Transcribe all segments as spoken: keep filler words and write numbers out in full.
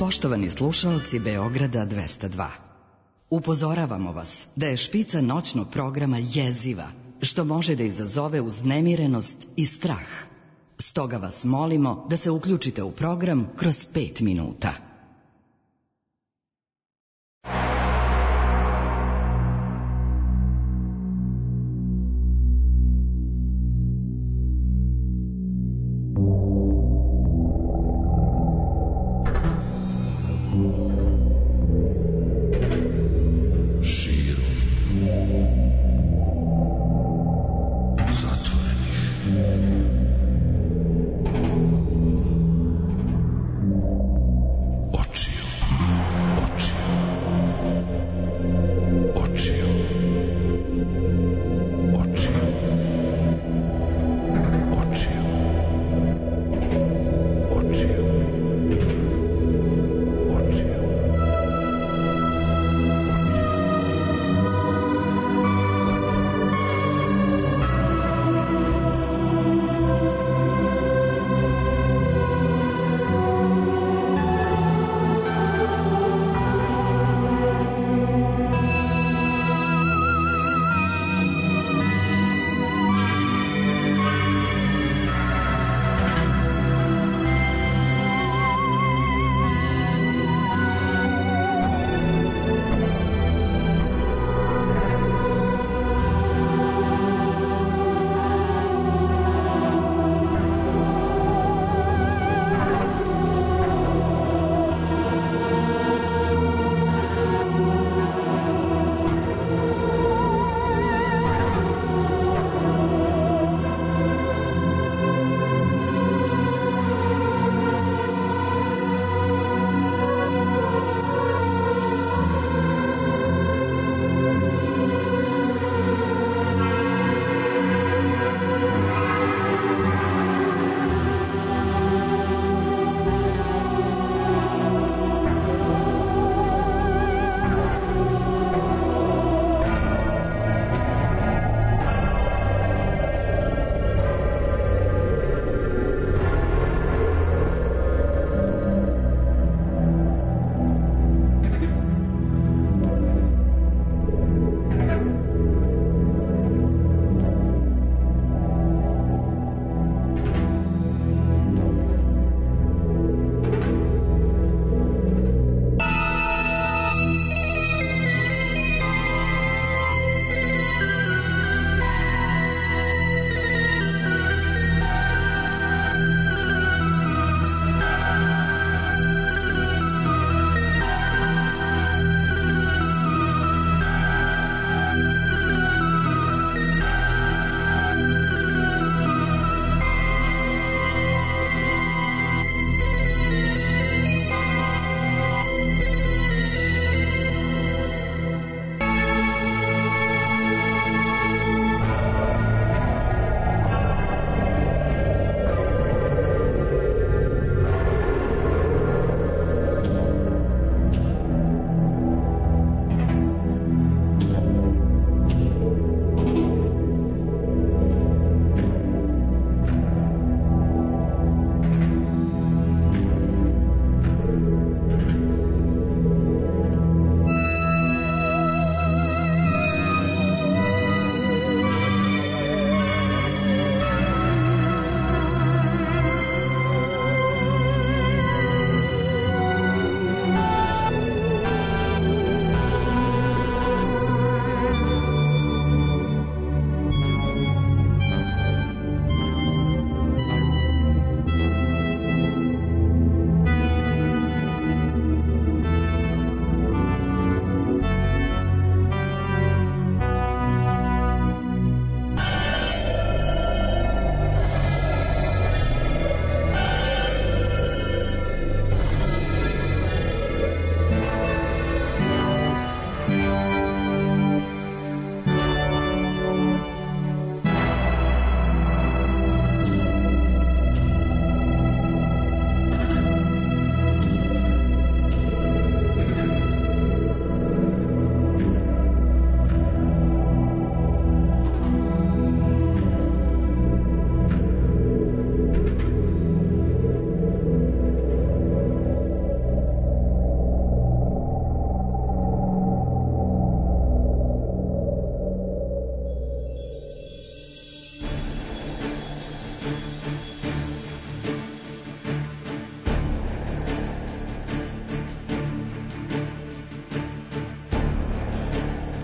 Poštovani slušaoci Beograda dvesta dva. Upozoravamo vas da je špica noćnog programa jeziva, što može da izazove uznemirenost i strah. Stoga vas molimo da se uključite u program kroz pet minuta.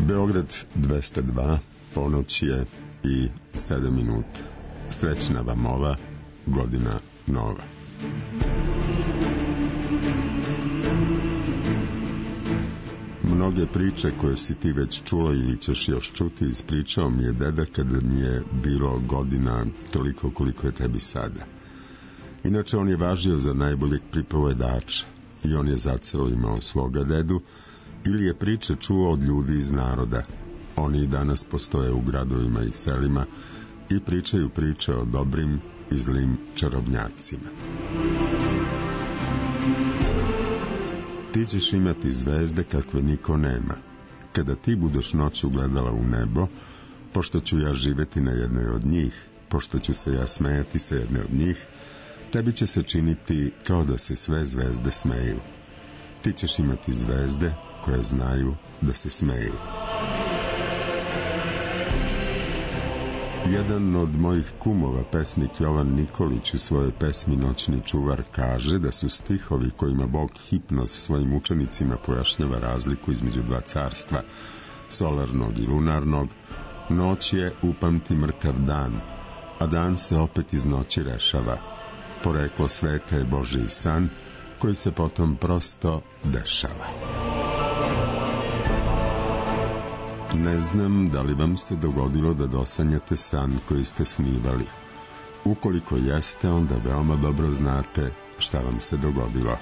Beograd dvesta dva, ponoć je i sedam minuta. Srećna vam ova godina nova. Mnoge priče koje si ti već čuo ili ćeš još čuti ispričao mi je deda kada mi je bilo godina toliko koliko je tebi sada. Inače on je važio za najboljeg pripovedača i on je zacelo imao svoga dedu ili je priče čuo od ljudi iz naroda. Oni i danas postoje u gradovima i selima i pričaju priče o dobrim i zlim čarobnjacima. Ti ćeš imati zvezde kakve niko nema. Kada ti budeš noću gledala u nebo, pošto ću ja živeti na jednoj od njih, pošto ću se ja smejati sa jedne od njih, tebi će se činiti kao da se sve zvezde smeju. Ti ćeš imati zvezde koje znaju da se smeju. Jedan od mojih kumova, pesnik Jovan Nikolić, u svojoj pesmi Noćni čuvar kaže da su stihovi kojima Bog hipnoz svojim učenicima pojašnjava razliku između dva carstva, solarnog i lunarnog. Noć je upamti mrtav dan, a dan se opet iz noći rešava. Poreklo sveta je Božiji san, koji se potom prosto dešava. Ne znam da li vam se dogodilo da dosanjate san koji ste snivali. Ukoliko jeste, onda veoma dobro znate šta vam se dogodilo.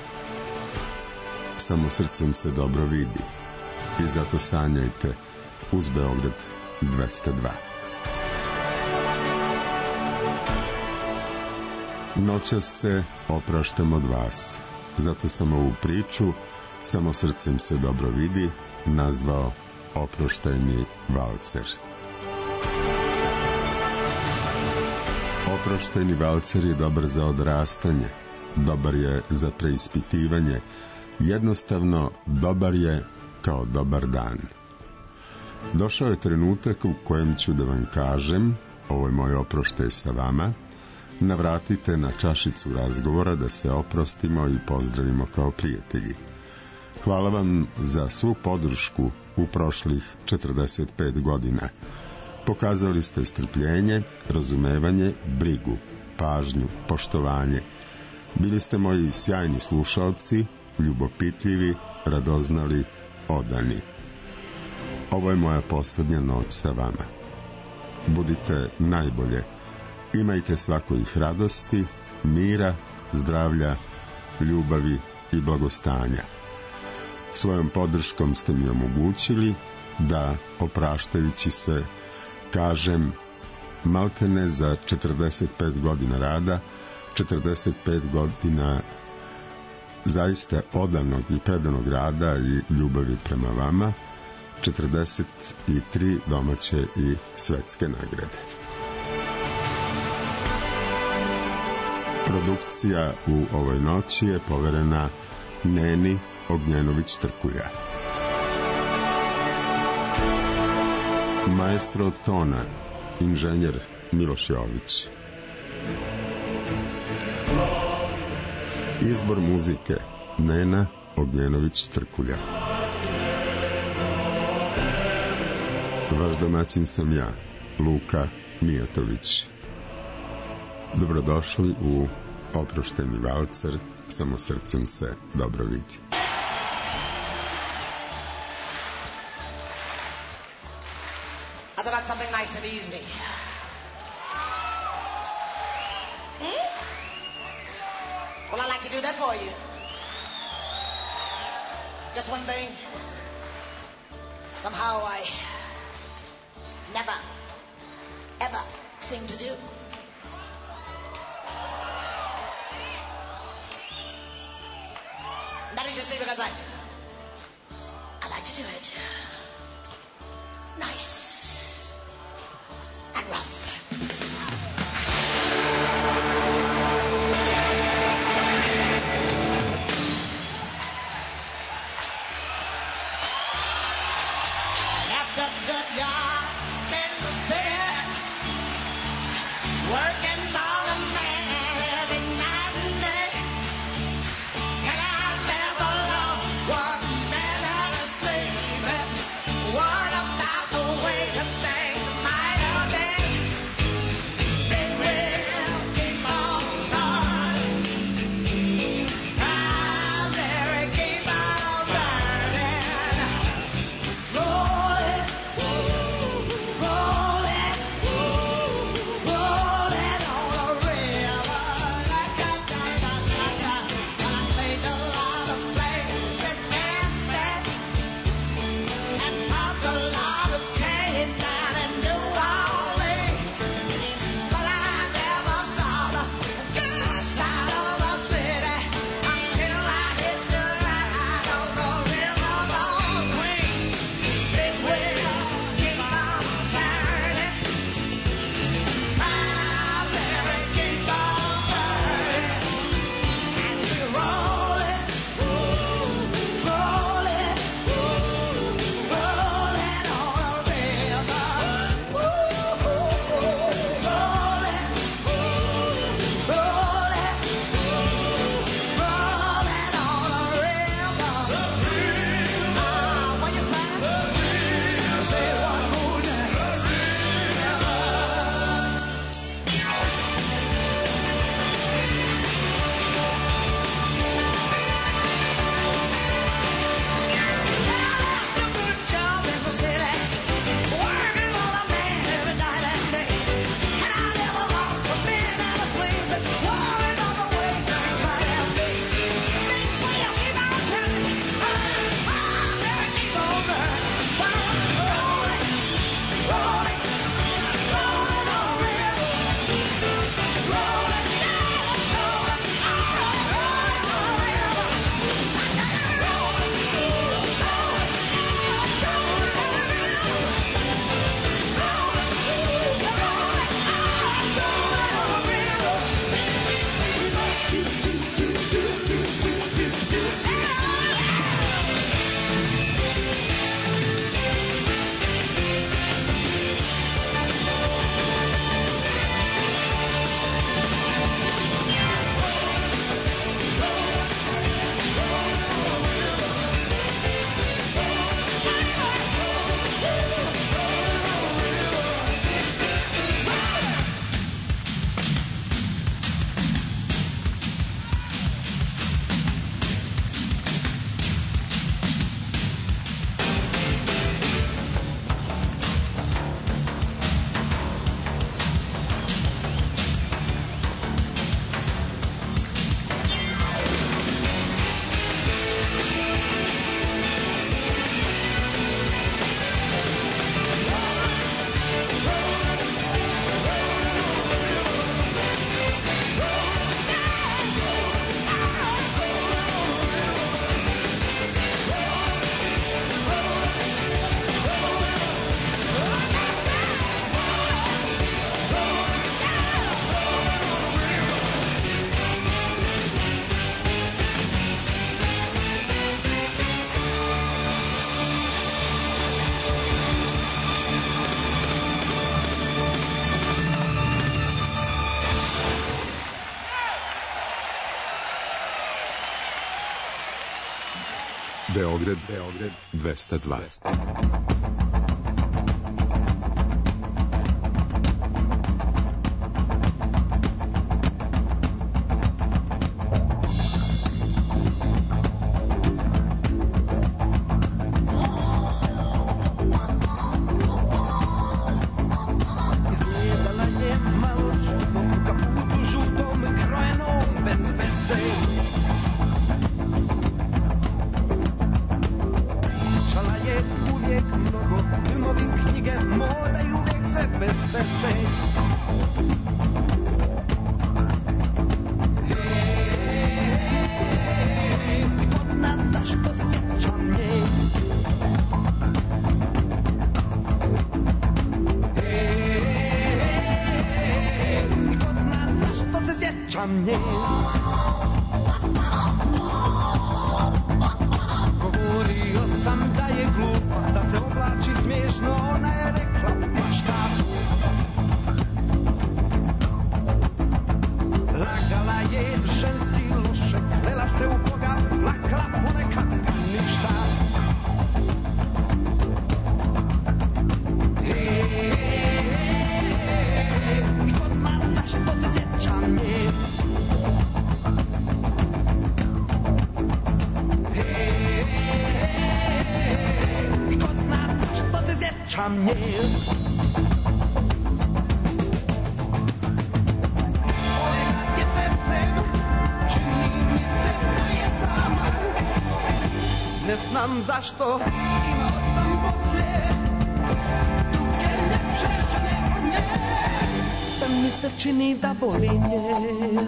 Samo srcem se dobro vidi i zato sanjajte uz Beograd dvesta dva. Noćas se opraštam od vas, zato sam ovu priču Samo srcem se dobro vidi nazvao Oproštajni valcer. Oproštajni valcer je dobar za odrastanje, dobar je za preispitivanje, jednostavno dobar je kao dobar dan. Došao je trenutak u kojem ću da vam kažem, ovo je moj oproštaj sa vama, navratite na čašicu razgovora da se oprostimo i pozdravimo kao prijatelji. Hvala vam za svu podršku u prošlih četrdeset pet godina. Pokazali ste strpljenje, razumevanje, brigu, pažnju, poštovanje. Bili ste moji sjajni slušalci, ljubopitljivi, radoznali, odani. Ovo je moja poslednja noć sa vama. Budite najbolje. Imajte svakojih radosti, mira, zdravlja, ljubavi i blagostanja. Svojom podrškom ste mi omogućili da, opraštajući se, kažem maltene za četrdeset pet godina rada, četrdeset pet godina zaista odanog i predanog rada i ljubavi prema vama, četrdeset tri domaće i svetske nagrade. Produkcija u ovoj noći je poverena Neni Ognjenović-Trkulja. Maestro od tona, inženjer Miloš Jović. Izbor muzike Nena Ognjenović-Trkulja. Vaš domaćin sam ja, Luka Mijatović. Dobrodošli u Oproštajni valcer, samo srcem se dobro vidi. How's about something nice and easy? Hmm? Well, I'd like to do that for you. Just one thing. Somehow I never, ever seem to do. That is just see because I, I like to do it nice and rough. After the job in the city, working all the man every night and day, and I never lost one minute of sleep. One Beograd, Beograd dvesta dva. Zašto imao sam poslije druge ljepše žene od nje, sve mi se čini da boli nje.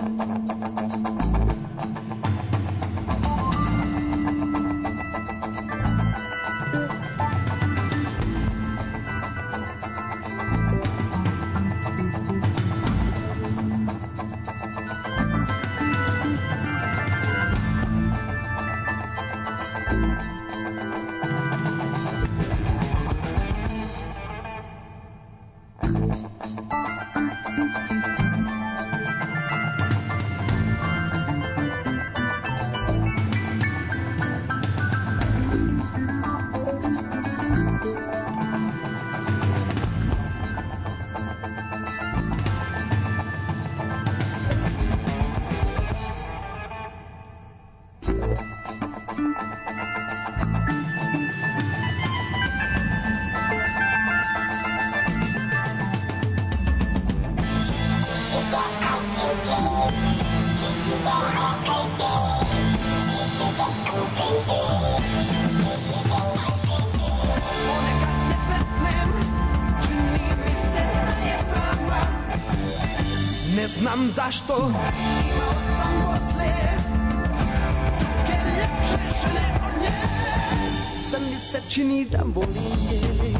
Znam zašto imao sam poslije druge ljepše žene od nje, sve mi se čini da boli nje.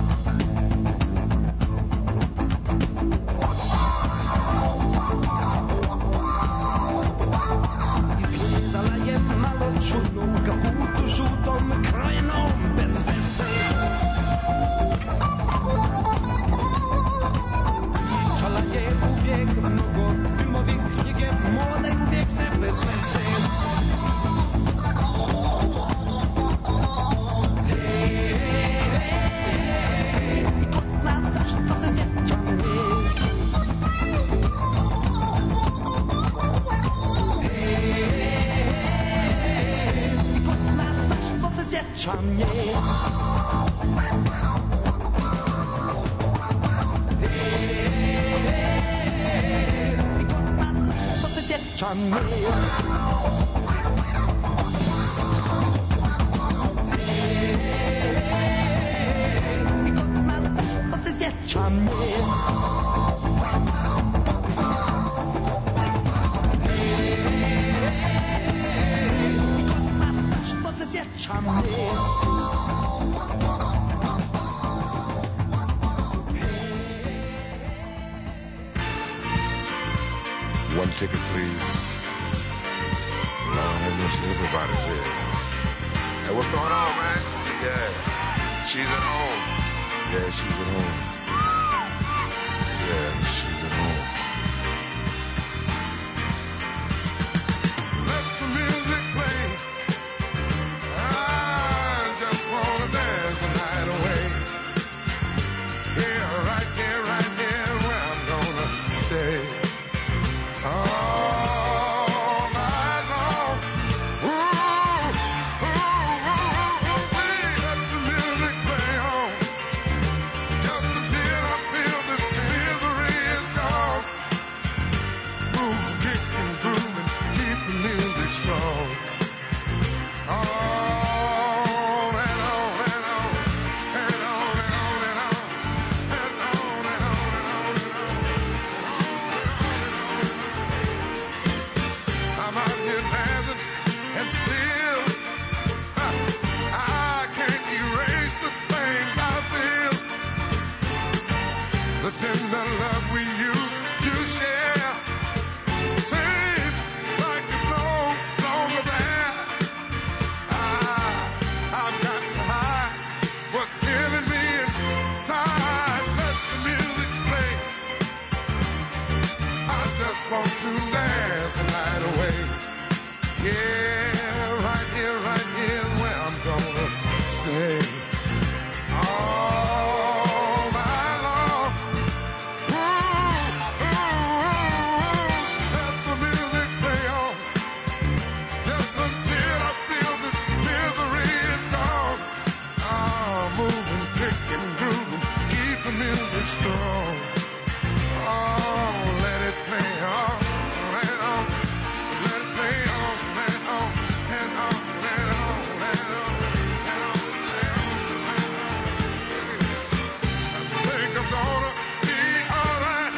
Izgledala je malo čudno u kaputu žutom krojenom bez veze. Čala je uvijek mnogo filmovi, knjige, moda i uvijek sve bez veze. Hej, hej, hej, i ko zna zašto se sjećam nje. Hej, hej, i ko zna zašto se sjećam nje. Sjećam nje. I ko zna zašto se sjećam nje. I ko zna zašto se sjećam nje. One ticket, please. Lord have mercy, everybody's here. Hey, what's going on, man? Yeah, she's at home. Yeah, she's at home. Yeah, she's at home. Let the music play. Ah. Yeah, right here, right here is where I'm gonna stay. All night long. Ooh, ooh, let the music play on. Just until I feel this misery is gone. Ah, moving, kicking, grooving, keep the music strong. Oh, let it play on, let it on, let it play on, let it on, let it on, let it on, let it on, let it on, let it on, let it on. I think I'm gonna be alright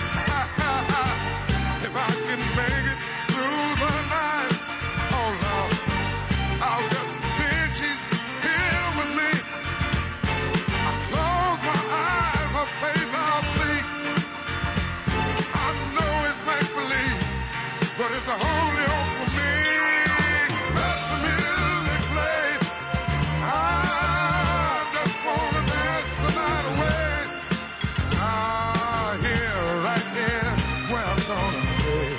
if I can make it through the night. Oh Lord, I'll just pretend she's here with me. I close my eyes, her face I'll see. I know it's make believe, but it's the only hope for me. Let the music play. I just wanna dance the night away. Ah, here, right here, where I'm gonna stay.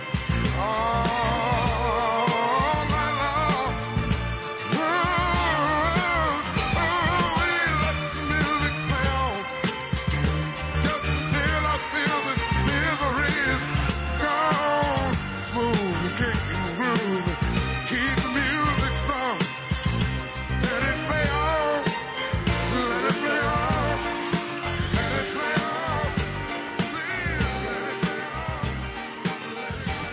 All night long. Ooh, ooh, let the music play on. Just until I feel this misery is gone. Smooth, kicking, grooving, keep the music strong. Let it play on, let it play on, let it play on. Please let it play on, let it play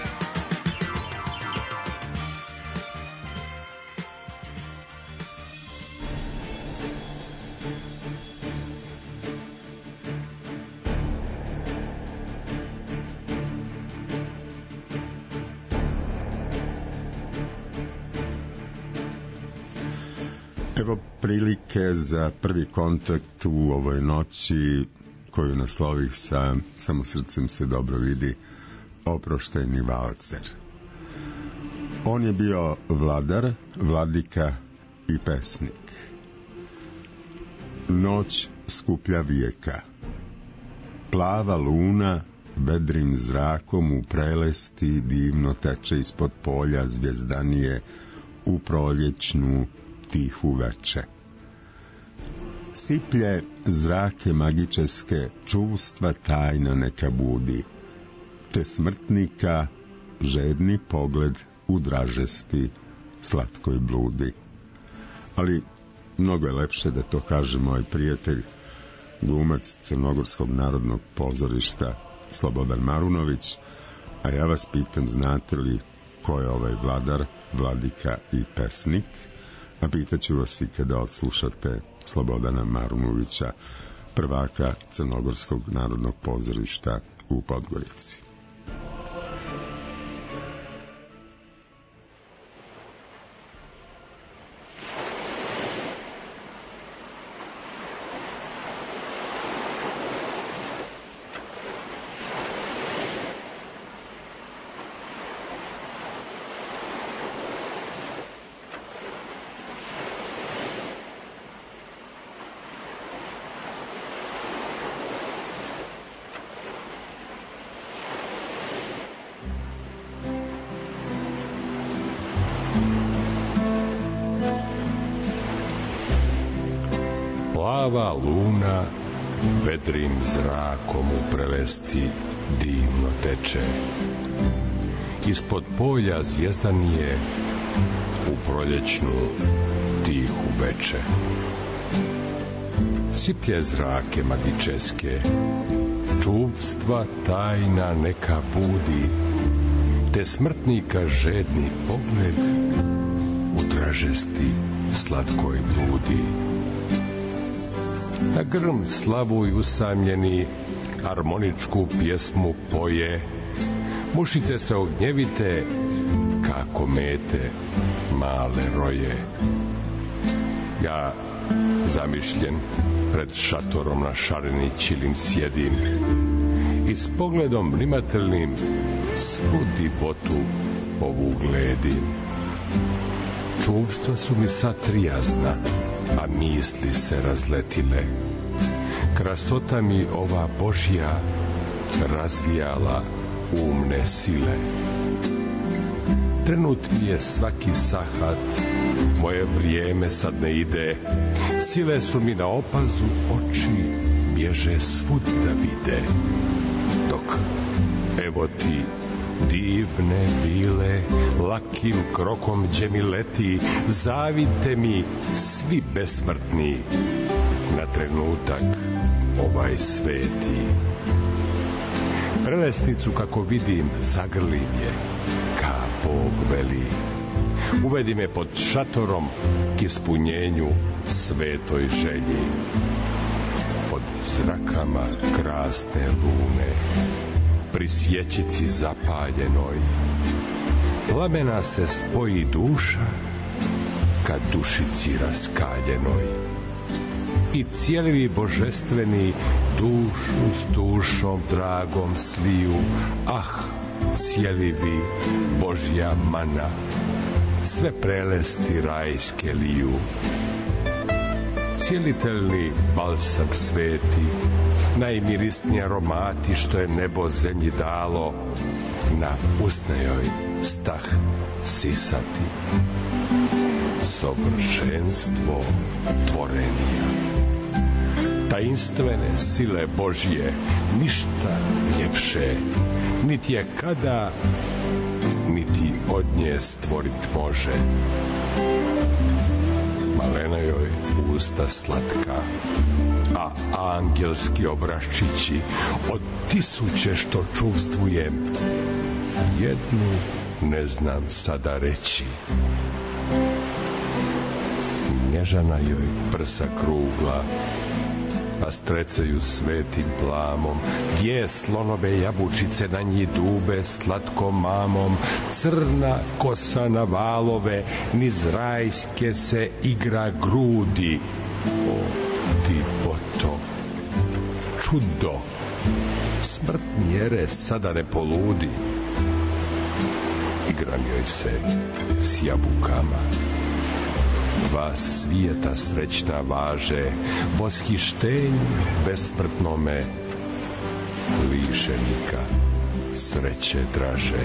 Evo prilike za prvi kontakt u ovoj noći koju naslovih sa Samo srcem se dobro vidi, Oproštajni valcer. On je bio vladar, vladika i pesnik. Noć skuplja vijeka. Plava luna vedrim zrakom u prelesti divno teče ispod polja zvjezdanije u proljećnu tihu veče. Siplje zrake magičeske, čuvstva tajna neka budi, te smrtnika žedni pogled u dražesti slatkoj bludi. Ali mnogo je lepše da to kaže moj prijatelj, glumac Crnogorskog narodnog pozorišta Slobodan Marunović, a ja vas pitam, znate li ko je ovaj vladar, vladika i pesnik? A pitaću vas i kada odslušate Slobodana Marunovića, prvaka Crnogorskog narodnog pozorišta u Podgorici. Plava luna vedrim zrakom u prelesti divno teče. Ispod polja zvjezdanije u proljećnu tihu veče. Siplje zrake magičeske, čuvstva tajna neka budi, te smrtnika žedni pogled u dražesti slatkoj bludi. Na grm slavuj usamljeni harmoničku pjesmu poje, mušice se ognjevite kako mete male roje. Ja zamišljen pred šatorom na šareni ćilim sjedim i s pogledom vrimatelnim svu divotu ovu gledim. Čuvstva su mi sad trijazna, a misli se razletile. Krasota mi ova Božja razvijala umne sile. Trenut mi je svaki sahat, moje vrijeme sad ne ide, sile su mi na opazu, oči bježe svud da vide. Dok, evo ti, divne bile, lakim krokom gdje mi leti, zavite mi svi besmrtni, na trenutak ovaj sveti. Prelesnicu kako vidim zagrlim je, ka Bog veli. Uvedi me pod šatorom k ispunjenju svetoj želji. Pod zrakama krasne lune, pri svjećici zapaljenoj, plamena se spoji duša ka dušici raskaljenoj. I cijeli božestveni dušu s dušom dragom sliju. Ah, cijeli Božja mana, sve prelesti rajske liju. Cijelitelni balsam sveti, najmirisniji aromati što je nebo zemlji dalo, na usne joj stah sisati. Savršenstvo tvorenja, tajinstvene sile Božje, ništa ljepše niti je kada, niti od nje stvorit može. Malena joj usta slatka, a angelski obraščići od tisuće što čuvstvujem, jednu ne znam sada reći. Snježana joj prsa krugla, a strecaju svetim plamom, gdje slonove jabučice na njih dube slatkom mamom, crna kosa na valove, niz rajske se igra grudi. O, ti poto, čudo, smrt mjere sada ne poludi. Igram joj se s jabukama, dva svijeta srećna važe, восхищenju besmrtnome, lišenika sreće draže.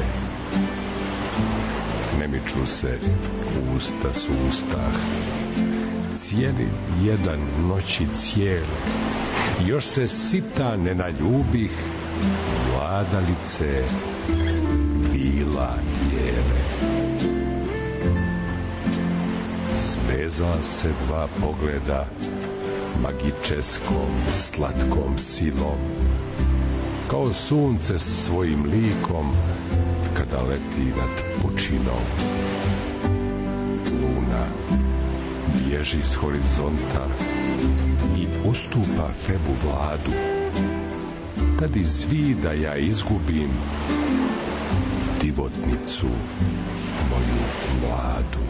Ne miču se usta s ustah, cijeli jedan noći cijele, još se sita ne naljubih, vladalice vila bijele. Svezala se dva pogleda magičeskom slatkom silom, kao sunce s svojim likom kada leti nad pučinom. Luna bježi s horizonta i ustupa Febu vladu, tad iz vida ja izgubim divotnicu moju mladu.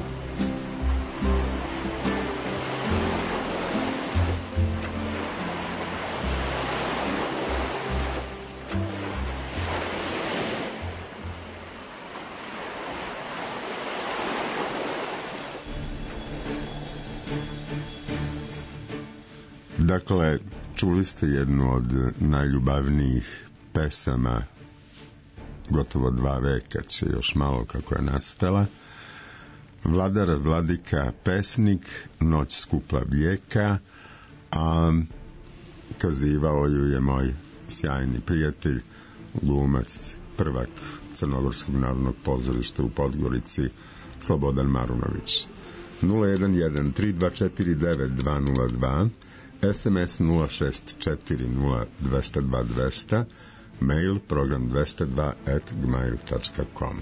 Dakle, čuli ste jednu od najljubavnijih pesama gotovo dva veka, će još malo kako je nastala. Vladar, vladika, pesnik, noć skupa vijeka, a kazivao ju je moj sjajni prijatelj, glumac, prvak Crnogorskog narodnog pozorišta u Podgorici, Slobodan Marunović. nula jedan jedan tri dva četiri devet dva nula dva, es em es nula šest četiri nula dva nula dva dva nula, mail program dvesta dva at gmail tačka com.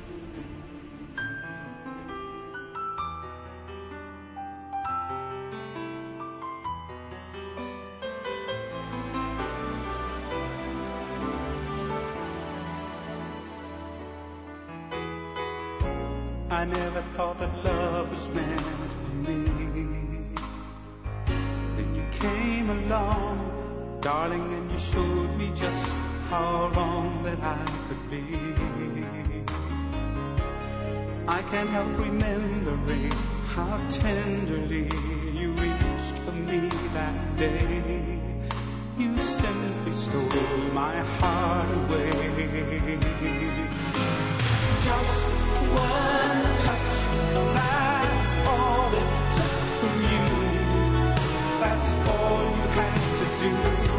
I never thought that love was meant for me. Then you came along, darling, and you showed me just how wrong that I could be. I can't help remembering how tenderly you reached for me that day. You simply stole my heart away. Just one touch, that's all it took from you. That's all you had to do.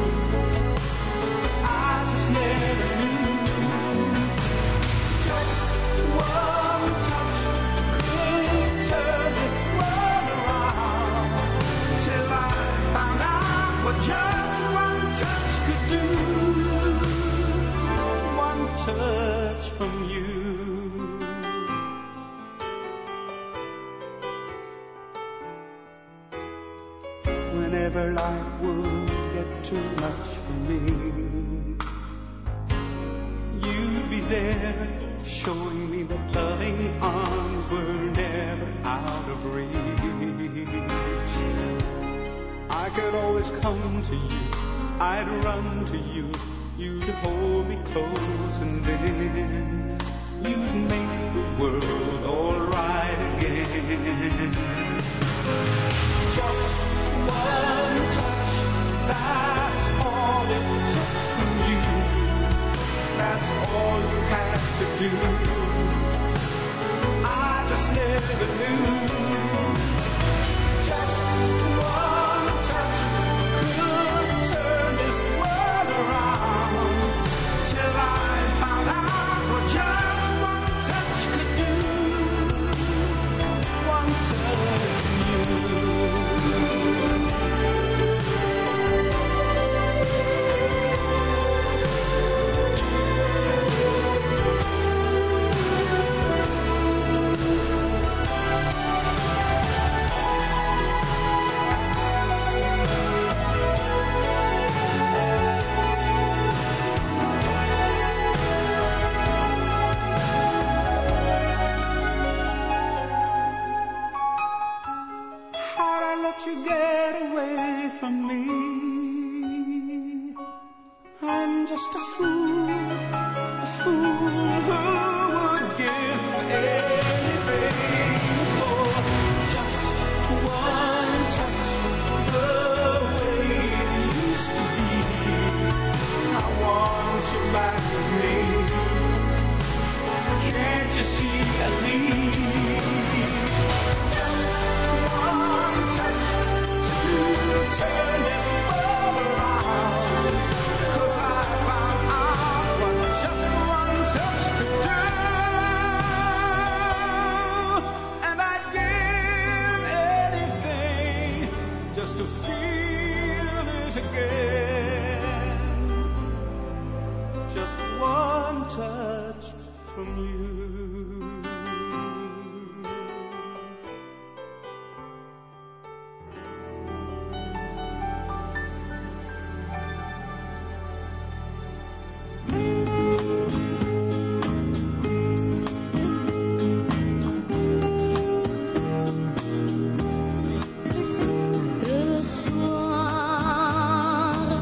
I just never knew. Just one touch could turn this world around. Till I found out what just one touch could do. One touch from you. Whenever life would get too much for me, you'd be there, showing me that loving arms were never out of reach. I could always come to you, I'd run to you, you'd hold me close, and then you'd make the world all right again. Just one touch, that's all it took from you. That's all you had to do. I just never knew. Just one touch could turn this world around. Till I found out what just one touch could do. One touch from you. You get away from me. I'm just a fool, a fool who would give anything for just one touch, the way it used to be. I want you back with me. Can't you see I need just one touch to turn this world around? 'Cause I found out what just one touch could do, and I'd give anything just to feel it again. Just one touch from you. Le soir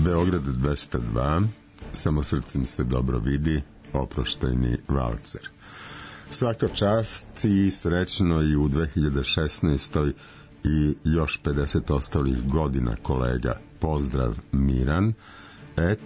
Beograd dvesta dva, samo srcem se dobro vidi, oproštajni valcer. Svaka čast i srećno i u dve hiljade šesnaestoj i još pedeset ostalih godina, kolega. Pozdrav Miran at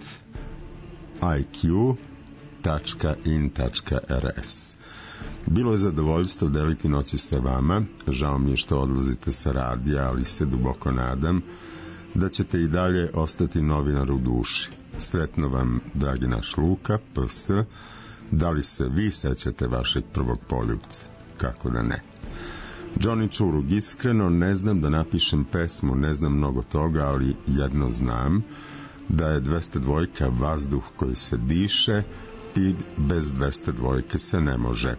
i q tačka in tačka r s. Bilo je zadovoljstvo deliti noći sa vama. Žao mi je što odlazite sa radija, ali se duboko nadam da ćete i dalje ostati novinar u duši. Sretno vam, dragi naš Luka, P S. Da li se vi sećate vašeg prvog poljubca? Kako da ne. Johnny Čurug, iskreno ne znam da napišem pesmu, ne znam mnogo toga, ali jedno znam, da je dvesta dva vazduh koji se diše i bez dvesta dva se ne može.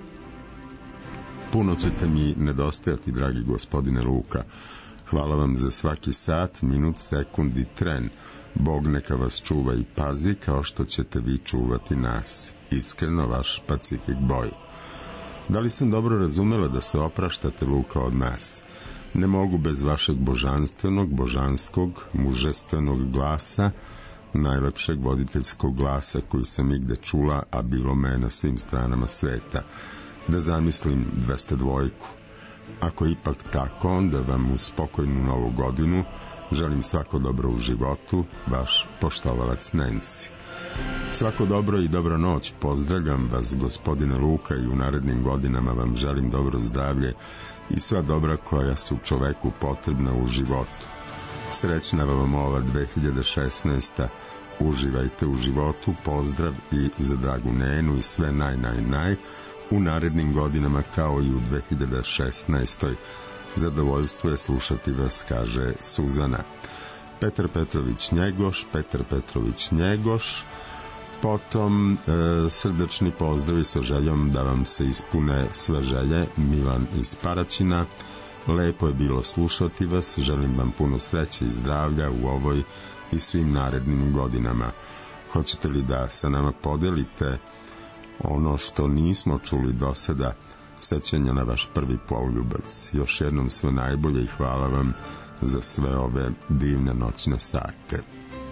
Puno ćete mi nedostajati, dragi gospodine Luka. Hvala vam za svaki sat, minut, sekund i tren. Bog neka vas čuva i pazi kao što ćete vi čuvati nas. Iskreno, vaš Pacific Boy. Da li sam dobro razumela da se opraštate, Luka, od nas? Ne mogu bez vašeg božanstvenog, božanskog, mužestvenog glasa, najlepšeg voditeljskog glasa koji sam igde čula, a bilo me na svim stranama sveta, da zamislim dvesta dva. Ako ipak tako, onda vam uz spokojnu novu godinu želim svako dobro u životu, vaš poštovalac Nancy. Svako dobro i dobro noć, pozdravljam vas, gospodine Luka, i u narednim godinama vam želim dobro zdravlje i sva dobra koja su čoveku potrebna u životu. Srećna vam ova dve hiljade šesnaesta. Uživajte u životu, pozdrav i za dragu Nenu i sve naj, naj, naj u narednim godinama kao i u dve hiljade šesnaestoj. Zadovoljstvo je slušati vas, kaže Suzana. Petar Petrović Njegoš, Petar Petrović Njegoš, potom e, srdačni pozdravi sa željom da vam se ispune sve želje, Milan iz Paraćina. Lepo je bilo slušati vas, želim vam puno sreće i zdravlja u ovoj i svim narednim godinama. Hoćete li da sa nama podelite ono što nismo čuli do sada, sećanja na vaš prvi poljubac? Još jednom sve najbolje i hvala vam za sve ove divne noćne sate.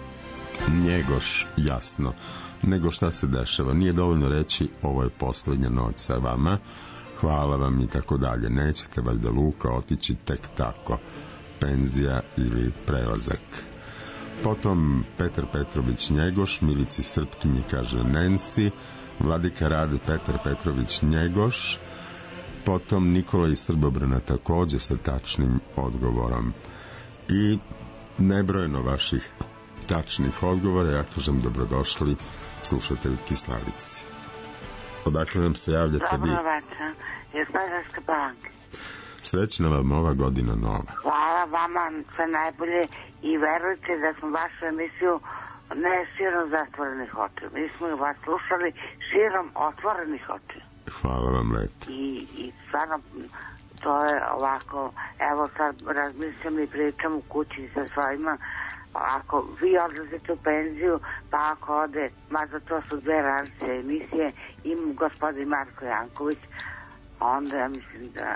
Njegoš, jasno, nego šta se dešava, nije dovoljno reći ovo je poslednja noć sa vama, hvala vam i tako dalje. Nećete valjda, Luka, otići tek tako, penzija ili prelazak. Potom Petar Petrović Njegoš, Milici Srpkinji kaže Nancy, Vladika Rade Petar Petrović Njegoš, potom Nikola iz Srbobrana takođe sa tačnim odgovorom i nebrojeno vaših tačnih odgovora. Ja kažem dobrodošli slušateljki Slavici. Odakle nam se javljate vi? Dobro večer, iz Mađarske banke. Srećna vam ova godina nova. Hvala vama, sve najbolje i verujte da smo vašu emisiju ne širom zatvorenih očiju. Mi smo vas slušali širom otvorenih očiju. Hvala vam lepo. I, i stvarno to je ovako, evo sad razmišljam i pričam u kući sa svojima, ako vi odlazite u penziju, pa ako ode, mada to su dve različite emisije, im gospodin Marko Janković, onda ja mislim da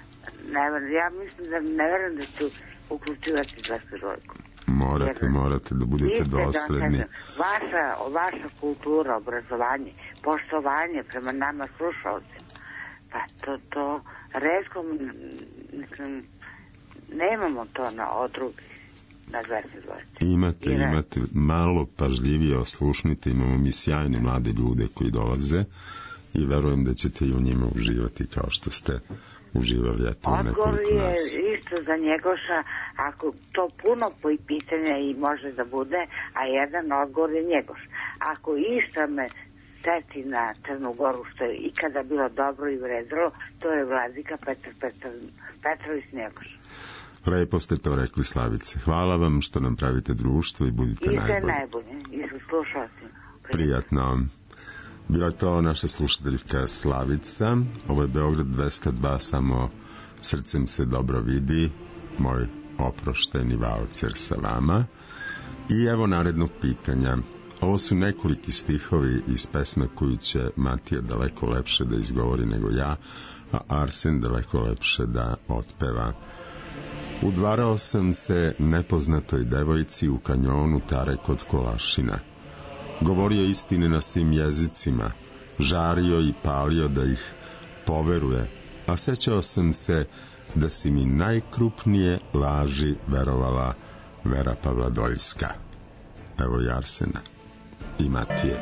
ne verujem, ja mislim da ne verujem da ću uključivati dvesta dva. Morate, jer, morate da budete dosledni. Da vaša, vaša kultura, obrazovanje, poštovanje prema nama slušalcima, pa to, to retko, mislim, nemamo to na od drugih, na dvesta dva. Imate, jer, imate, malo pažljivije oslušnite, imamo mi sjajne mlade ljude koji dolaze i verujem da ćete i u njima uživati kao što ste uživali, eto, u nekoliko nas. Odgovor je isto za Njegoša, ako to puno pitanja i može da bude, a jedan odgovor je Njegoš. Ako išta me seti na Crnu Goru, što je ikada bilo dobro i vredilo, to je Vladika Petar Petar, Petrović Njegoš. Lepo ste to rekli, Slavice. Hvala vam što nam pravite društvo i budite I najbolji. I sve najbolje, i su slušalci. Prijatno. Bila je to naša slušateljka Slavica. Ovo je Beograd dvesta dva, samo srcem se dobro vidi. Moj oprošteni valcer sa vama. I evo narednog pitanja. Ovo su nekoliki stihovi iz pesme koju će Matija daleko lepše da izgovori nego ja, a Arsen daleko lepše da otpeva. Udvarao sam se nepoznatoj devojci u kanjonu Tare kod Kolašina. Govorio istine na svim jezicima, žario i palio da ih poveruje, a sećao sam se da si mi najkrupnije laži verovala Vera Pavladoljska. Evo i Arsena i Matije.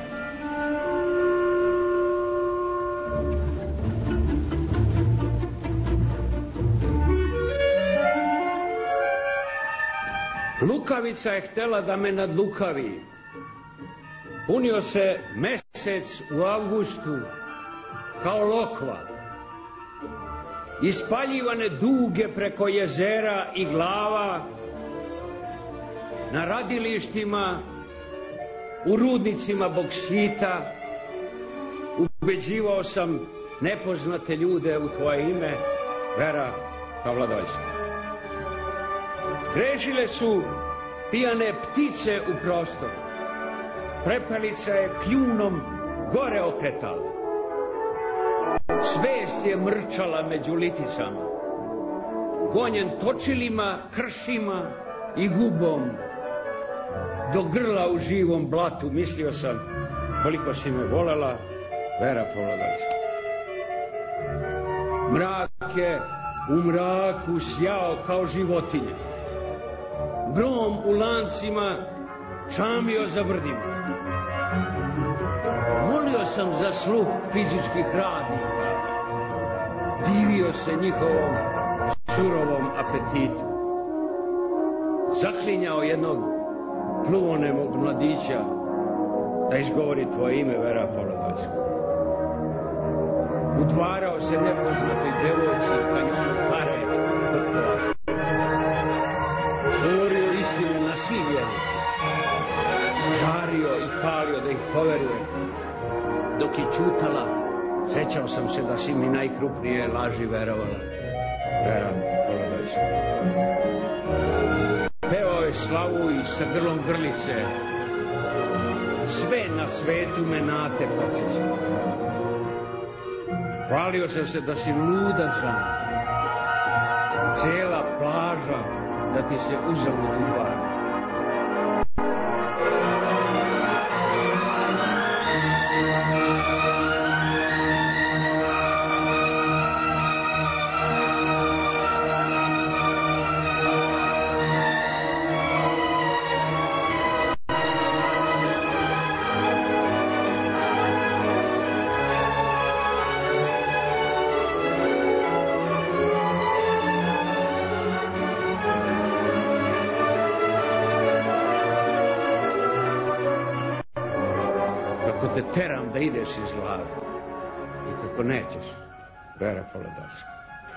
Lukavica je htela da me nadlukavi. Punio se mesec u avgustu kao lokva. Ispaljivane duge preko jezera i glava, na radilištima, u rudnicima boksita, ubeđivao sam nepoznate ljude u tvoje ime, Vera Pavladoljska. Krešile su pijane ptice u prostoru. Prepelica je kljunom gore okretala. Svest je mrčala među liticama. Gonjen točilima, kršima i gubom. Do grla u živom blatu mislio sam koliko si me volela, Vera Pavladoljska. Mrak je u mraku sjao kao životinje. Grom u lancima čamio za brdima. Molio sam za sluh fizičkih radnika. Divio se njihovom surovom apetitu. Zaklinjao jednog gluvonemog mladića da izgovori tvoje ime, Vera Pavladoljska. Udvarao se nepoznatoj devojci kanjonu Tare kod Kolašina. Govorio istine na svim jezicima. Žario i palio da ih poveruje. Dok je čutala, sećao sam se da si mi najkrupnije laži verovala, Vera Pavladoljska. Pevao je slavu i sa grlom grlice. Sve na svetu me na te podsjeća. Hvalio sam se da si luda žena. Cijela plaža da ti se uzalud udvara. Te teram da ideš iz glave i kako nećeš, Vera Pavladoljska.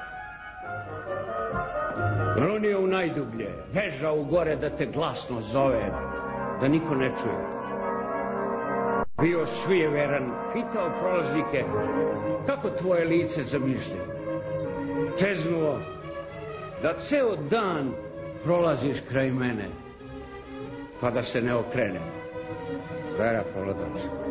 Ronio u najdublje, vežao u gore da te glasno zove, da niko ne čuje. Bio sujeveran, pitao prolaznike kako tvoje lice zamišlja. Čeznuo da ceo dan prolaziš kraj mene, pa da se ne okrenem, Vera Pavladoljska.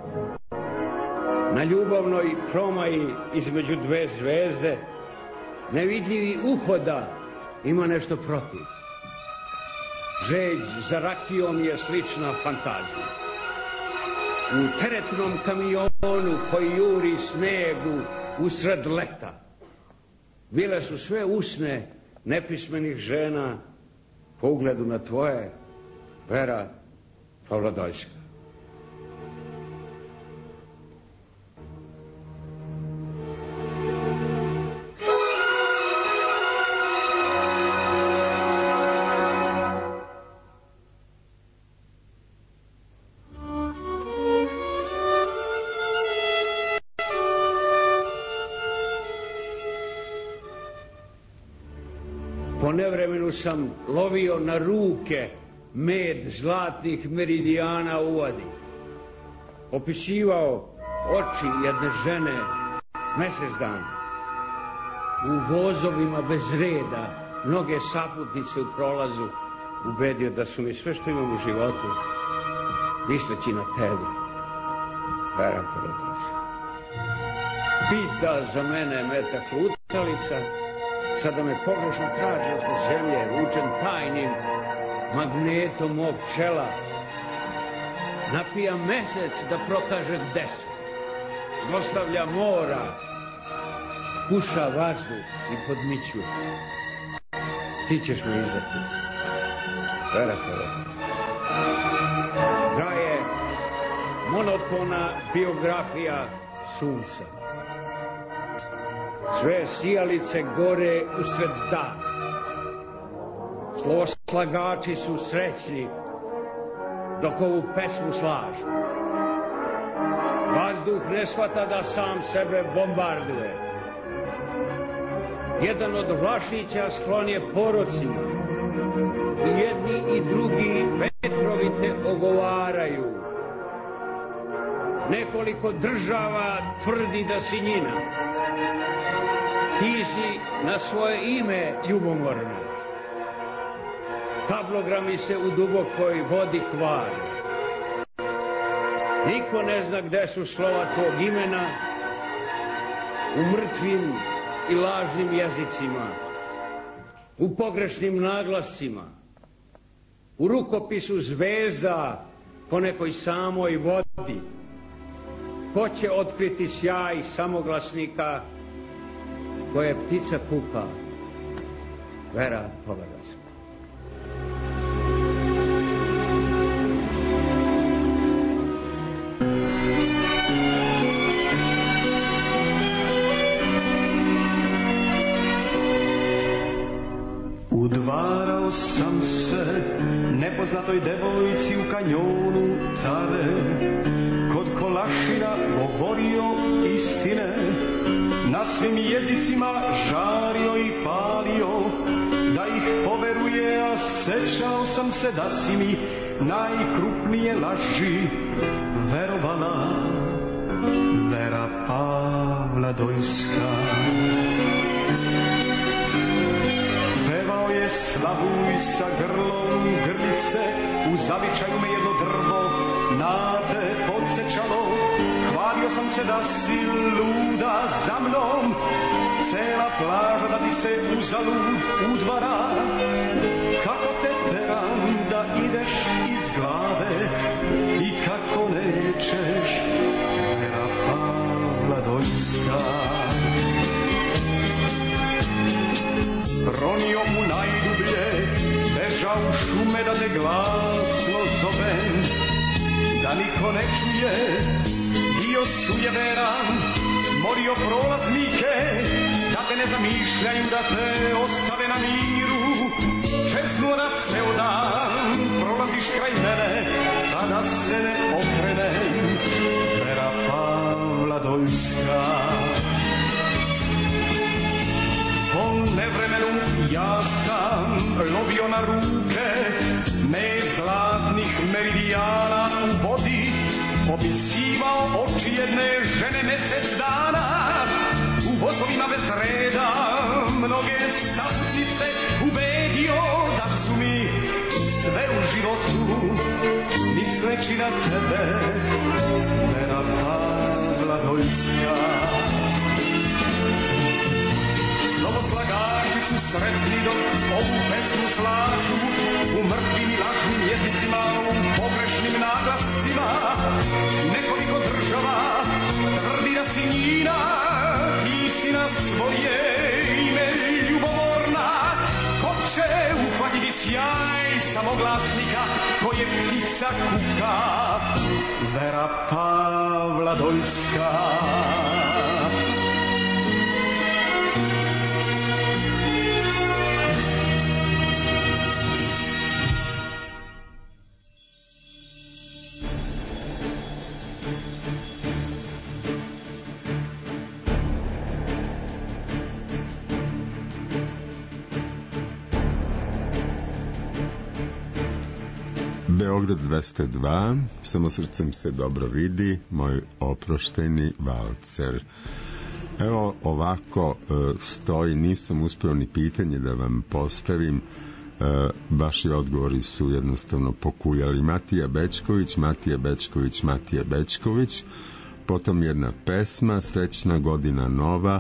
Na ljubavnoj promaji između dve zvezde nevidljivi uhoda ima nešto protiv. Žeđ za rakijom je slična fantazija. U teretnom kamionu koji juri snegu usred leta bile su sve usne nepismenih žena po ugledu na tvoje, Vera Pavladoljska. Po nevremenu sam lovio na ruke med zlatnih meridijana u vodi. Opisivao oči jedne žene mesec dana. U vozovima bez reda, mnoge saputnice u prolazu, ubedio da su mi sve što imam u životu, misleći na tebe, Vera Pavladoljska. Pita za mene metak lutalica, Sada me pogrešno traži oko zemlje, vučen tajnim magnetom mog čela. Napija mesec da prokaže gde se. Zlostavlja mora, puša vazduh i podmićuje. Ti ćeš me izdati. Vera Kovač. Traje monotona biografija sunca. Sve sijalice gore usred dana. Slovoslagači su srećni dok ovu pesmu slažu. Vazduh ne shvata da sam sebe bombarduje. Jedan od vlašića sklon je porocima. I jedni i drugi vetrovi te ogovaraju. Nekoliko država tvrdi da si njina. Ti si na svoje ime ljubomorna. Kablogrami se u dubokoj vodi kvare. Niko ne zna gde su slova tvog imena, u mrtvim i lažnim jezicima, u pogrešnim naglascima, u rukopisu zvezda po nekoj samoj vodi. Ko će otkriti sjaj samoglasnika koje ptica kuka? Vera Kovač. Udvarao sam se nepoznatoj devojci u kanjonu Tave, kod Kolašina govorio istine, na svim jezicima žario i palio, da ih poveruje, a sećao sam se da si mi najkrupnije laži verovala. Vera Pavladojska. Pevao je slavu i sa grlom grlice, u zavičaju me jedno drvo na te podsjećalo. Hvalio sam se da si luda za mnom, cela plaža da ti se uzalud udvara. Kako te teram da ideš iz glave i kako nećeš, Vera Pavladojska. Ronio u najdublje, bežao u šume da te glasno zovem, da niko ne čuje, bio sujeveran, molio prolaznike, da te ne zamišljaju, da te ostave na miru. Česno da ceo dan prolaziš kraj mene, a da se ne okrenem, Vera Pavladojska. Po nevremenu ja sam lovio na ruke med zlatnih meridijana u vodi, opisivao oči jedne žene mesec dana. U vozovima bez reda mnoge satnice ubedio da su mi sve u životu, misleći na tebe, Vera Pavladojska. Slovoslagači su sretni dok ovu pesmu slažu, u mrtvim i lažnim jezicima, u pogrešnim naglascima. Nekoliko država tvrdi da si njina, ti si na svoje ime ljubomorna. Ko će uhvatiti sjaj samoglasnika koje ptica kuka, Vera Pavladojska. Beograd dvesta dva, samo srcem se dobro vidi, moj oprošteni valcer. Evo ovako stoji, nisam uspeo ni pitanje da vam postavim, vaši odgovori su jednostavno pokujali. Matija Bečković, Matija Bečković, Matija Bečković, potom jedna pesma, Srećna godina nova,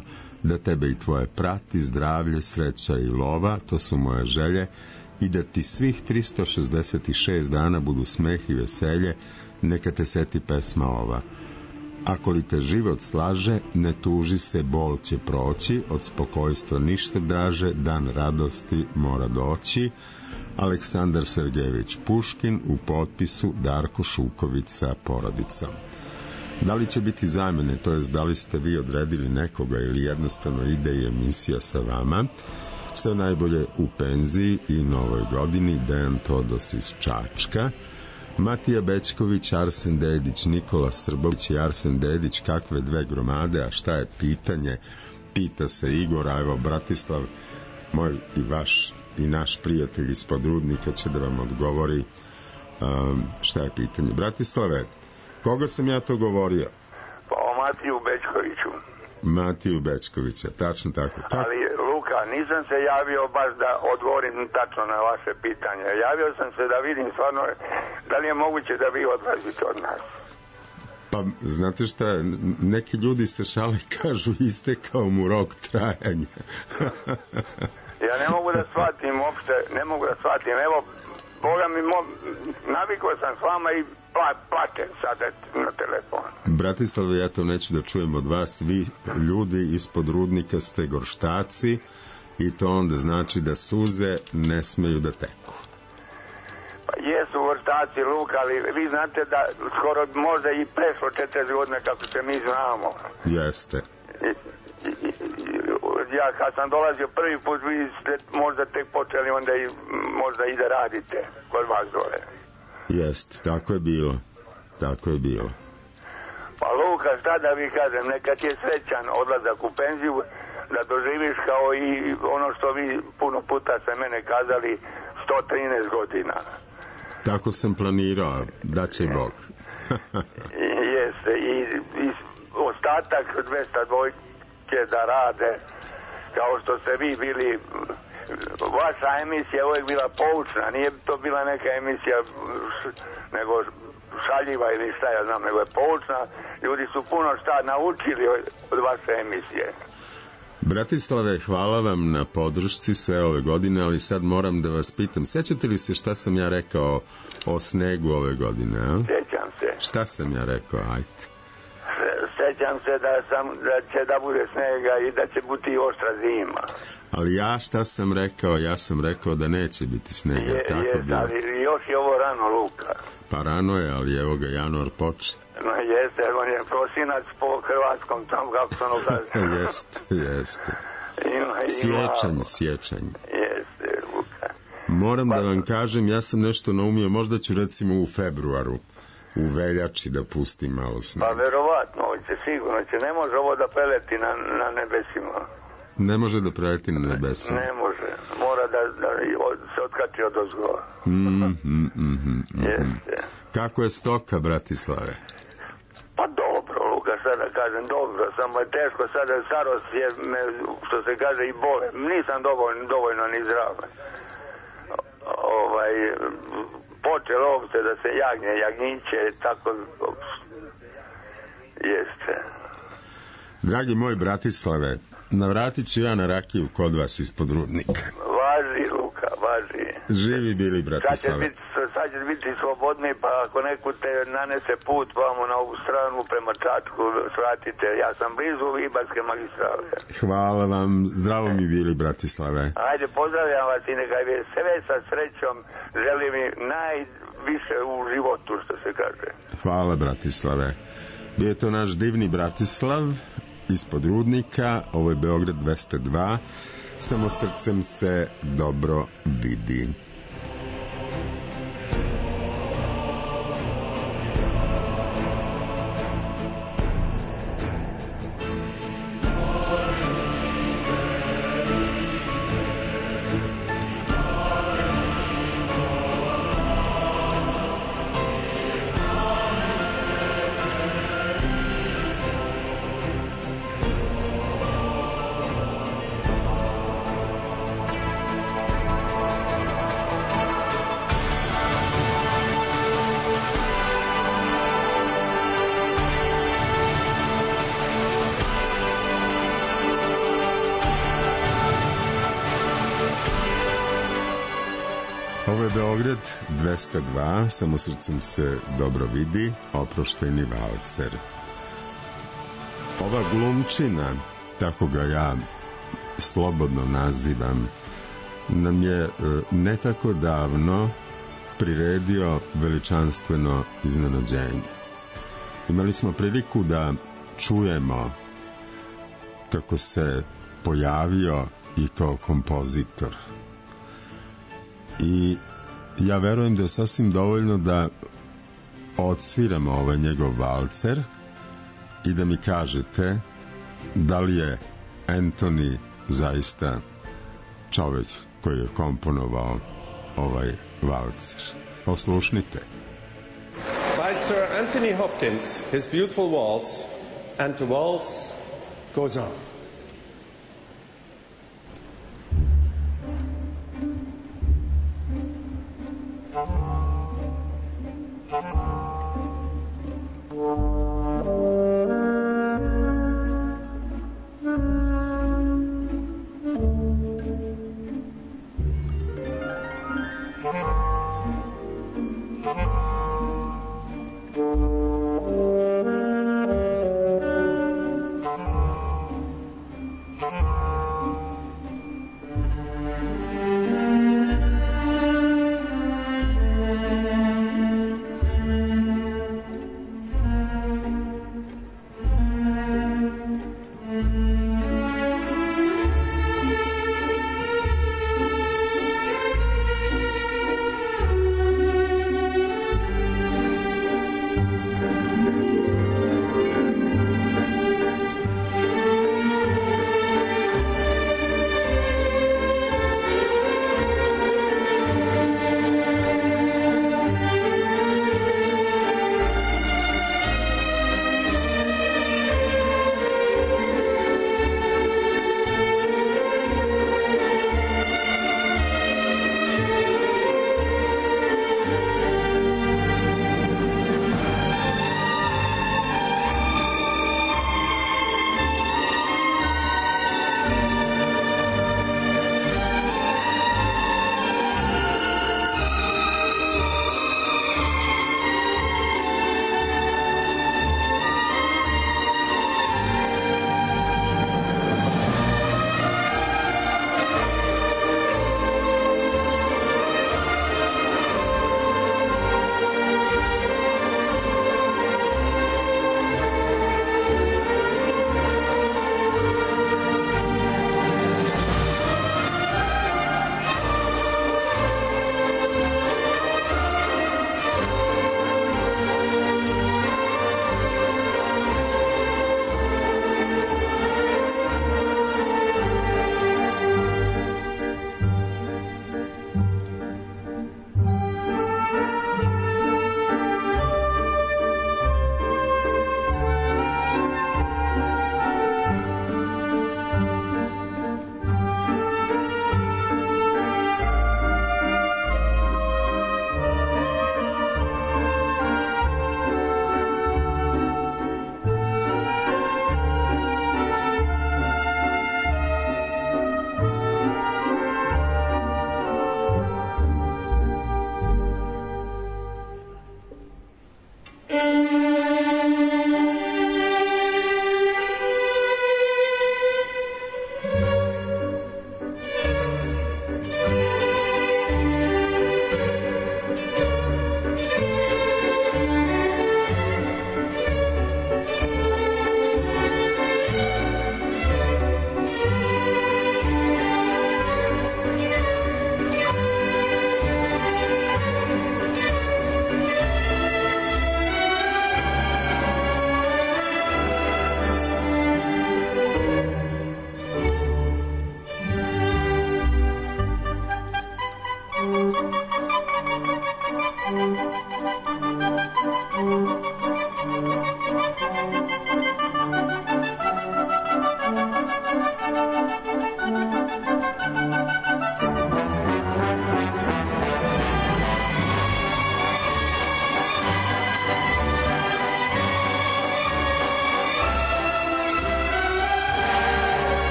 da tebe i tvoje prati zdravlje, sreća i lova, to su moje želje, i da ti svih tristo šezdeset šest dana budu smeh i veselje, neka te seti pesma ova. Ako li te život slaže, ne tuži se, bol će proći, od spokojstva ništa draže, dan radosti mora doći. Aleksandar Sergejević Puškin, u potpisu Darko Šuković sa porodicom. Da li će biti zamene, to jest da li ste vi odredili nekoga ili jednostavno ide i emisija sa vama? Sve najbolje u penziji i novoj godini. Dejan Todos iz Čačka. Matija Bećković, Arsen Dedić, Nikola Srbović i Arsen Dedić, kakve dve gromade, a šta je pitanje? Pita se Igor, a evo Bratislav, moj i vaš i naš prijatelj ispod Rudnika će da vam odgovori um, šta je pitanje. Bratislave, koga sam ja to govorio? Pa o Matiju Bećkoviću. Matiju Bećkovića, tačno tako. tako. Ali Luka, nisam se javio baš da odgovorim tačno na vaše pitanje. Javio sam se da vidim stvarno da li je moguće da vi odlazite od nas. Pa, znate šta, neki ljudi se šale, kažu, istekao mu rok trajanja. Ja ne mogu da shvatim uopšte, ne mogu da shvatim. Evo, Boga mi, mo, navikao sam s vama i pla, plaćem sada na telefon. Bratislave, ja to neću da čujem od vas. Vi, ljudi ispod Rudnika, ste gorštaci i to onda znači da suze ne smeju da teku. Pa jesu gorštaci, Luka, ali vi znate da skoro možda i prešlo četrdeset godina kako se mi znamo. Jeste. I, i, i, ja kad sam dolazio prvi put, vi ste možda tek počeli onda i možda i da radite kod vas dole. Jeste, tako je bilo. Tako je bilo. Pa Luka, šta da vi kažem, neka ti je srećan odlazak u penziju, da doživiš kao i ono što vi puno puta se mene kazali, sto trinaest godina. Tako sam planirao, da će Bog. Jeste, i, i ostatak dvesta dvojke da rade, kao što ste vi bili, vaša emisija je uvijek bila poučna, nije to bila neka emisija nego šaljiva ili šta ja znam, nego je poučna, ljudi su puno šta naučili od vaše emisije. Bratislave, hvala vam na podršci sve ove godine, ali sad moram da vas pitam, sećate li se šta sam ja rekao o snegu ove godine? A? Sećam se. Šta sam ja rekao, ajte? Sećam se da, sam, da će da bude snega i da će biti oštra zima. Ali ja šta sam rekao? Ja sam rekao da neće biti snega. Je, tako je, bilo. ali još je ovo rano, Luka. Pa rano je, ali evo ga, januar počne. No jeste, on je prosinac po hrvatskom, tam kako se ono kaže. Jeste, jeste. Ima, ima, sječanj, sječanj. Jeste, Luka. Moram pa, da vam kažem, ja sam nešto naumio, možda ću recimo u februaru, u veljači da pustim malo snega. Pa verovatno, će sigurno, će, ne može ovo da preleti na, na nebesima. Ne može da preleti na nebesima. Ne, ne može, mora da, da od, se otkači od ozgova. Mm, mm, mm, mm, mm. Jeste. Kako je stoka, Bratislave? Pa dobro, Luka, sad da kažem, dobro, samo je teško sada, starost je, me, što se kaže, i bole. Nisam dovoljno, dovoljno ni zdrav. Ovaj, počelo ovdje da se jagnje, jagnjiće, tako, jeste. Dragi moj Bratislave, navratit ću ja na rakiju kod vas ispod Rudnika. Važi, Luka, važi. Živi bili, Bratislave. Sad ćeš biti slobodni, pa ako neko te nanese put vamo na ovu stranu prema Čačku, svratite. Ja sam blizu Ibarske magistrale. Hvala vam, zdravo mi bili, Bratislave. Ajde, pozdravljam vas i neka je sve sa srećom. Želim mi najviše u životu, što se kaže. Hvala, Bratislave. Bio je to naš divni Bratislav ispod Rudnika, ovo je Beograd dvesta dva, samo srcem se dobro vidi. Ovo je Beograd dvesta dva, samo srcem se dobro vidi, oproštajni valcer. Ova glumčina, tako ga ja slobodno nazivam, nam je ne tako davno priredio veličanstveno iznenađenje. Imali smo priliku da čujemo kako se pojavio i kao kompozitor. I ja verujem da je sasvim dovoljno da odsviramo ovaj njegov valcer i da mi kažete da li je Anthony zaista čovjek koji je komponovao ovaj valcer. Oslušnite. By Sir Anthony Hopkins, his beautiful waltz, and the waltz goes on.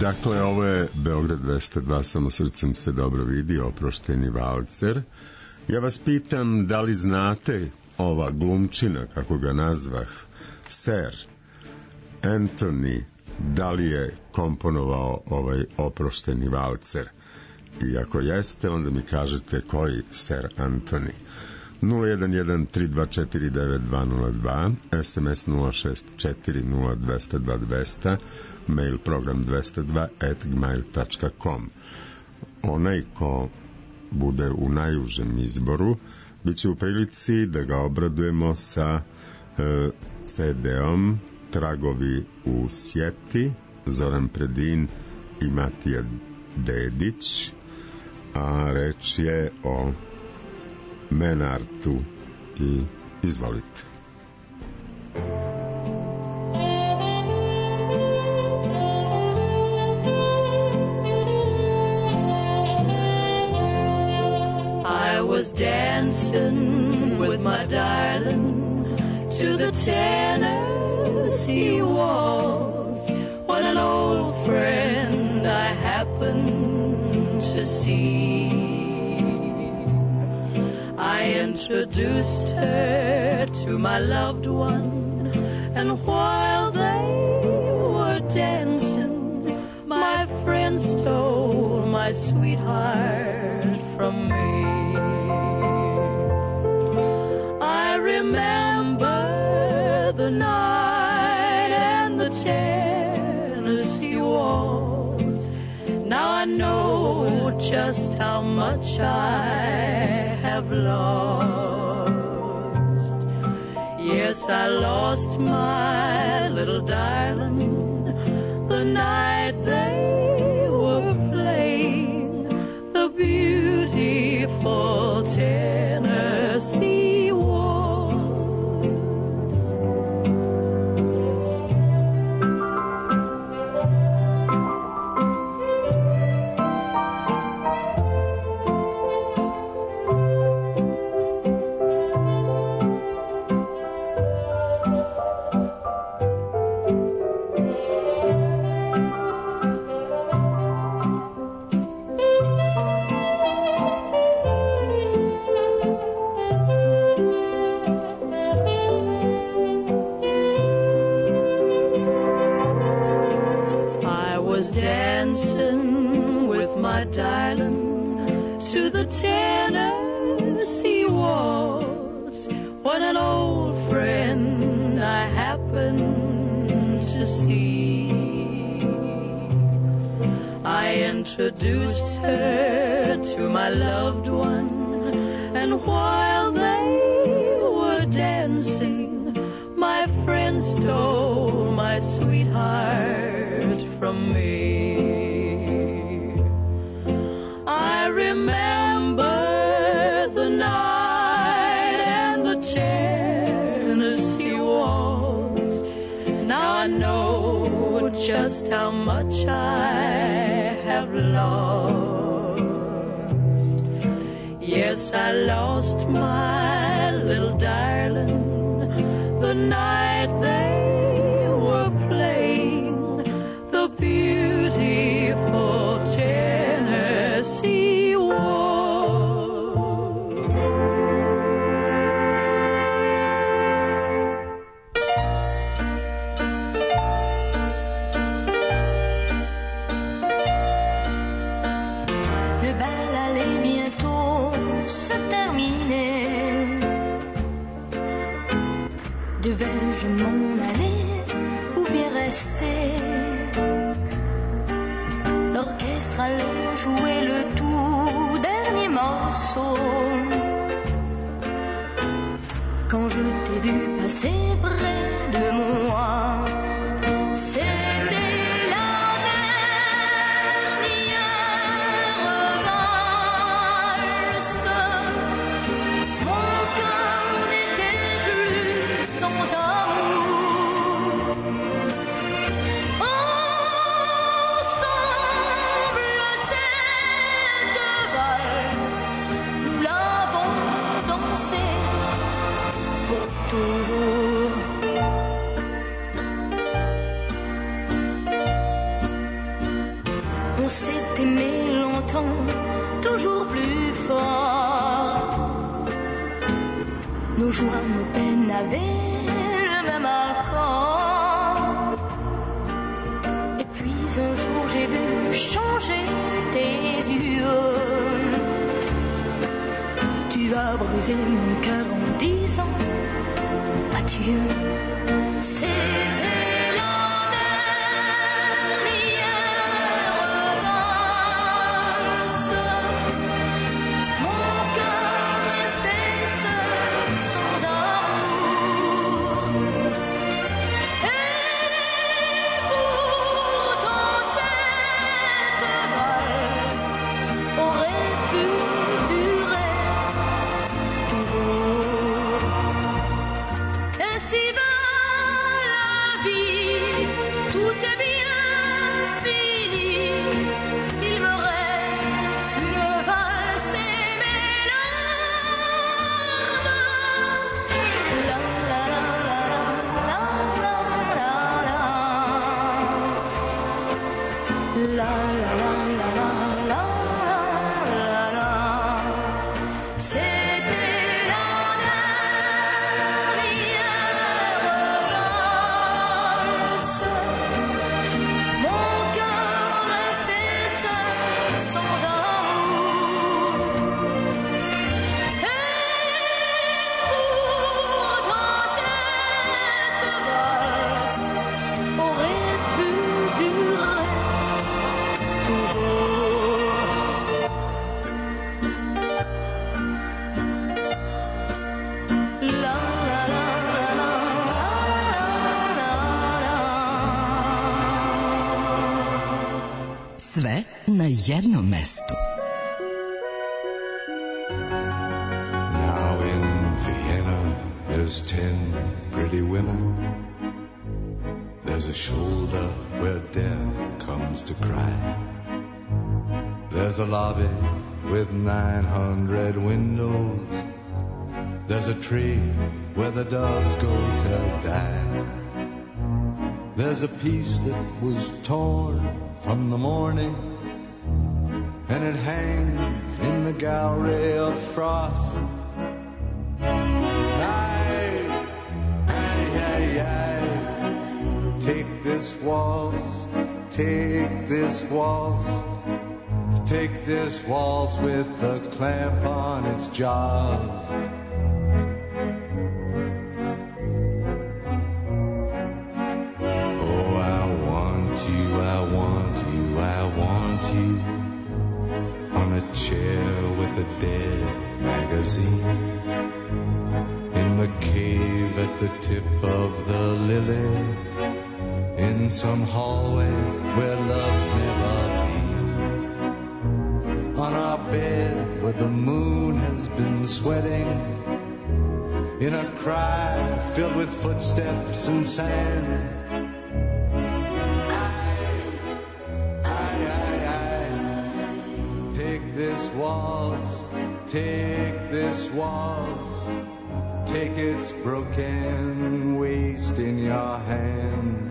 Dakle, ovo je Beograd dvesta dva, samo srcem se dobro vidi, oprošteni valcer. Ja vas pitam, da li znate ova glumčina, kako ga nazvah, Sir Anthony, da li je komponovao ovaj oprošteni valcer? I ako jeste, onda mi kažete koji Sir Anthony. nula jedan jedan tri dva četiri devet dva nula dva, es em es nula šest četiri nula dva nula dva dva nula, mail program dvesta dva at gmail tačka com. Onaj ko bude u najužem izboru bit će u prilici da ga obradujemo sa e, ce de-om Tragovi u sjeti, Zoran Predin i Matija Dedić, a reč je o Menartu i izvolite. I was dancing with my darling to the Tennessee waltz when an old friend I happened to see. I introduced her to my loved one, and while they were dancing, my friend stole my sweetheart from me. I remember the night and the Tennessee waltz. Now I know just how much I have lost. Yes, I lost my little darling the night they were playing the beautiful Tennessee waltz. Darling, to the Tennessee waltz when an old friend I happened to see. I introduced her to my loved one, and while they were dancing, my friend stole my sweetheart from me. I remember the night and the Tennessee waltz. Now I know just how much I have lost. Yes, I lost my little darling the night they were playing the beautiful Tennessee waltz. Le bal allait bientôt se terminer. Devais-je m'en aller ou bien rester? L'orchestre allait jouer le tout dernier morceau. Quand je t'ai vu passer près de moi, c'était la dernière valse. Mon cœur n'était plus sans amour. Ensemble, cette valse toujours plus fort. Nos joies, nos peines avaient le même accord. Et puis un jour j'ai vu changer tes yeux. Tu as brisé mon cœur en disant adieu. C'était la dernière valse. Mon cœur restait seul sans amour. Et pourtant cette valse aurait pu durer toujours. Ainsi va la vie, tout est bien fini. Il me reste une valse et mes larmes. La la la la la la la. La la la la la la la. C'était la dernière valse. Mon cœur restait seul sans amour. Et pourtant cette valse aurait pu durer toujours. La la la la la la la. Sve na jednom mestu. Now in Vienna there's ten pretty women. There's a shoulder where death comes to cry. There's a lobby with nine hundred windows. There's a tree where the doves go to die. There's a piece that was torn from the morning, and it hangs in the gallery of frost. Aye, aye, aye, aye. Take this waltz, take this waltz, take this waltz with the clamp on its jaws. Oh, I want you, I want you, I want you on a chair with a dead magazine in the cave at the tip of the lily, in some hallway where love's never been, on our bed where the moon has been sweating, in a cry filled with footsteps and sand. Take this waltz, take this waltz, take its broken waist in your hand.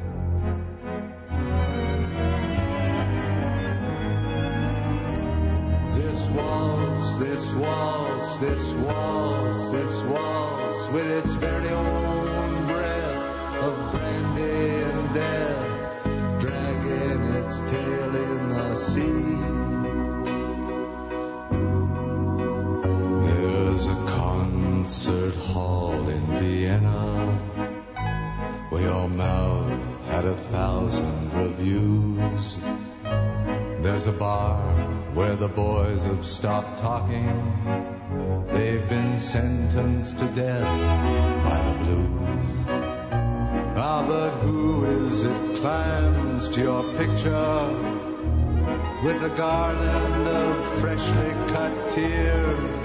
This waltz, this waltz, this waltz, this waltz, with its very own breath of brandy and death, dragging its tail in the sea. There's a concert hall in Vienna where your mouth had a thousand reviews. There's a bar where the boys have stopped talking. They've been sentenced to death by the blues. Ah, but who is it climbs to your picture with a garland of freshly cut tears?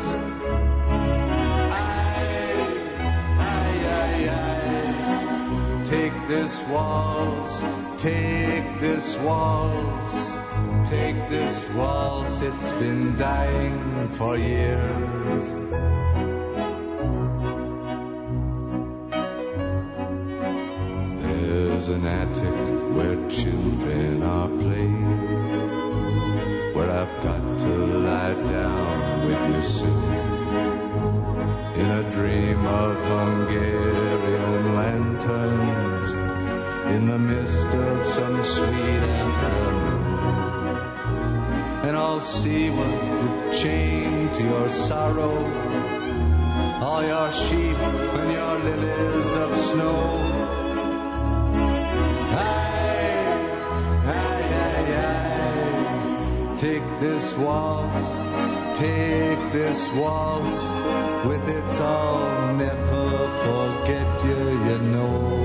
Aye, aye, aye, aye. Take this waltz, take this waltz, take this waltz, it's been dying for years. There's an attic where children are playing, where I've got to lie down with you soon. In a dream of Hungarian lanterns, in the mist of some sweet afternoon. And I'll see what you've chained to your sorrow, all your sheep and your lilies of snow. Aye, aye, aye, aye. Take this waltz, take this waltz, with its I'll never forget you, you know.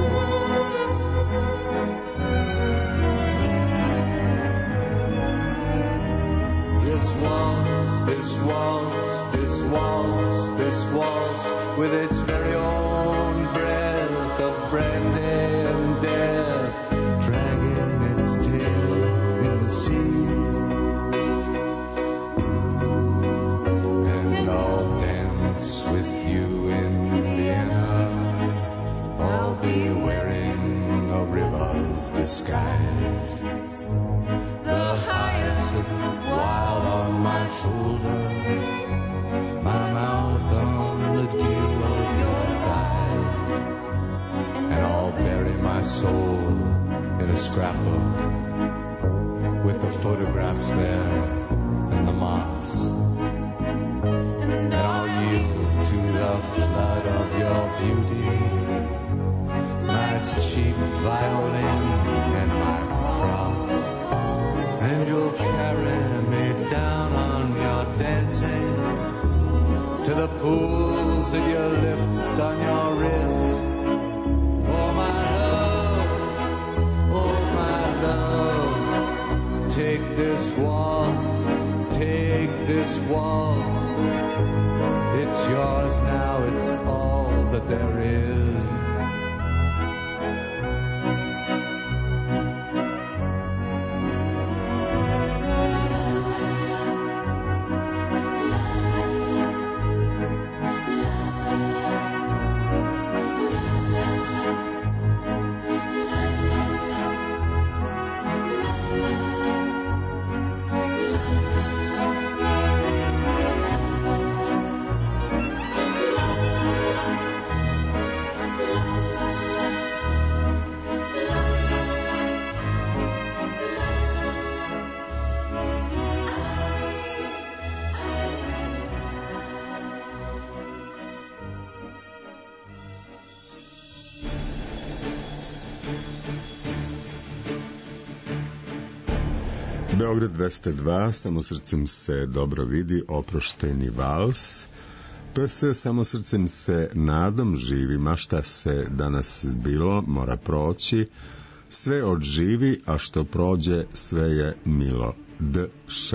This waltz, this waltz, this waltz, this waltz, with its very own breath of brandy and death, dragging its tail in the sea. And I'll dance with you in Vienna, I'll be wearing a river's disguise, the hyacinth wild on my shoulder, my mouth on the dew of your thighs. And I'll bury my soul in a scrapbook with the photographs there and the moths. And I'll yield to the flood of your beauty, my cheap violin and my cross. And you'll carry me down on your dancing to the pools that you lift on your wrist. Oh my love, oh my love, take this waltz, take this waltz. It's yours now, it's all that there is. Beograd dvesta dva, Samo srcem se dobro vidi, Oprošteni vals. P S Samo srcem se nadam, živi, ma šta se danas zbilo, mora proći, sve odživi, a što prođe, sve je milo. D Š.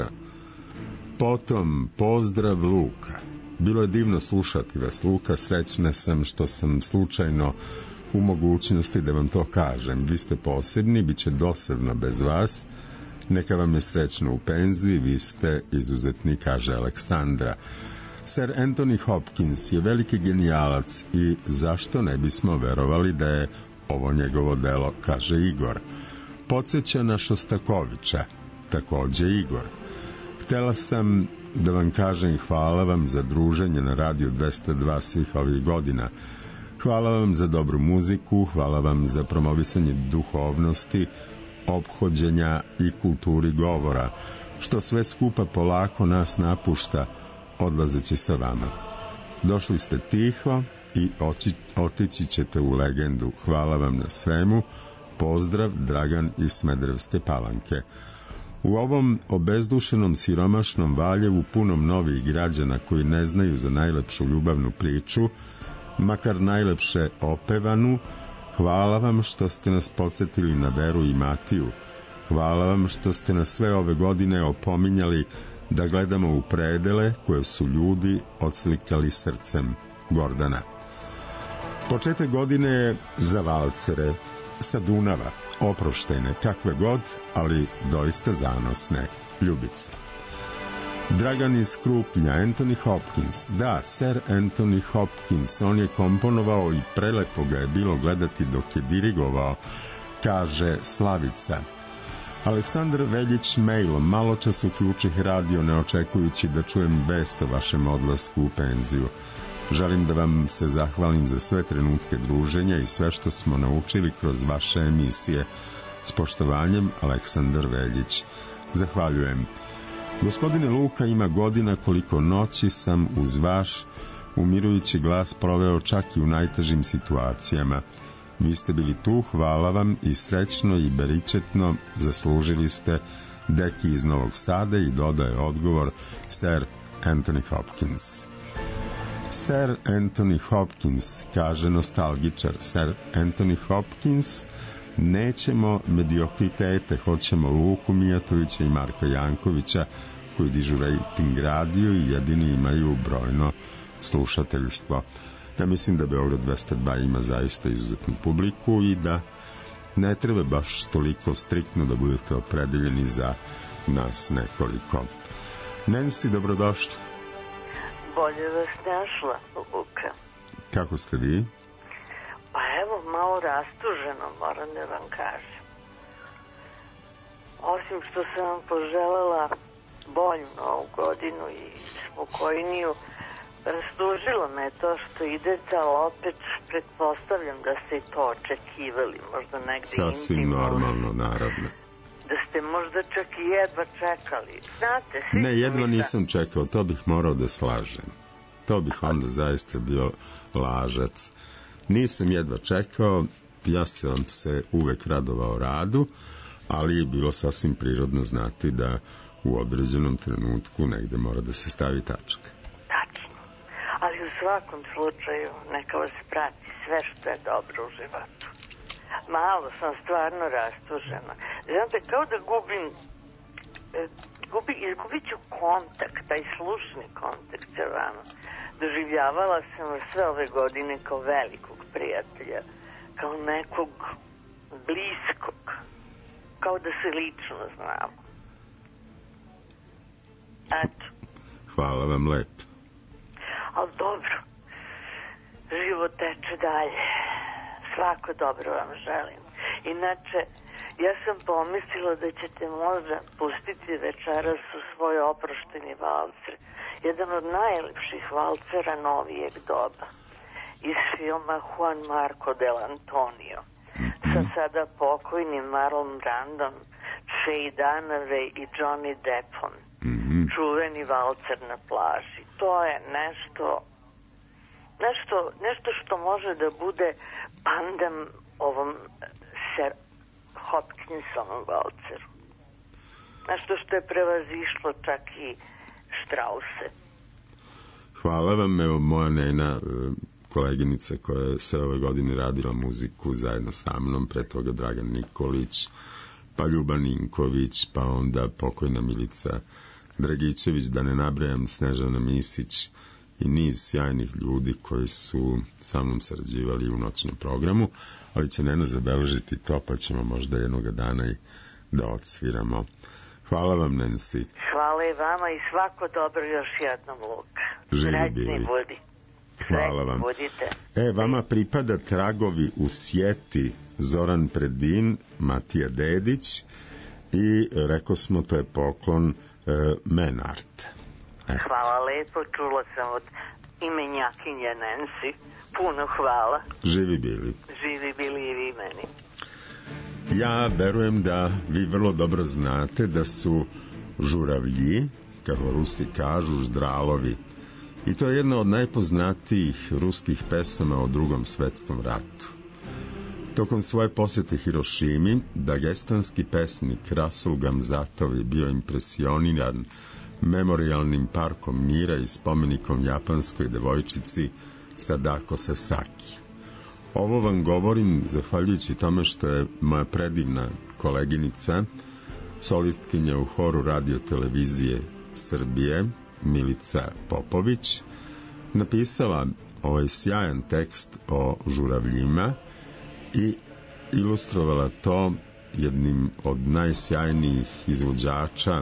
Potom, pozdrav Luka. Bilo je divno slušati vas, Luka, srećna sam što sam slučajno u mogućnosti da vam to kažem. Vi ste posebni, bit će dosadno bez vas. Neka vam je srećno u penziji, vi ste izuzetni, kaže Aleksandra. Sir Anthony Hopkins je veliki genijalac i zašto ne bismo verovali da je ovo njegovo delo, kaže Igor. Podsjeća na Šostakovića, takođe Igor. Htela sam da vam kažem hvala vam za druženje na Radio dvesta dva svih ovih godina. Hvala vam za dobru muziku, hvala vam za promovisanje duhovnosti, ophođenja i kulturi govora, što sve skupa polako nas napušta, odlazeći sa vama. Došli ste tiho i oči, otići ćete u legendu. Hvala vam na svemu. Pozdrav, Dragan iz Smederevske Palanke. U ovom obezdušenom siromašnom Valjevu, punom novih građana koji ne znaju za najlepšu ljubavnu priču, makar najlepše opevanu, hvala vam što ste nas podsjetili na Veru i Matiju. Hvala vam što ste nas sve ove godine opominjali da gledamo u predele koje su ljudi odslikali srcem. Gordana. Početak godine je za valcere sa Dunava, oproštene kakve god, ali doista zanosne. Ljubica. Dragan iz Krupnja, Anthony Hopkins. Da, Sir Anthony Hopkins, on je komponovao i prelepo ga je bilo gledati dok je dirigovao, kaže Slavica. Aleksandar Veljić mailom: malo čas uključih radio ne očekujući da čujem vest o vašem odlasku u penziju. Želim da vam se zahvalim za sve trenutke druženja i sve što smo naučili kroz vaše emisije. S poštovanjem, Aleksandar Veljić. Zahvaljujem. Gospodine Luka, ima godina koliko noći sam uz vaš umirujući glas proveo čak i u najtežim situacijama. Vi ste bili tu, hvala vam i srećno i beričetno zaslužili ste, deki iz Novog Sada. I dodaje odgovor Sir Anthony Hopkins. Sir Anthony Hopkins, kaže nostalgičar. Sir Anthony Hopkins: nećemo mediokritete, hoćemo Luku Mijatovića i Marka Jankovića koji dižu rating radio i jedini imaju brojno slušateljstvo. Ja mislim da Beograd dvesta dva ima zaista izuzetnu publiku i da ne treba baš toliko striktno da budete opredeljeni za nas nekoliko. Nancy, dobrodošli. Bolje vas našla, Luka. Kako ste vi? Pa evo, malo rastuženo, moram da vam kažem. Osim što sam vam poželela bolju novu godinu i spokojniju, rastužilo me to što idete, ali opet pretpostavljam da ste i to očekivali, možda negde sasvim intimno. Normalno, naravno. Da ste možda čak i jedva čekali. Znate, svi Ne, jedva mi nisam čekao, to bih morao da slažem. To bih onda zaista bio lažac. Nisam jedva čekao, ja sam se uvek radovao radu, ali je bilo sasvim prirodno znati da u određenom trenutku negde mora da se stavi tačka. Tačno. Ali u svakom slučaju neka vas prati sve što je dobro u životu. Malo sam stvarno rastužena. Znate, kao da gubim, e, gubi, izgubit ću kontakt, taj slušni kontakt sa vama. Doživljavala sam vas sve ove godine kao velikog prijatelja, kao nekog bliskog, kao da se lično znamo. Eto. Hvala vam lepo. Ali dobro, život teče dalje. Svako dobro vam želim. Inače, ja sam pomislila da ćete možda pustiti večeras u svoj oprošteni valcer. Jedan od najlepših valcera novijeg doba. Iz filma Juan Marco del Antonio. Sa sada pokojnim Marlon Brandom, Faye Dunaway i Johnny Deppom. Čuveni valcer na plaži. To je nešto, nešto, nešto što može da bude pandam ovom Sir Hopkinsovom valceru. Nešto što je prevazišlo čak i Strause. Hvala vam, evo moja nena koleginica koja je sve ove godine radila muziku zajedno sa mnom, pre toga Dragan Nikolić, pa Ljuba Ninković, pa onda pokojna Milica Dragićević, da ne nabrajam, Snežana Misić i niz sjajnih ljudi koji su sa mnom sarađivali u noćnom programu, ali će Nena zabeležiti to, pa ćemo možda jednoga dana i da odsviramo. Hvala vam, Nancy. Hvala i vama i svako dobro još jednom, Luka. Živi bili. Budi. Hvala vam. Budite. E, vama pripada Tragovi u sjeti, Zoran Predin, Matija Dedić i rekao smo to je poklon e, Menart. Eto. Hvala lepo, čula sam od imenjakinje Nancy. Puno hvala. Živi bili. Živi bili i vi meni. Ja verujem da vi vrlo dobro znate da su žuravlji, kako Rusi kažu, ždralovi. I to je jedna od najpoznatijih ruskih pesama o Drugom svetskom ratu. Tokom svoje posjete Hirošimi, dagestanski pesnik Rasul Gamzatov je bio impresioniran memorialnim parkom mira i spomenikom japanskoj devojčici Sadako Sasaki. Ovo vam govorim zahvaljujući tome što je moja predivna koleginica, solistkinja u horu radio televizije Srbije, Milica Popović, napisala ovaj sjajan tekst o žuravljima i ilustrovala to jednim od najsjajnijih izvođača.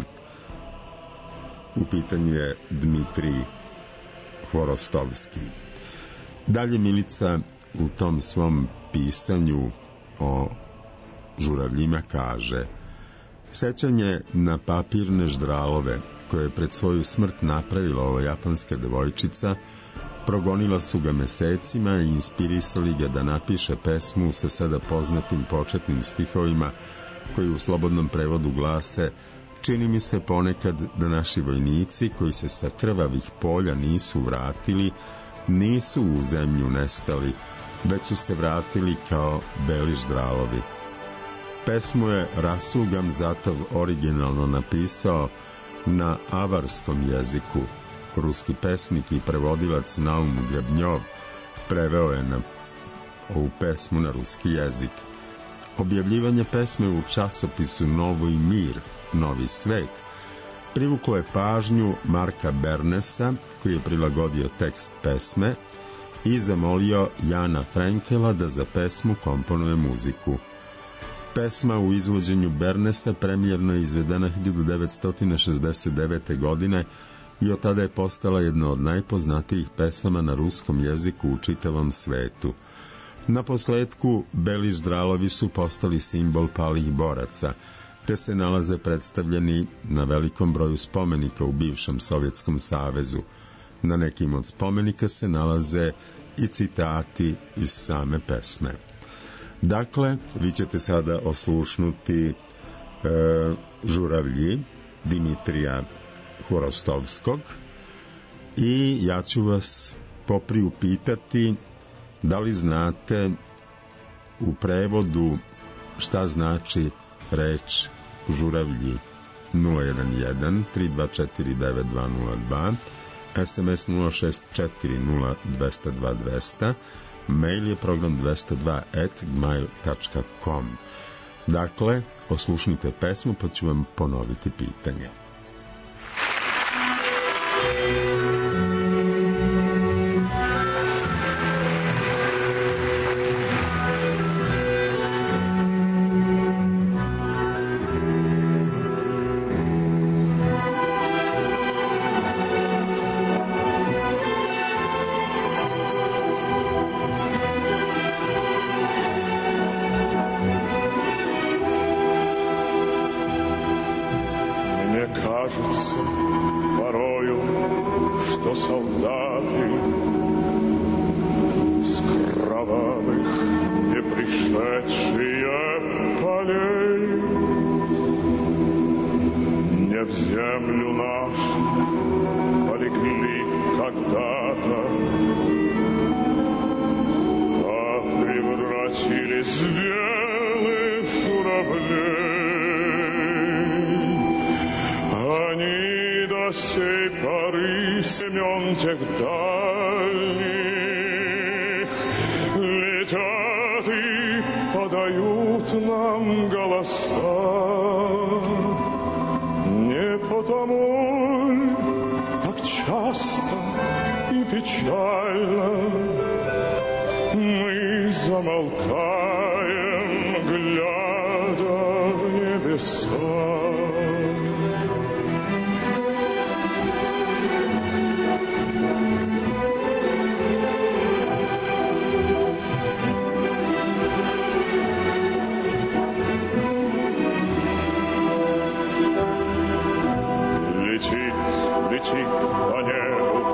U pitanju je Dmitrij Hvorostovski. Dalje Milica u tom svom pisanju o žuravljima kaže: Sećanje na papirne ždralove koje je pred svoju smrt napravila ova japanska devojčica progonila su ga mesecima i inspirisali ga da napiše pesmu sa sada poznatim početnim stihovima koji u slobodnom prevodu glase: čini mi se ponekad da naši vojnici koji se sa krvavih polja nisu vratili, nisu u zemlju nestali, već su se vratili kao beli ždralovi. Pesmu je Rasul Gamzatov originalno napisao na avarskom jeziku. Ruski pesnik i prevodilac Naum Grebnjov preveo je na ovu pesmu na ruski jezik. Objavljivanje pesme u časopisu Novoj mir, Novi svet, privuklo je pažnju Marka Bernesa, koji je prilagodio tekst pesme i zamolio Jana Frenkela da za pesmu komponuje muziku. Pesma u izvođenju Bernesa premijerno je izvedena hiljadu devetsto šezdeset devete. godine i od tada je postala jedna od najpoznatijih pesama na ruskom jeziku u čitavom svetu. Na posledku, beli ždralovi su postali simbol palih boraca, te se nalaze predstavljeni na velikom broju spomenika u bivšem Sovjetskom savezu. Na nekim od spomenika se nalaze i citati iz same pesme. Dakle, vi ćete sada oslušnuti e, Žuravlji Dimitrija Horostovskog i ja ću vas popriupitati da li znate u prevodu šta znači reč žuravlji. Nula jedan jedan tri dva četiri devet dva nula dva, es em es nula šest četiri nula dva nula dva dva nula, mail je program dvesta dva at gmail tačka com. Dakle, oslušnite pesmu pa ću vam ponoviti pitanje.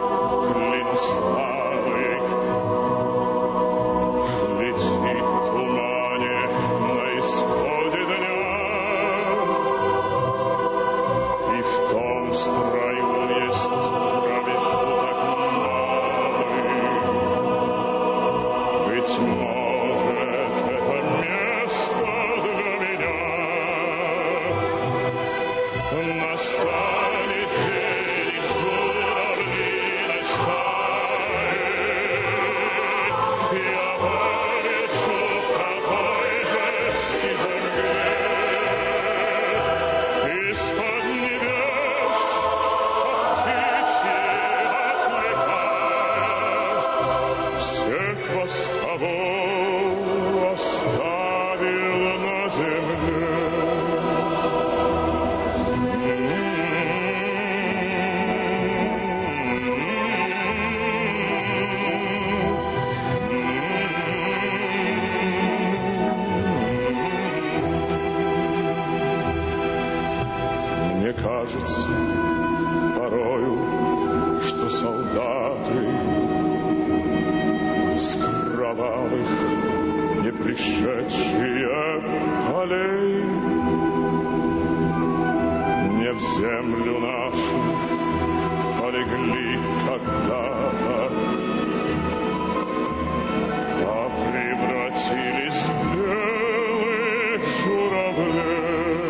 Leti malih nie пришедшие полей, не в землю нашу полегли когда-то, а превратились в белые журавли.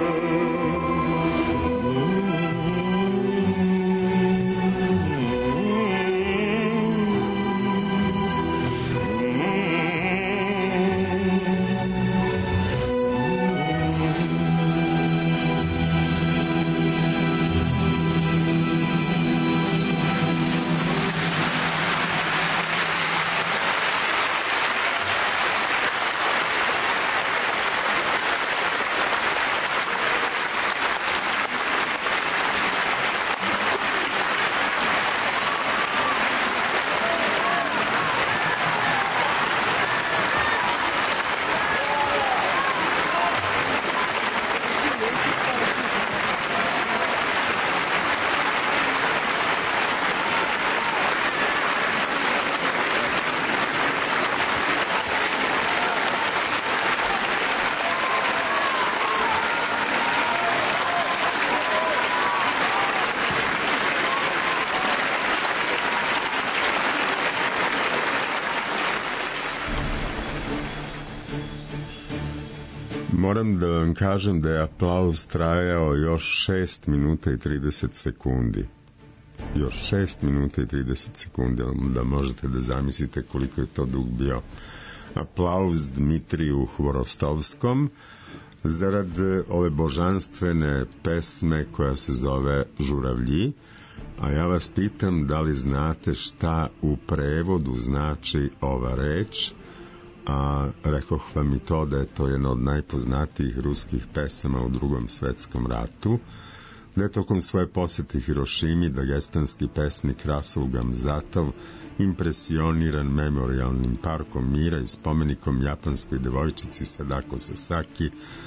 Moram da vam kažem da je aplauz trajao još šest minuta i trideset sekundi. Još šest minuta i trideset sekundi, da možete da zamislite koliko je to dug bio. Aplauz Dmitriju Hvorostovskom zarad ove božanstvene pesme koja se zove Žuravlji, a ja vas pitam da li znate šta u prevodu znači ova reč, a rekoh vam i to da je to jedna od najpoznatijih ruskih pesama u Drugom svetskom ratu, da je tokom svoje posete Hirošimi dagestanski pesnik Rasul Gamzatov, impresioniran memorialnim parkom mira i spomenikom japanskoj devojčici Sadako Sasaki,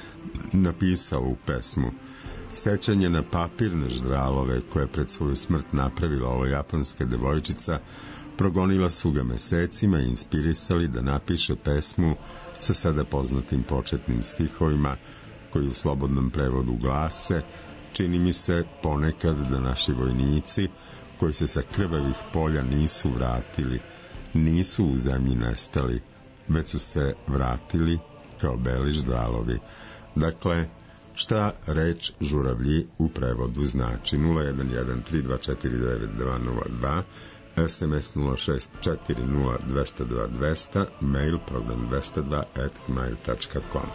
napisao u pesmu: sećanje na papirne ždralove koje pred svoju smrt napravila ova japanska devojčica progonila su ga mesecima i inspirisali da napiše pesmu sa sada poznatim početnim stihovima koji u slobodnom prevodu glase: čini mi se ponekad da naši vojnici koji se sa krvavih polja nisu vratili, nisu u zemlji nestali, već su se vratili kao beli ždralovi. Dakle, šta reč žuravlji u prevodu znači? Nula jedan jedan tri dva četiri devet dva nula dva, es em es nula šest četiri nula dva nula dva dva nula, mail program dvesta dva at gmail tačka com.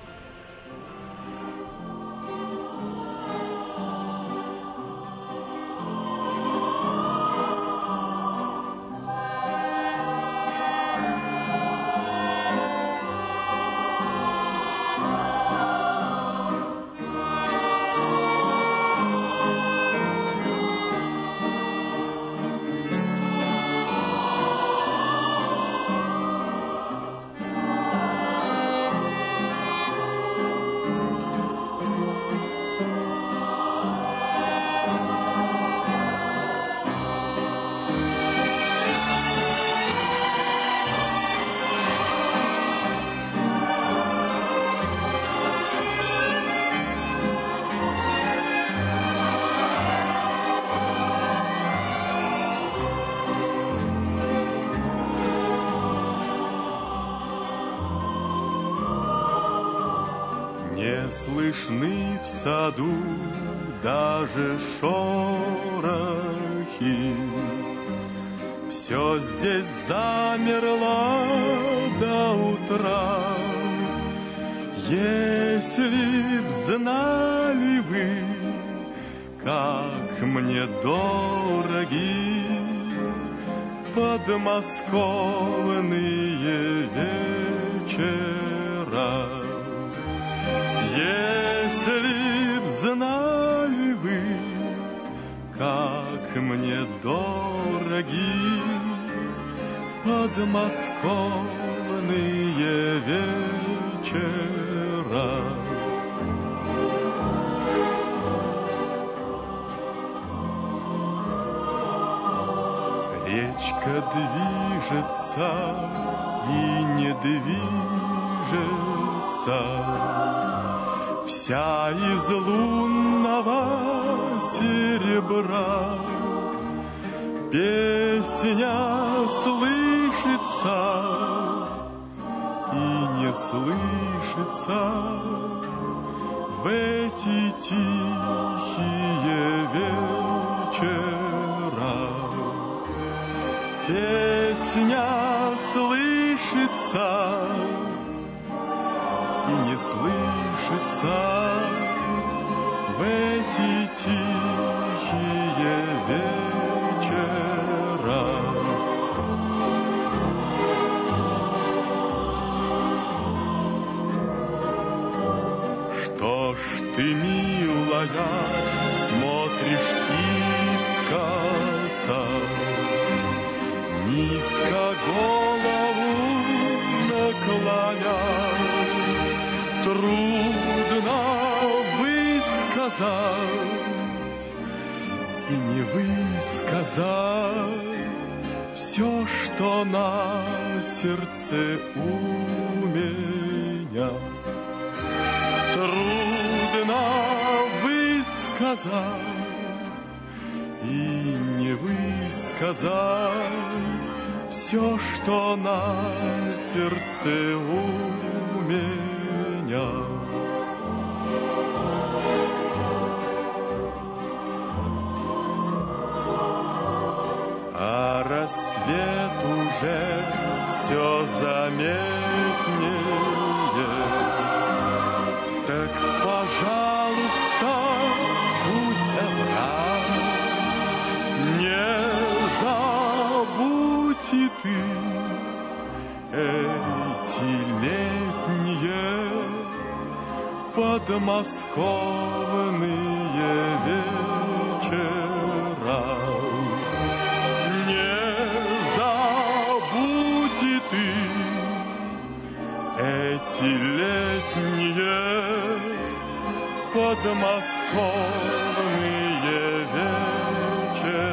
Слышны в саду даже шорохи. Все здесь замерло до утра. Если б знали вы, как мне дороги подмосковные вечера. Если б знали вы, как мне дороги подмосковные вечера. Речка движется и не движется, вся из лунного серебра. Песня слышится и не слышится в эти тихие вечера. Песня слышится и не слышится в эти тихие вечера. Что ж ты, милая, смотришь искоса, низко голову наклоня? Трудно высказать и не высказать все, что на сердце у меня. Трудно высказать и не высказать все, что на сердце у меня. А рассвет уже все заметнее. Так, пожалуйста, будь добра, не забудь и ты эти летние подмосковные вечера. Не забудь и ты эти летние подмосковные вечера.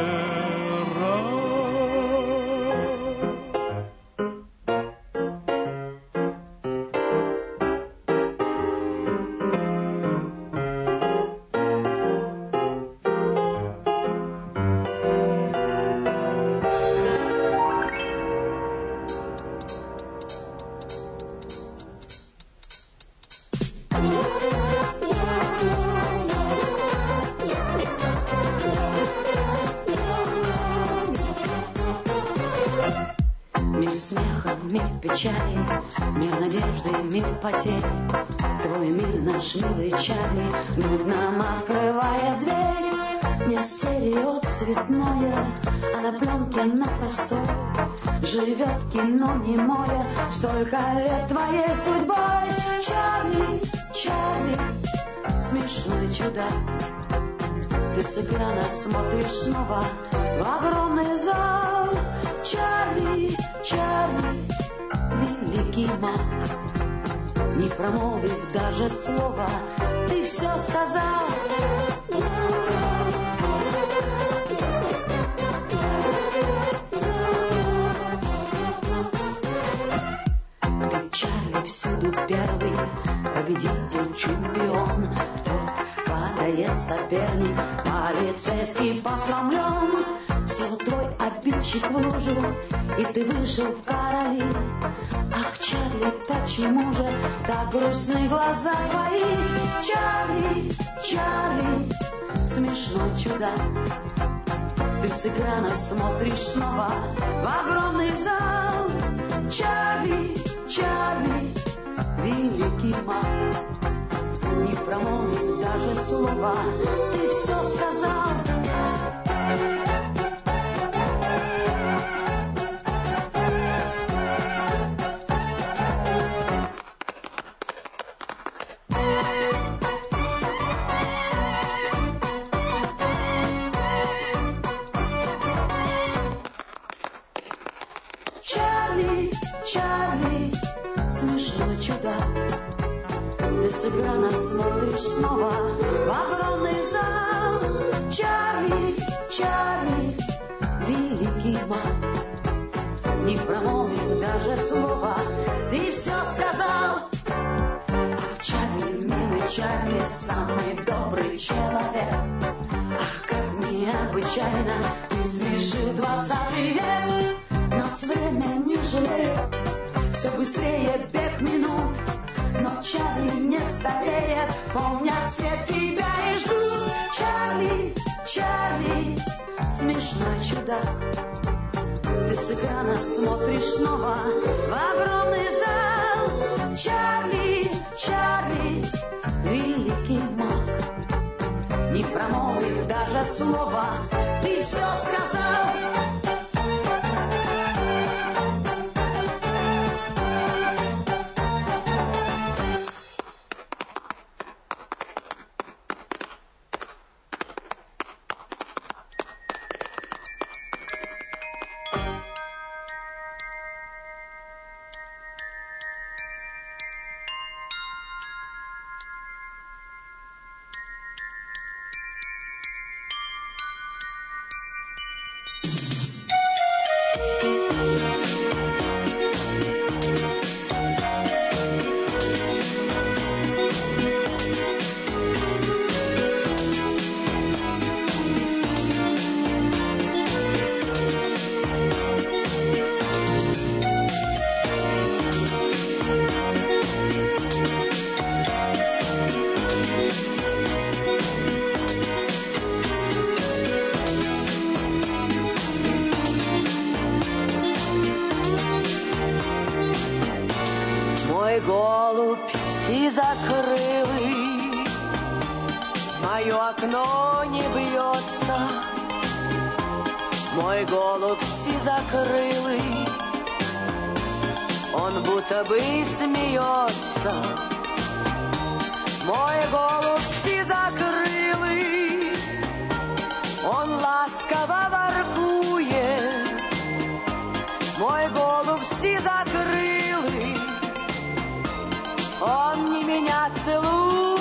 Мир смеха, мир печали, мир надежды, мир потерь. Твой мир, наш милый Чарли, вновь нам открывает дверь. Не стерео цветное, а на пленке на простой живет кино немое, столько лет твоей судьбой. Чарли, Чарли, смешной чудак, ты с экрана смотришь снова в огромный зал. Чарли, Чарли, великий маг, не промолвив даже слова, ты все сказал. Ты, Чарли, всюду первый, победитель, чемпион. Тот падает соперник, полицейский посрамлен. Сел твой обидчик в лужу, и ты вышел в короли. Ах, Чарли, почему же так грустны глаза твои? Чарли, Чарли, смешной чудак, ты с экрана смотришь снова в огромный зал. Чарли, Чарли, великий маг, не промолвив даже слова, ты все сказал. Чарли, Чарли, смешной чудак, ты с экрана смотришь снова в огромный зал. Чарли, Чарли, великий маг. Не промолвив даже слова, ты все сказал. Ах, Чарли, милый Чарли, самый добрый человек. Ах, как необычайно ты смешил двадцатый век. Нас время не жалеет, все быстрее бег минут. Но Чарли не стареет, помнят все тебя и ждут. Чарли, Чарли, смешной чудак. Ты с экрана смотришь снова в огромный зал. Чарли, Чарли, великий маг. Не промолвив даже слова, ты все сказал. Окно не бьется, мой голубь сизокрылый, он будто бы смеется. Мой голубь сизокрылый, он ласково воркует. Мой голубь сизокрылый, он не меня целует.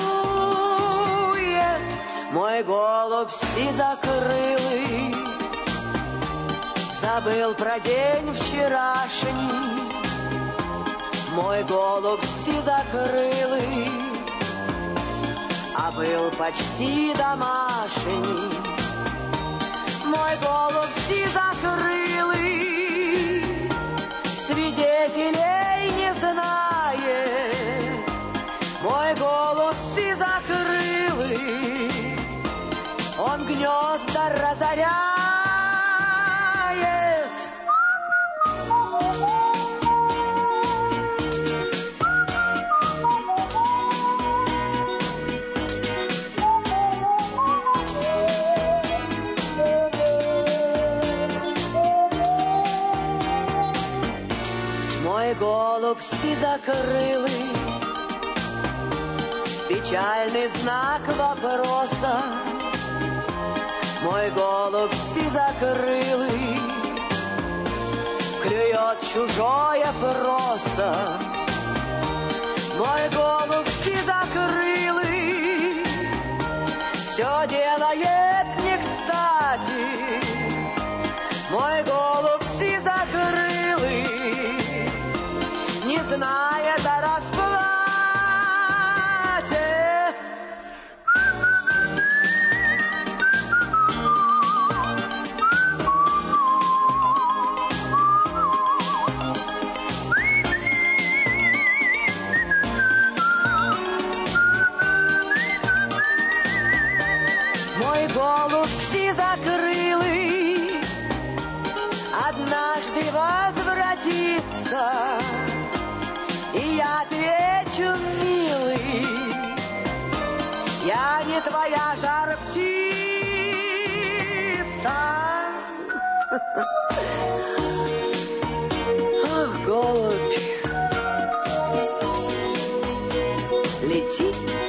Мой голубь сизокрылый забыл про день вчерашний. Мой голубь сизокрылый, а был почти домашний. Мой голубь сизокрылый свидетелей не знает. Мой голубь сизокрылый, он гнезда разоряет. Мой голубь сизокрылый, печальный знак вопроса. Мой голубь сизокрылый клюет чужое просо. Мой голубь сизокрылый все делает не кстати. Мой голубь сизокрылый не знает о расплате. Голубь сизокрылый однажды возвратится, и я отвечу, милый, я не твоя жар-птица. Ах, голубь, лети,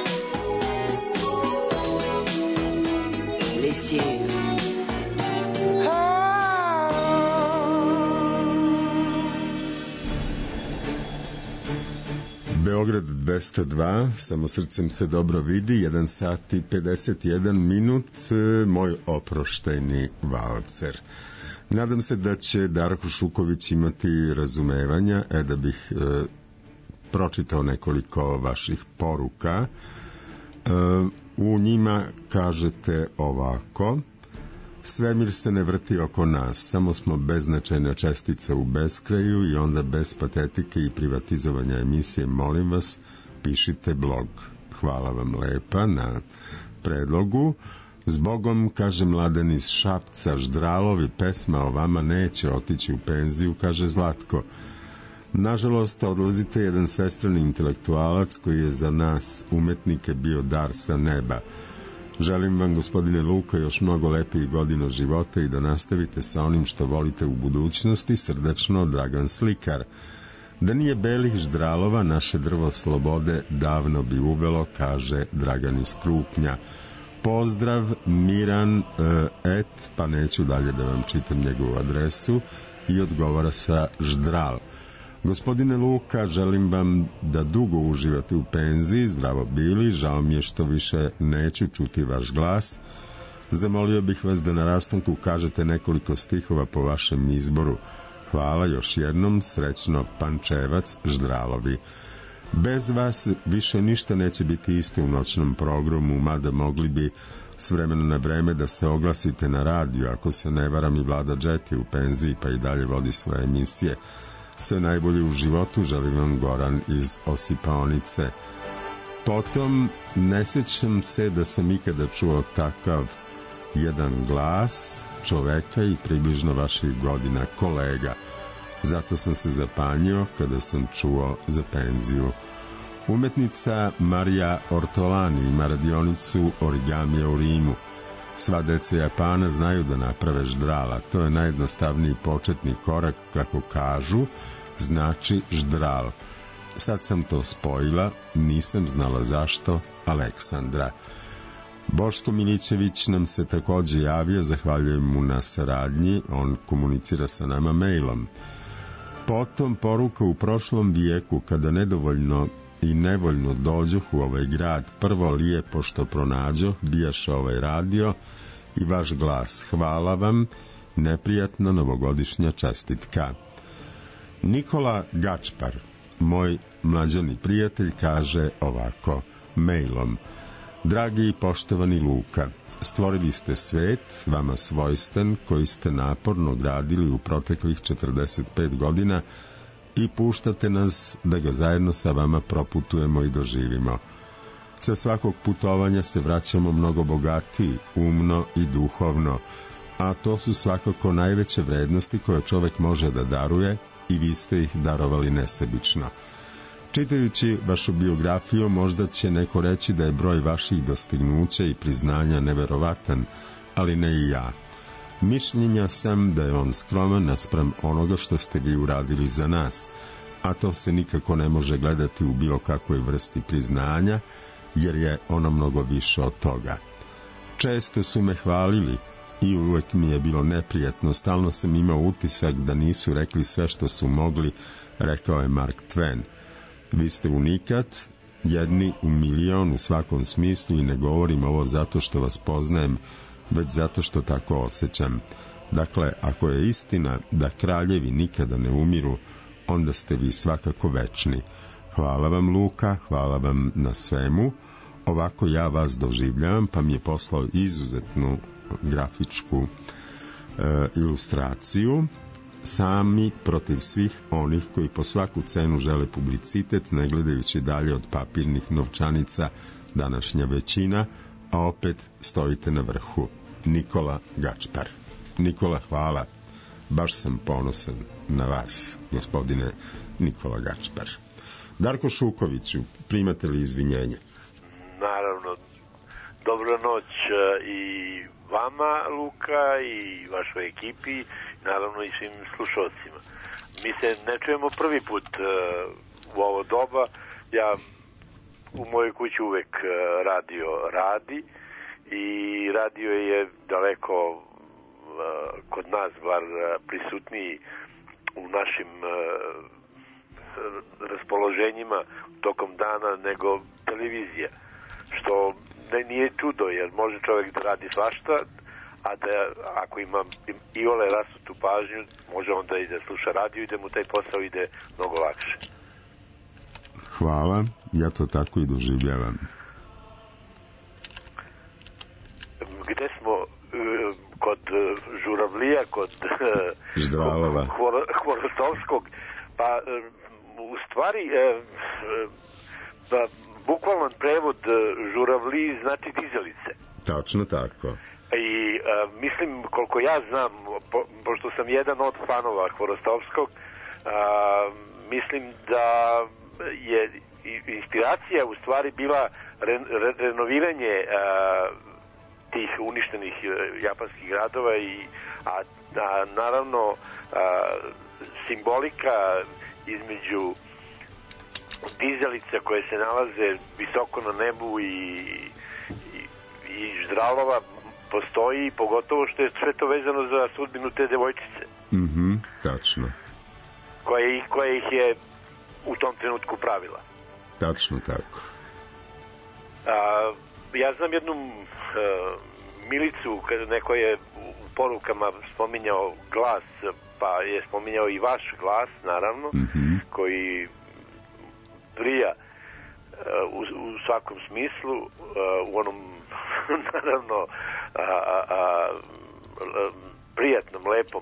лети. Beograd dvesta dva, samo srcem se dobro vidi, jedan sat i pedeset jedan minut, moj oproštajni valcer. Nadam se da će Darko Šuković imati razumevanja, e da bih e, pročitao nekoliko vaših poruka. E, u njima kažete ovako: svemir se ne vrti oko nas, samo smo beznačajna čestica u beskraju i onda bez patetike i privatizovanja emisije, molim vas, pišite blog. Hvala vam lepa na predlogu. Zbogom, kaže Mladen iz Šapca, Ždralovi, pesma o vama neće otići u penziju, kaže Zlatko. Nažalost, odlazite jedan svestrani intelektualac koji je za nas, umetnike, bio dar sa neba. Želim vam, gospodine Luka, još mnogo lepih godina života i da nastavite sa onim što volite u budućnosti. Srdačno, Dragan Slikar. Da nije belih Ždralova, naše drvo slobode davno bi uvelo, kaže Dragan iz Krupnja. Pozdrav, Miran, et, pa neću dalje da vam čitam njegovu adresu, i odgovara sa Ždral. Gospodine Luka, želim vam da dugo uživate u penziji, zdravo bili, žao mi je što više neću čuti vaš glas. Zamolio bih vas da na rastanku kažete nekoliko stihova po vašem izboru. Hvala još jednom, srećno, Pančevac, Ždralovi. Bez vas više ništa neće biti isto u noćnom programu, mada mogli bi s vremena na vreme da se oglasite na radiju, ako se ne varam i Vlada Džet je u penziji pa i dalje vodi svoje emisije. Sve najbolje u životu, želim vam, Goran iz Osipaonice. Potom, ne sjećam se da sam ikada čuo takav jedan glas čoveka i približno vaših godina, kolega. Zato sam se zapanjio kada sam čuo za penziju. Umetnica Marija Ortolani ima radionicu origamija u Rimu. Sva deca Japana znaju da naprave ždrala. To je najjednostavniji početni korak, kako kažu, znači ždral. Sad sam to spojila, nisam znala zašto. Aleksandra. Boško Milićević nam se takođe javio, zahvaljujem mu na saradnji, on komunicira sa nama mailom. Potom poruka: u prošlom vijeku, kada nedovoljno i nevoljno dođoh u ovaj grad, prvo lijepo što pronađoh, bijaše ovaj radio i vaš glas. Hvala vam, neprijatna novogodišnja čestitka. Nikola Gačpar, moj mlađani prijatelj, kaže ovako, mailom: dragi i poštovani Luka, stvorili ste svet, vama svojstven, koji ste naporno gradili u proteklih četrdeset pet godina i puštate nas da ga zajedno sa vama proputujemo i doživimo. Sa svakog putovanja se vraćamo mnogo bogatiji, umno i duhovno, a to su svakako najveće vrednosti koje čovek može da daruje i vi ste ih darovali nesebično. Čitajući vašu biografiju, možda će neko reći da je broj vaših dostignuća i priznanja neverovatan, ali ne i ja. Mišljenja sam da je on skroman naspram onoga što ste vi uradili za nas, a to se nikako ne može gledati u bilo kakvoj vrsti priznanja, jer je ono mnogo više od toga. Često su me hvalili i uvek mi je bilo neprijatno, stalno sam imao utisak da nisu rekli sve što su mogli, rekao je Mark Twain. Vi ste unikat, jedni u milion u svakom smislu, i ne govorim ovo zato što vas poznajem, već zato što tako osjećam. Dakle, ako je istina da kraljevi nikada ne umiru, onda ste vi svakako večni. Hvala vam, Luka, hvala vam na svemu. Ovako ja vas doživljavam, pa mi je poslao izuzetnu grafičku e, ilustraciju. Sami protiv svih onih koji po svaku cenu žele publicitet, ne gledajući dalje od papirnih novčanica, današnja većina, a opet stojite na vrhu. Nikola Gačpar. Nikola, hvala. Baš sam ponosan na vas, gospodine Nikola Gačpar. Darko Šukoviću, primate li izvinjenje? Naravno. Dobra noć i vama, Luka, i vašoj ekipi, naravno i svim slušalcima. Mi se ne čujemo prvi put u ovo doba. Ja u mojoj kući uvek radio radi i radio je daleko kod nas bar prisutniji u našim raspoloženjima tokom dana nego televizija, što ne, nije čudo, jer može čovjek da radi svašta, a da ako ima iole rasutu pažnju, može onda i da sluša radio i da mu taj posao ide mnogo lakše. Hvala, ja to tako i doživljavam. Gde smo? Kod Žuravlija, kod Ždralova, Hvorostovskog. Pa u stvari pa, bukvalan prevod Žuravli znači dizalice. Tačno tako. I a, mislim, koliko ja znam, po, pošto sam jedan od fanova Hvorostovskog, a, mislim da je inspiracija u stvari bila re, re, renoviranje a, tih uništenih japanskih gradova, i, a, a naravno a, simbolika između dizalica koje se nalaze visoko na nebu i, i, i ždralova postoji, pogotovo što je sve to vezano za sudbinu te devojčice. Mhm, tačno. Koja, koja ih je u tom trenutku pravila. Tačno tako. A, ja znam jednu a, Milicu, kada neko je u porukama spominjao glas, pa je spominjao i vaš glas, naravno, mm-hmm. koji prija uh, u, u svakom smislu, uh, u onom naravno uh, uh, uh, prijatnom, lepom.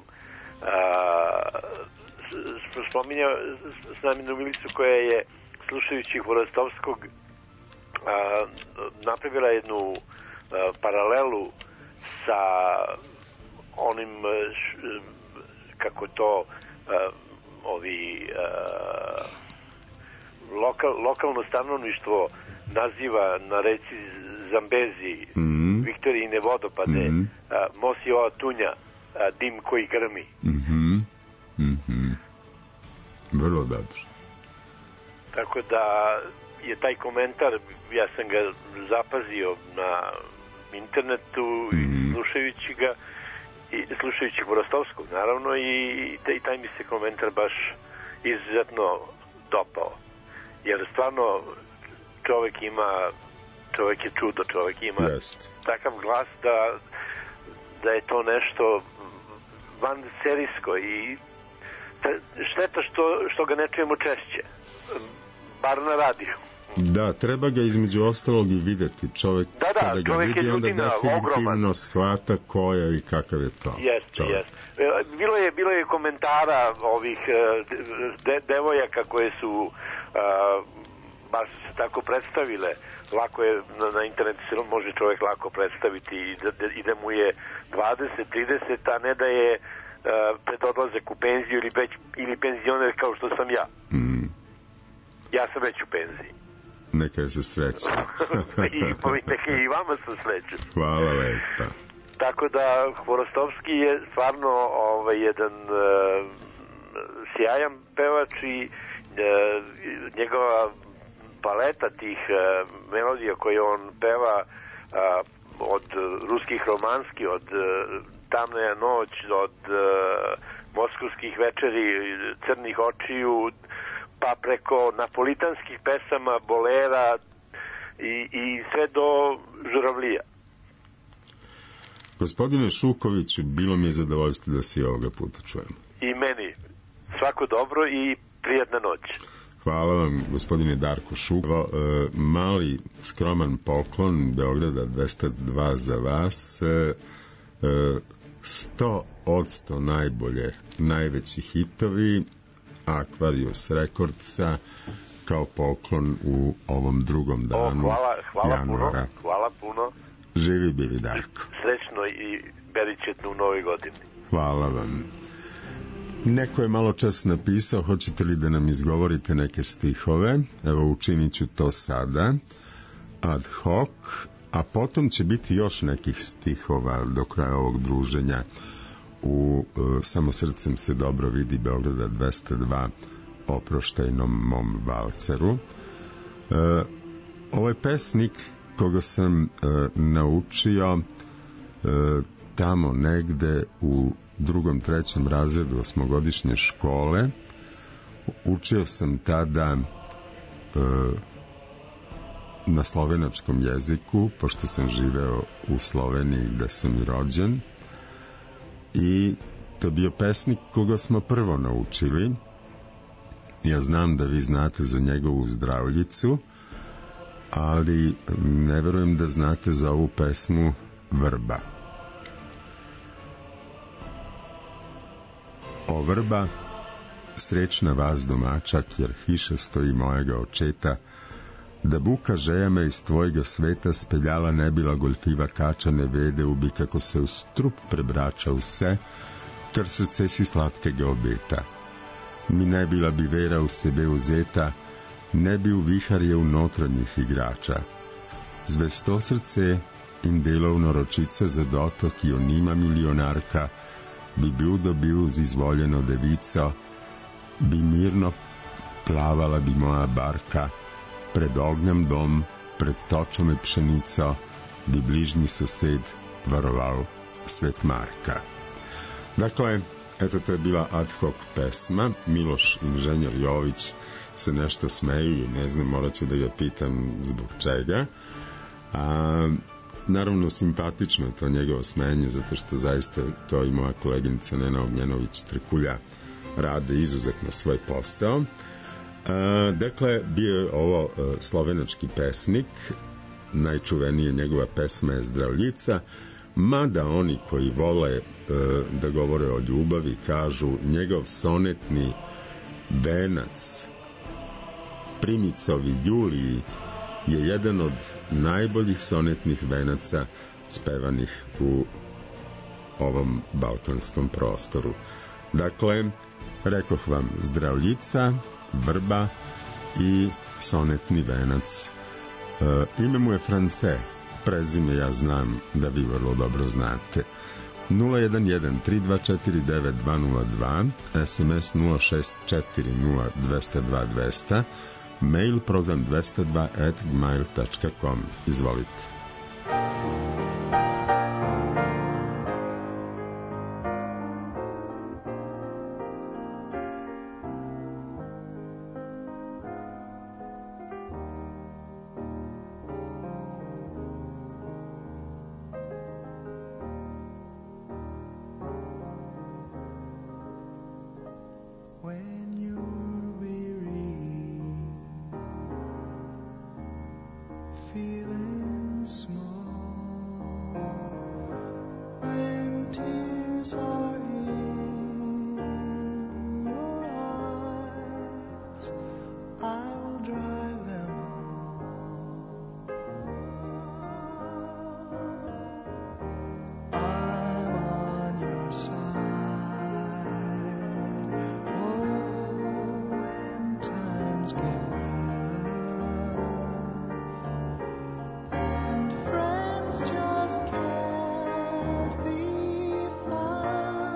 Uh, spominjao s nami jednu Milicu koja je, slušajući Hvorostovskog, uh, napravila jednu uh, paralelu sa onim š, kako to uh, ovi uh, lokal, lokalno stanovništvo naziva na reci Zambezi, mm-hmm. Viktorijine vodopade, mm-hmm. uh, Mosi ova tunja, uh, dim koji grmi. Mm-hmm. Mm-hmm. Vrlo dobro. Tako da je taj komentar, ja sam ga zapazio na internetu, mm-hmm. slušajući ga, i slušajući Hvorostovskog, naravno, i, i taj mi se komentar baš izuzetno dopao. Jer stvarno čovek ima, čovek je čudo, čovek ima Jest. takav glas da, da je to nešto van serijsko, i šteta što, što ga ne čujemo češće, bar na radiju. Da, treba ga između ostalog i videti. Čovjek, da, da, kada ga vidi, onda definitivno shvata ko je i kakav je to. Jeste, jeste. Bilo je, bilo je komentara ovih de, devojaka koje su uh, baš se tako predstavile. Lako je, na, na internetu se može čovjek lako predstaviti i da, da, i da mu je dvadeset trideset, a ne da je uh, pred odlazak u penziju ili, već, ili penzioner kao što sam ja. Mm. Ja sam već u penziji. Neka je se sreća. I neka i vama se sreća. Hvala lepa. Tako da Hvorostovski je stvarno ovaj, jedan uh, sjajan pevač, i uh, njegova paleta tih uh, melodija koje on peva, uh, od ruskih romanski, od uh, Tamna noć, od uh, Moskovskih večeri, Crnih očiju, pa preko napolitanskih pesama, bolera i, i sve do Žuravlija. Gospodine Šukoviću, bilo mi je zadovoljstvo da si ovoga puta čujem. I meni. Svako dobro i prijatna noć. Hvala vam, gospodine Darko Šukovo. E, mali, skroman poklon Beograda dvesta dva za vas. E, e, sto odsto najbolje, najveći hitovi Aquarius Recordsa kao poklon u ovom drugom danu o, hvala, hvala januara. Puno, hvala puno. Živi bili, Darko. Srećno i beričetno u novoj godini. Hvala vam. Neko je malo čas napisao, hoćete li da nam izgovorite neke stihove? Evo, učinit ću to sada. Ad hoc. A potom će biti još nekih stihova do kraja ovog druženja u uh, Samo srcem se dobro vidi Beograda dvesta dva, oproštajnom mom valceru. Uh, ovaj pesnik koga sam uh, naučio uh, tamo negde u drugom, trećem razredu osmogodišnje škole, učio sam tada uh, na slovenačkom jeziku, pošto sam živeo u Sloveniji gde sam i rođen, i to je bio pesnik koga smo prvo naučili. Ja znam da vi znate za njegovu Zdravljicu, ali ne verujem da znate za ovu pesmu Vrba. O vrba, srećna vas domaćak, jer hiša stoji mojega očeta, da buka žeja me iz tvojega sveta speljala ne bila golfiva kačane vede ubi kako se u strup prebrača u se, kar srce si slatkega obeta. Mi ne bila bi vera u sebe uzeta, ne bi u viharje unotranjih igrača. Zvesto srce in delovno ročica za dotok i onima milionarka, bi bil dobil z izvoljeno devico, bi mirno plavala bi moja barka, pred ognjem dom, pred točom je pšenico, bi bližnji sosed varoval Svet Marka. Dakle, eto, to je bila ad hoc pesma. Miloš inženjer Jović se nešto smeju, ne znam, morat ću da ga pitam zbog čega. A, naravno, simpatično je to njegovo smenje, zato što zaista to i moja koleginica Nena Ognjenović-Trkulja rade izuzetno svoj posao. A, dakle, bio je ovo a, slovenački pesnik, najčuvenije njegova pesma je Zdravljica, mada oni koji vole a, da govore o ljubavi kažu njegov sonetni venac Primicovi Juliji je jedan od najboljih sonetnih venaca spevanih u ovom balkanskom prostoru. Dakle, rekoh vam Zdravljica, Vrba i sonetni venac. E, ime mu je France, prezime ja znam da vi vrlo dobro znate. nula jedan jedan tri dva četiri devet dva nula dva, es em es nula šest četiri nula dva nula dva dva nula, mail program dvesta dva at gmail tačka com. Izvolite.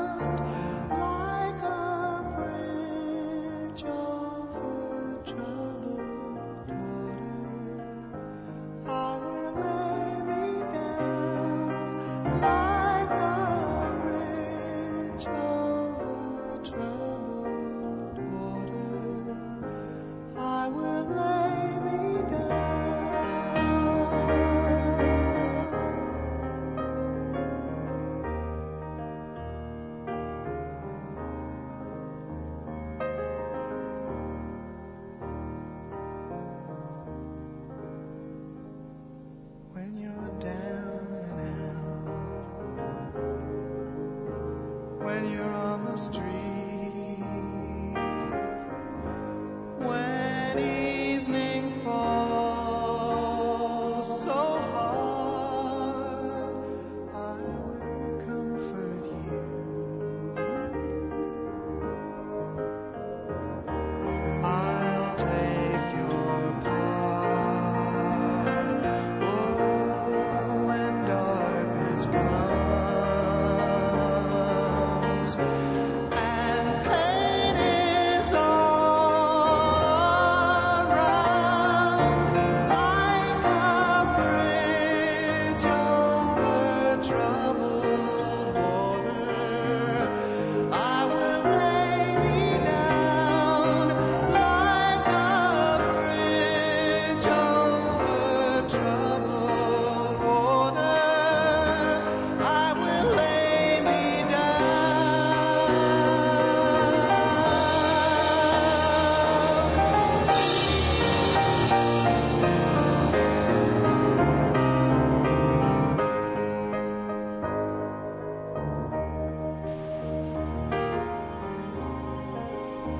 Trouble.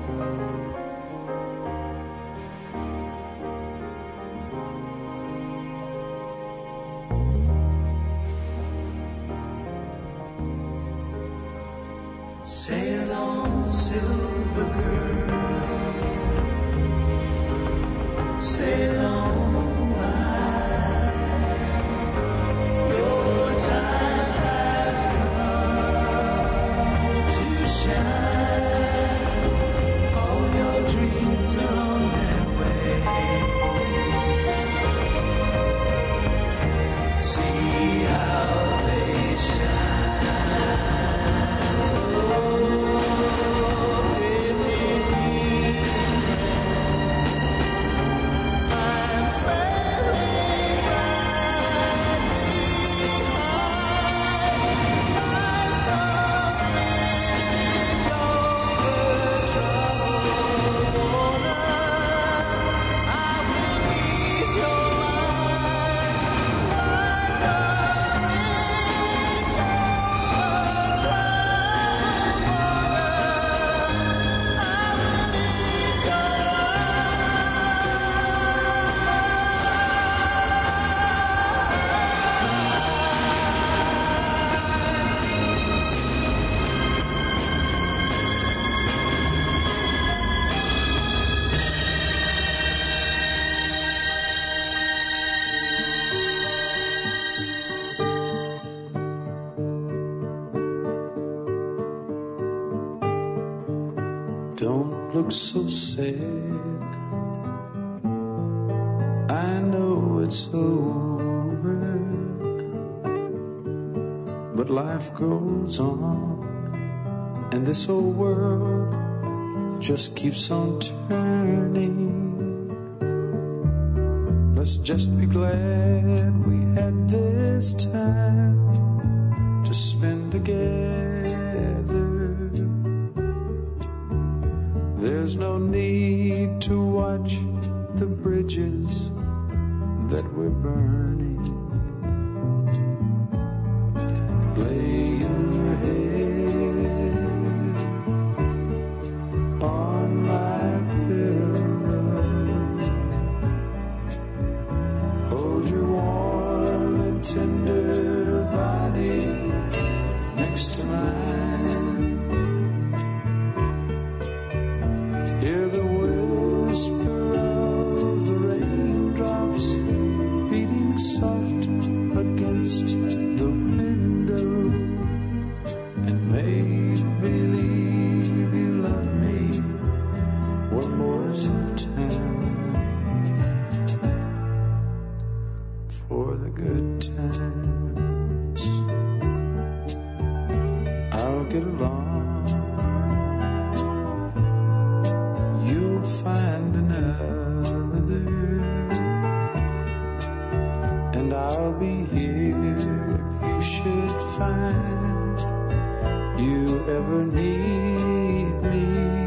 Sail on, silver girl, sail on by. Your time has come to shine. All your dreams are on their way. See how they shine. Don't look so sad. I know it's over, but life goes on, and this old world just keeps on turning. Let's just be glad we had this time to spend together. There's no need to watch the bridges that we're burning. Lay your head on my pillow. Hold your warm and tender body next to mine. Hear the whisper of the raindrops beating soft against the window, and make believe you love me one more time for the good times. I'll get along. You'll find another, and I'll be here if you should find you ever need me.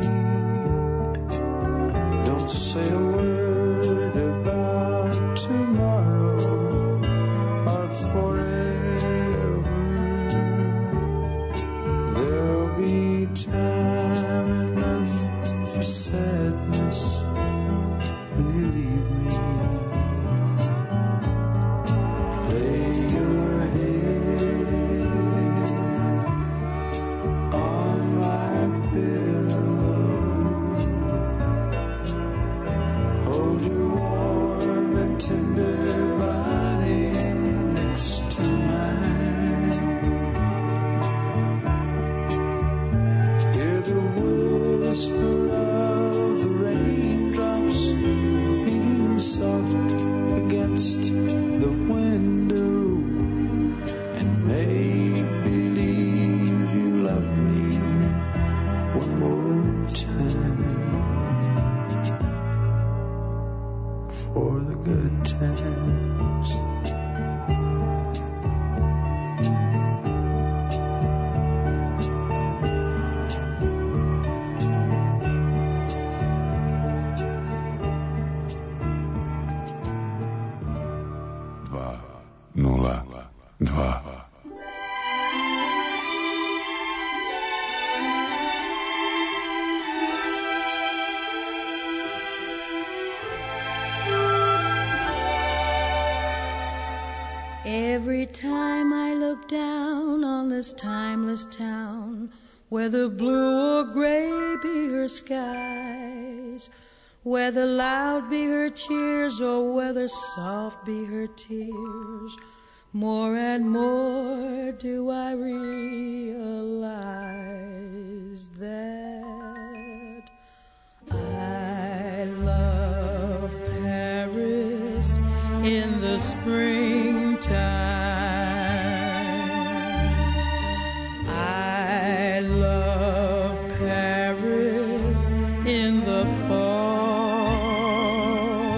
Don't say a word about tomorrow or forever. There'll be time enough for sadness when you leave me. Lay your head on my pillow. Hold your warm and tender body next to mine. Hear the whisper of the raindrops beating soft against the window, and make believe you love me one more time for the good times. nula dva. Every time I look down on this timeless town, whether blue or gray be her skies, whether loud be her cheers or whether soft be her tears, more and more do I realize that I love Paris in the springtime. I love Paris in the fall.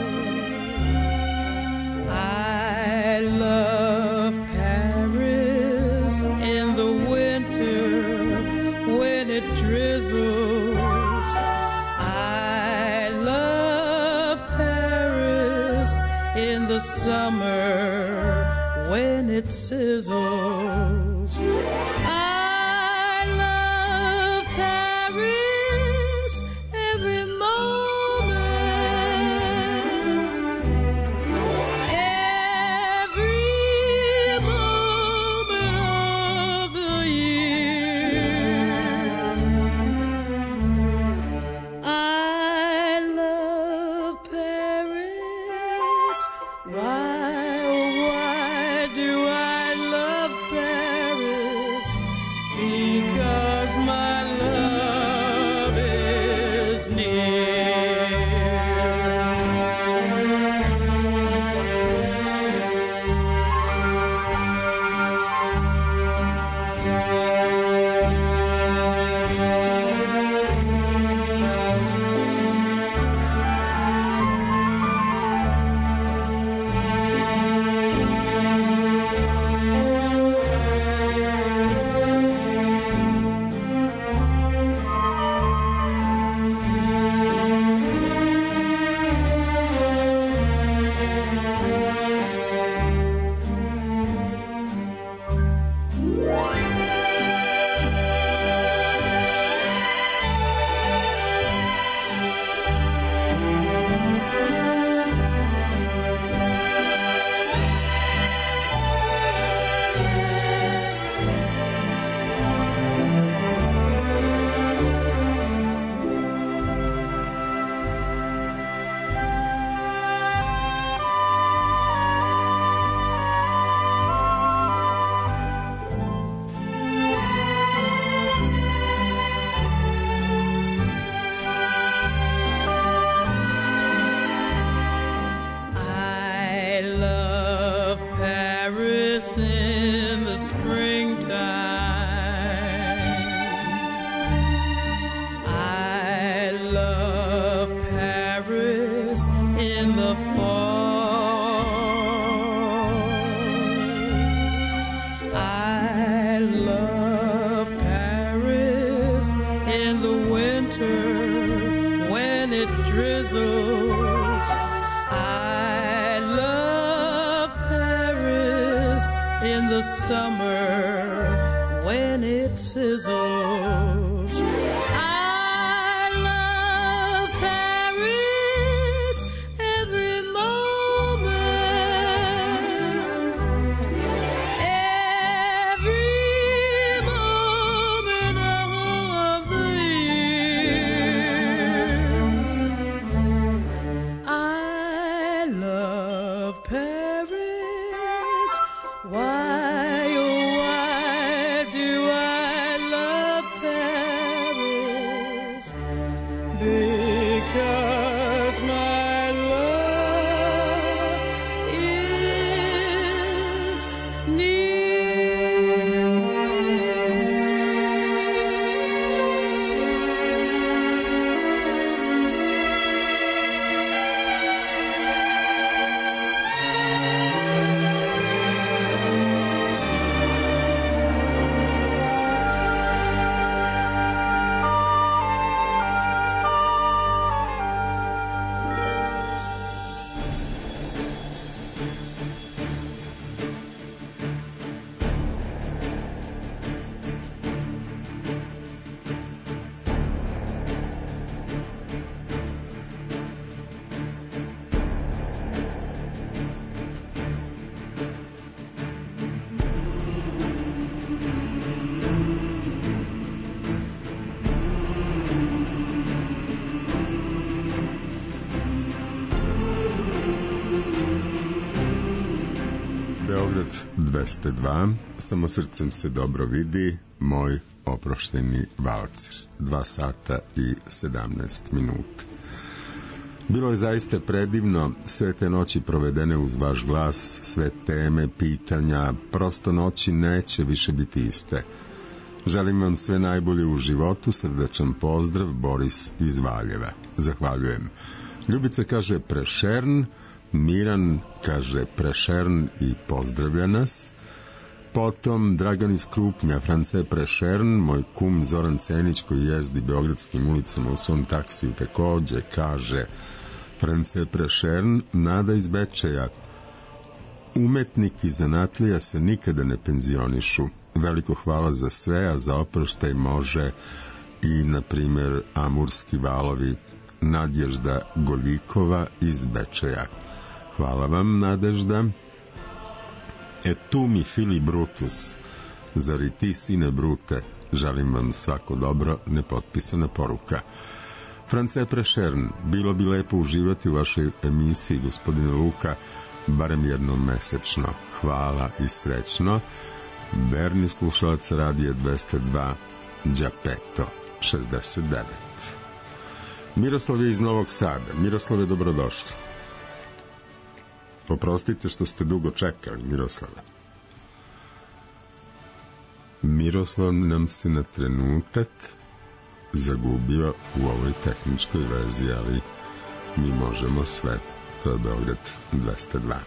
I love Paris in the winter when it drizzles. I love Paris in the summer when it sizzles. I love Paris every moment, every moment of the year. I love Paris. Why, oh why do I love Paris? Because my love is I love Paris in the springtime. I love Paris in the fall. I love Paris in the winter when it drizzles. I love Paris in the summer when it sizzles. I love Paris every moment, every moment of the year. I love Paris. Why, oh why do I love Paris? dvesta dva, samo srcem se dobro vidi, moj oprošteni valcer. Dva sata i sedamnaest minuta. Bilo je zaista predivno, sve te noći provedene uz vaš glas, sve teme, pitanja, prosto noći neće više biti iste. Želim vam sve najbolje u životu, srdačan pozdrav, Boris iz Valjeva. Zahvaljujem. Ljubica kaže Prešern, Miran kaže Prešern i pozdravlja nas. Potom Dragan iz Krupnja, France Prešern, moj kum Zoran Cenić koji jezdi beogradskim ulicama u svom taksiju takođe kaže France Prešern. Nada iz Bečeja, umetnik i zanatlija se nikada ne penzionišu. Veliko hvala za sve, a za oproštaj može i, na primer, Amurski valovi. Nadježda Goljikova iz Bečeja. Hvala vam, Nadežda. E tu mi Fili Brutus, zar i ti, sine Brute, želim vam svako dobro, nepotpisana poruka. France Prešern, bilo bi lepo uživati u vašoj emisiji, gospodine Luka, barem jednom mesečno. Hvala i srećno. Verni slušalac radija dvesta dva, Đapeto, šezdeset devet. Miroslav je iz Novog Sada. Miroslave, dobrodošli. Oprostite što ste dugo čekali, Miroslava. Miroslav nam se na trenutak zagubio u ovoj tehničkoj vezi, ali mi možemo sve. To je Beograd dvesta dva.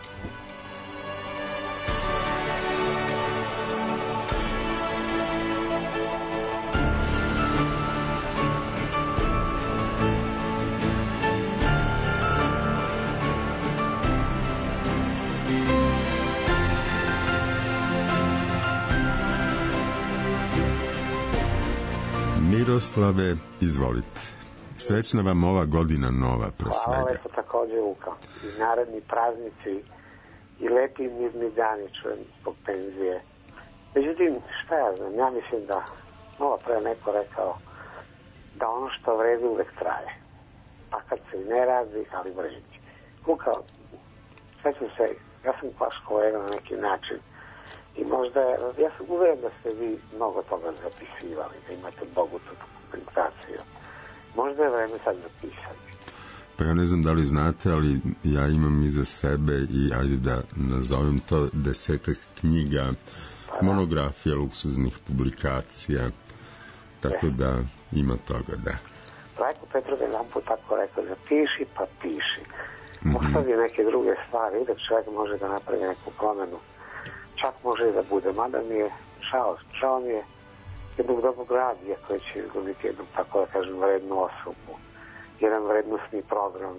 Miroslave, izvolite. Srećna vam ova godina nova, pre svega. Hvala lepo takođe, Luka. I naredni praznici i lepi mirni dani čujem zbog penzije. Međutim, šta ja znam, ja mislim da malo pre neko rekao da ono što vredi uvek traje. Pa kad se i ne radi, ali vredi. Luka, svećam se, ja sam vaš kolega na neki način. I možda, ja sam uveren da ste vi mnogo toga zapisivali, da imate bogutu dokumentaciju. Možda je vreme sad zapisati. Pa ja ne znam da li znate, ali ja imam iza sebe i, ajde da nazovem to, desetak knjiga, pa da. Monografija, luksuznih publikacija, tako ne. Da ima toga, da. Rajko Petrov je jedan put tako rekao, zapiši pa piši. Mm-hmm. Ostavi neke druge stvari, uvijek čovjek može da napravi neku promenu. Čak može i da bude, mada mi je žao, žao mi je jednog dobrog radija koji će izgubiti jednu, tako da kažem, vrednu osobu, jedan vrednostni program.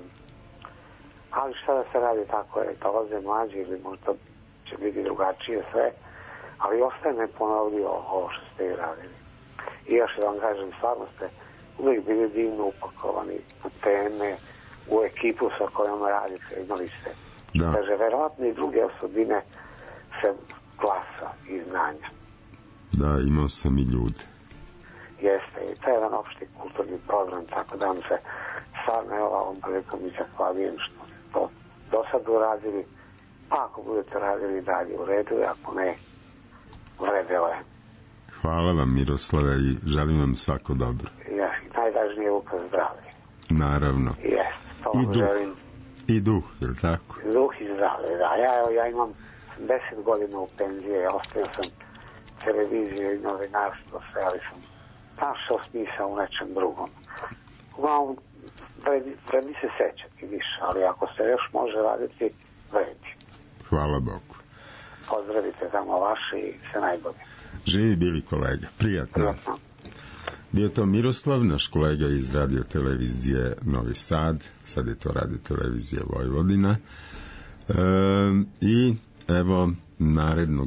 Ali šta da se radi, tako je, dolaze mlađi ili možda će biti drugačije sve, ali ostaje neponovljivo ovo što ste i radili. I još da vam kažem, stvarno ste uvijek bili divno upakovani u teme, u ekipu sa kojom radite, imali ste. Da. Kaže, verovatno i druge osobine sem glasa i znanja. Da, imao sam i ljude. Jeste, i to je jedan opšti kulturni program, tako da vam se stvarno je ovom prilikom i zahvaljujem što ste to do sad uradili, pa ako budete radili dalje u redu, ako ne, vredelo je. Hvala vam, Miroslave, i želim vam svako dobro. Ja, i najvažnije je Luka zdravlje. Naravno. Jeste, to I vam duh. želim. I duh, je li tako? Duh i zdravlje, da. Ja, evo, ja imam deset godina u penzije, ostavio sam televiziju i novinarstvo, sve, ali sam našao smisao u nečem drugom. Uglavnom, vredi, vredi se sećati više, ali ako se još može raditi, vredi. Hvala Bogu. Pozdravite tamo vaše i sve najbolje. Živi bili kolega, prijatno. Prijatno. Bio to Miroslav, naš kolega iz radio televizije Novi Sad, sad je to radio televizija Vojvodina. E, I evo narednog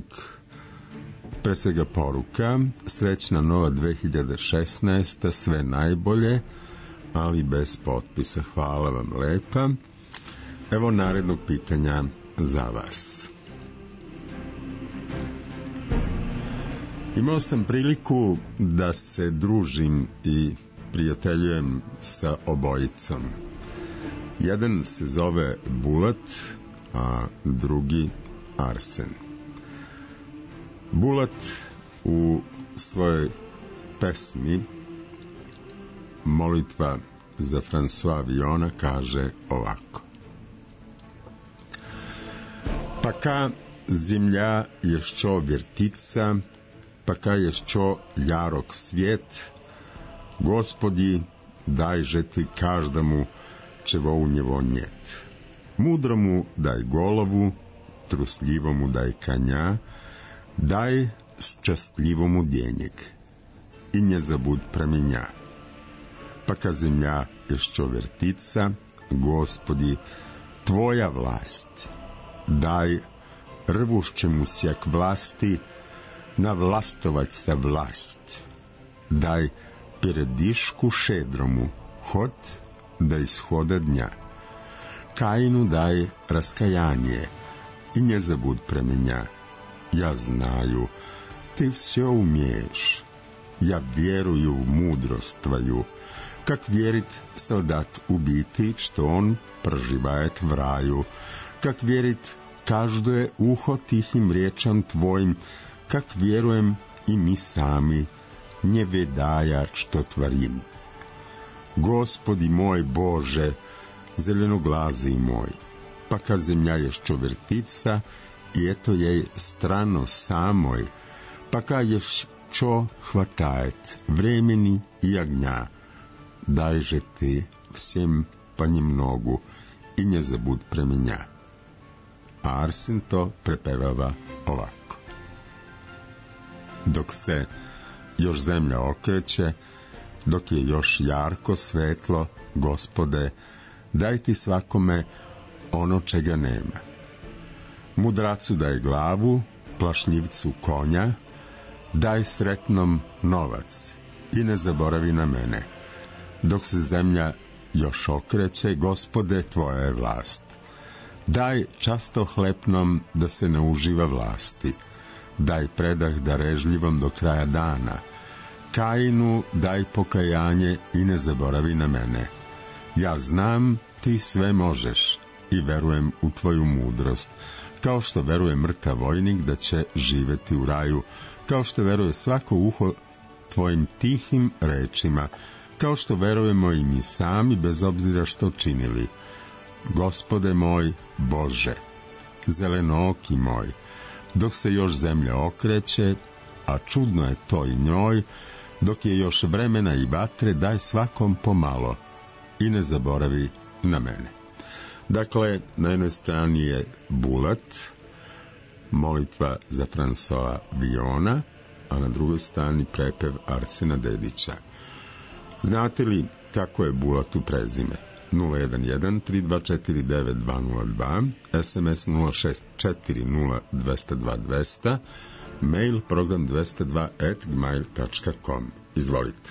pre svega poruka, srećna nova dve hiljade šesnaesta, sve najbolje, ali bez potpisa. Hvala vam lepa. Evo narednog pitanja za vas. Imao sam priliku da se družim i prijateljujem sa obojicom. Jedan se zove Bulat, a drugi Arsen. Bulat u svojoj pesmi Molitva za François Villona kaže ovako: Pa ka zemlja ješćo vjertica, pa ka ješćo jarok svijet, Gospodi, dajže ti každamu čevo u njevo njet. Mudromu daj golovu, trusljivomu daj kanja, daj ščastlivomu djenjeg i nje zabud preminja. Pa ka zemlja ješćo vjertica, Gospodi, tvoja vlast, daj rvušćemu sjak vlasti, na vlastovać sa vlast, daj peredišku šedromu hod da ishode dnja. Kainu daj raskajanje i nje zabud premenja. Ja znaju, ti все umiješ, ja vjeruju v mudrost tvoju, kak vjerit soldat u biti, što on proživajet v raju, kak vjerit každo je uho tihim riječam tvojim, kak vjerujem i mi sami, nje vedaja što tvarim. Gospodi moj Bože, zelenoglazi moj, pa ka zemlja ješćo vrtica, i eto jej strano samoj, pa ka ješćo hvatajet vremeni i jagnja, dajže ti всем понемногу i nje zabud premenja. A Arsen to prepevava ovako: Dok se još zemlja okreće, dok je još jarko svetlo, Gospode, daj ti svakome ono čega nema. Mudracu daj glavu, plašljivcu konja, daj sretnom novac i ne zaboravi na mene. Dok se zemlja još okreće, Gospode, tvoja je vlast. Daj často hlepnom da se ne uživa vlasti. Daj predah darežljivom do kraja dana. Kainu daj pokajanje i ne zaboravi na mene. Ja znam, ti sve možeš i verujem u tvoju mudrost, kao što veruje mrtav vojnik da će živeti u raju, kao što veruje svako uho tvojim tihim rečima, kao što verujemo i mi sami bez obzira što činili. Gospode moj, Bože, zelenooki moj, dok se još zemlja okreće, a čudno je to i njoj, dok je još vremena i vatre, daj svakom pomalo i ne zaboravi na mene. Dakle, na jednoj strani je Bulat, molitva za François Villona, a na drugoj strani prepev Arsena Dedića. Znate li kako je Bulatu prezime? nula jedan jedan tri dva četiri devet dva nula dva, es em es nula šest četiri nula dva nula dva dva nula, mail program dvesta dva at gmail tačka com. Izvolite.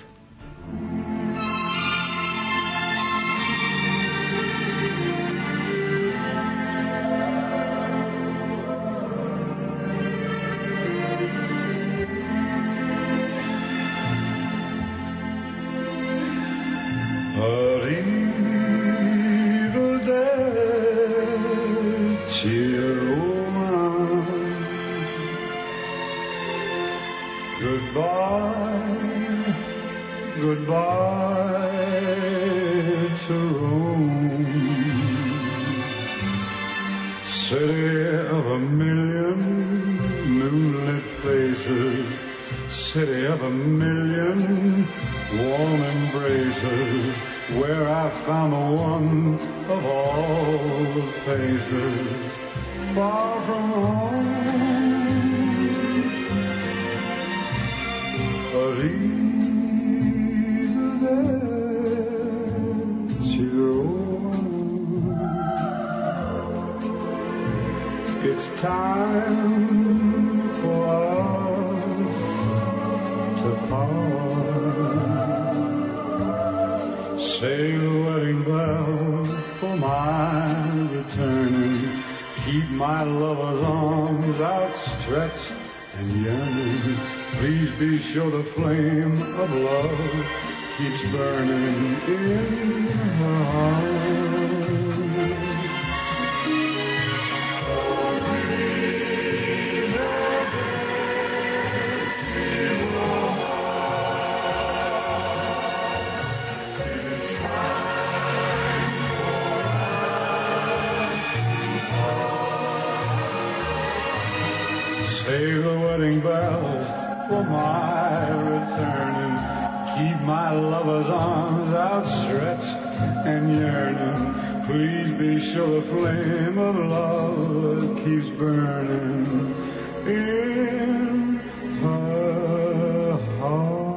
City of a million warm embraces, where I found the one of all the faces, far from home, but even there, Chiron, it's time for us to part. Say the wedding bell for my returning. Keep my lover's arms outstretched and yearning. Please be sure the flame of love keeps burning in her heart. wedding bells for my returning. Keep my lover's arms outstretched and yearning. Please be sure the flame of love keeps burning in her heart.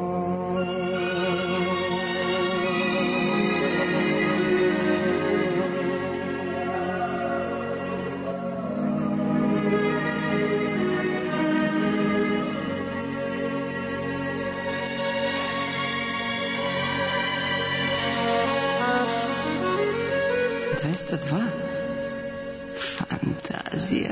dvesta dva. Fantazija.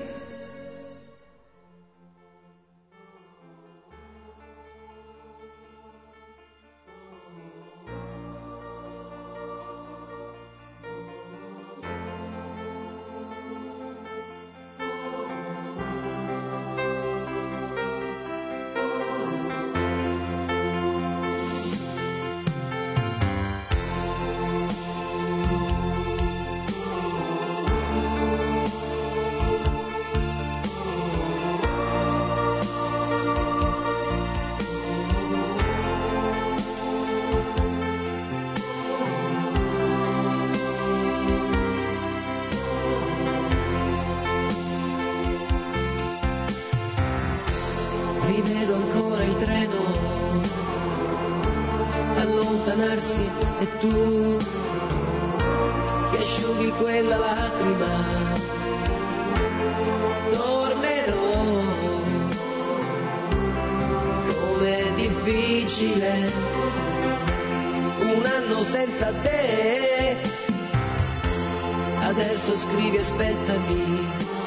Rivedo ancora il treno allontanarsi e tu che asciughi quella lacrima. Tornerò, com'è difficile un anno senza te. Adesso scrivi, aspettami,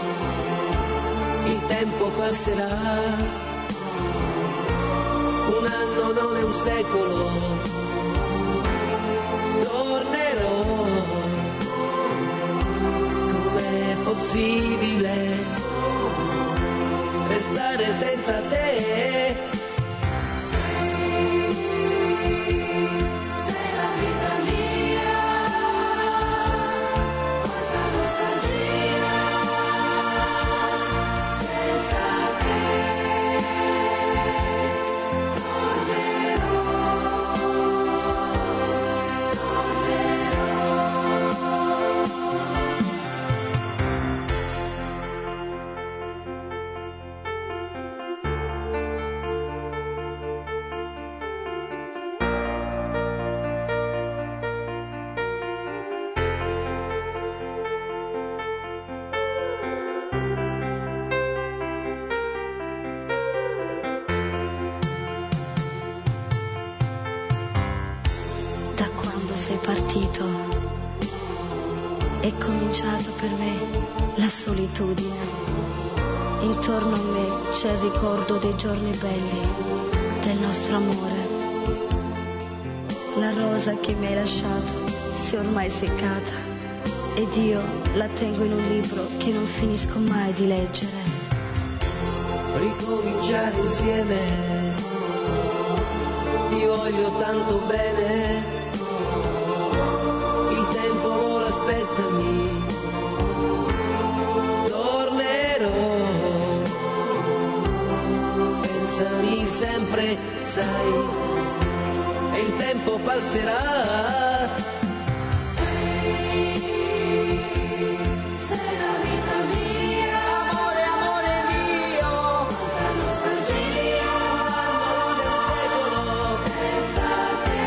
il tempo passerà. Un anno non è un secolo, tornerò. Com'è possibile restare senza te? Sei, sei la vita mia, quanta nostalgia, senza te. Sei partito, è cominciata per me la solitudine. Intorno a me c'è il ricordo dei giorni belli, del nostro amore. La rosa che mi hai lasciato si è ormai seccata ed io la tengo in un libro che non finisco mai di leggere. Ricominciare insieme, ti voglio tanto bene. Aspettami, tornerò. Pensami sempre, sai, e il tempo passerà. Sei, sei la vita mia, amore, amore mio. Quanta nostalgia, non è un secolo senza te.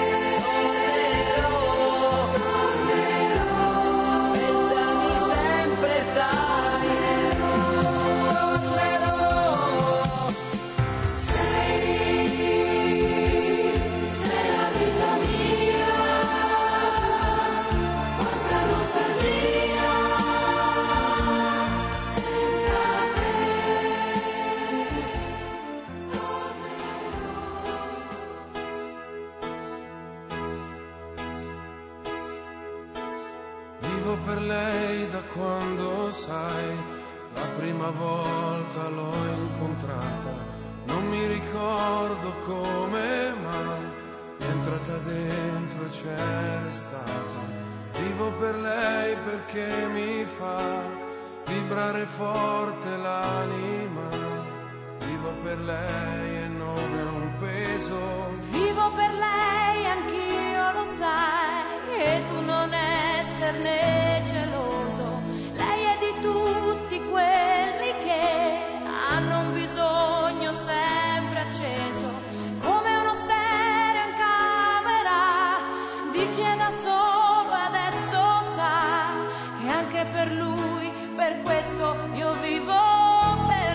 Per lei da quando, sai, la prima volta l'ho incontrata. Non mi ricordo come mai è entrata dentro e c'è restata. Vivo per lei perché mi fa vibrare forte l'anima vivo per lei e non è un peso. Vivo per lei, anch'io lo sai, e tu non esserne geloso. Lei è di tutti quelli che hanno un bisogno sempre acceso, come uno stereo in camera di chi è da solo e adesso sa che anche per lui, per questo io vivo per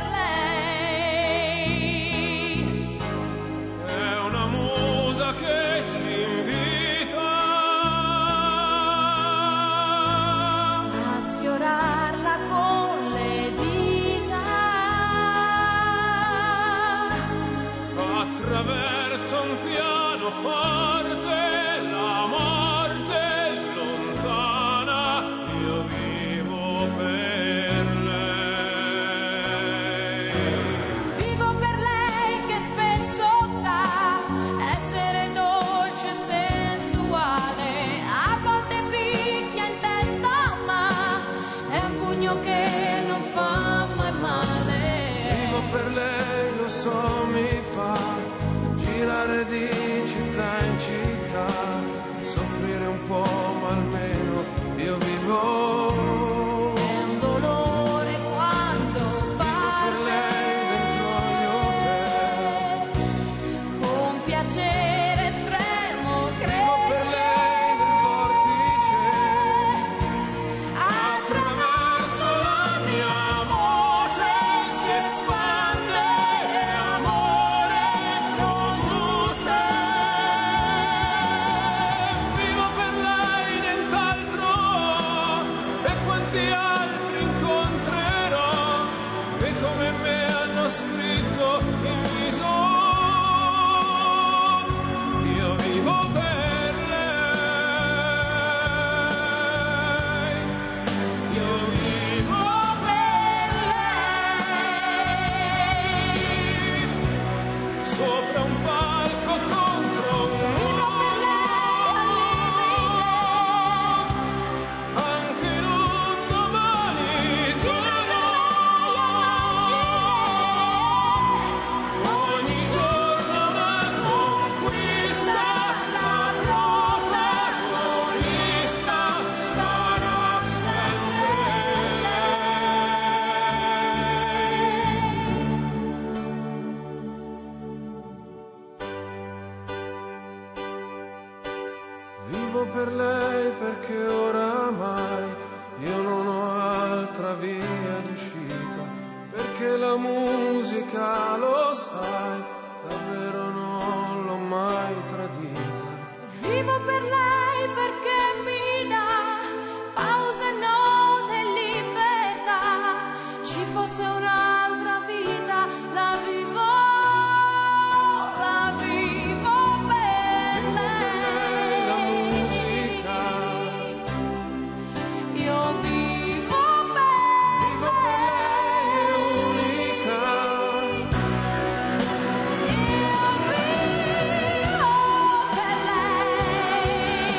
lei. È una musa che ci invita a sfiorarla con le dita attraverso un pianoforte, la morte lontana, io vivo per lei. Vivo per lei che spesso sa essere dolce e sensuale, a volte picchia in testa ma è un pugno che non fa mai male. Vivo per lei, lo so, mi fa girare di città in città, soffrire un po' ma almeno io vivo. È un dolore quando Per lei dentro il mio hotel, con piacere estremo vivo per cresce lei nel vortice, attraverso la mia voce si espande amore, produce. Vivo per lei, nient'altro, e quanti altri incontrerò che come me hanno scritto in viso. Io vivo per lei, io vivo per lei, sopra un palco contro un muro, anche in un domani duro, ogni giorno una conquista, la protagonista sarà sempre lei. Vivo per lei perché oramai io non ho altra via d'uscita, perché la musica, lo sai, davvero non l'ho mai tradita. Vivo per lei perché mi dà pause, note e libertà. Ci fosse un'altra vita, la vivo, la vivo per lei. La musica, Io vivo vivo per lei, è unica. Io vivo per lei.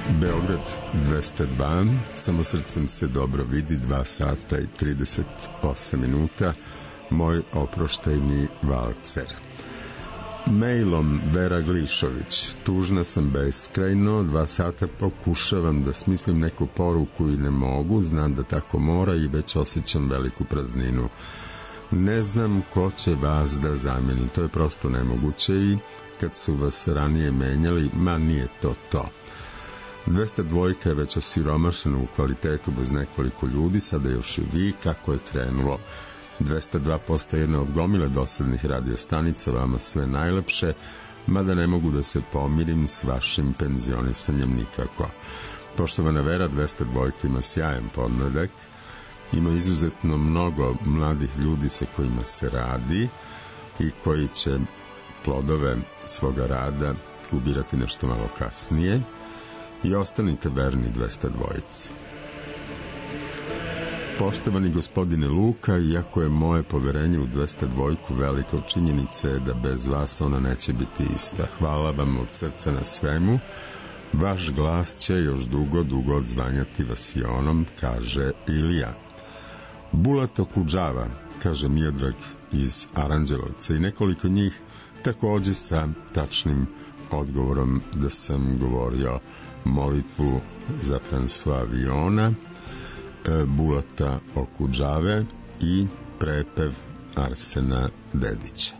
Beograd dvesta dva, samo srcem se dobro vidi, dva sata i trideset osam minuta, moj oproštajni valcer. Mailom Vera Glišović, tužna sam beskrajno, dva sata pokušavam da smislim neku poruku i ne mogu, znam da tako mora i već osjećam veliku prazninu. Ne znam ko će vas da zameni, to je prosto nemoguće i kad su vas ranije menjali, ma nije to to. dvesta dva je već osiromašena u kvalitetu bez nekoliko ljudi, sada još i vi, kako je krenulo. dvesta dva postaje jedna od gomile dosadnih radiostanica, vama sve najlepše, mada ne mogu da se pomirim s vašim penzionisanjem nikako. Poštovana Vera, dvesta dva ima sjajan podmladak, ima izuzetno mnogo mladih ljudi sa kojima se radi i koji će plodove svoga rada ubirati nešto malo kasnije. I ostanite verni dvesta dva. Poštovani gospodine Luka, iako je moje poverenje u dvesta dva veliko, činjenica je da bez vas ona neće biti ista. Hvala vam od srca na svemu. Vaš glas će još dugo, dugo odzvanjati vasionom, kaže Ilija. Bulato Kudžava, kaže Miodrag iz Aranđelovca, i nekoliko njih takođe sa tačnim odgovorom da sam govorio molitvu za François Villona, Bulata Okudžave i prepev Arsena Dedića.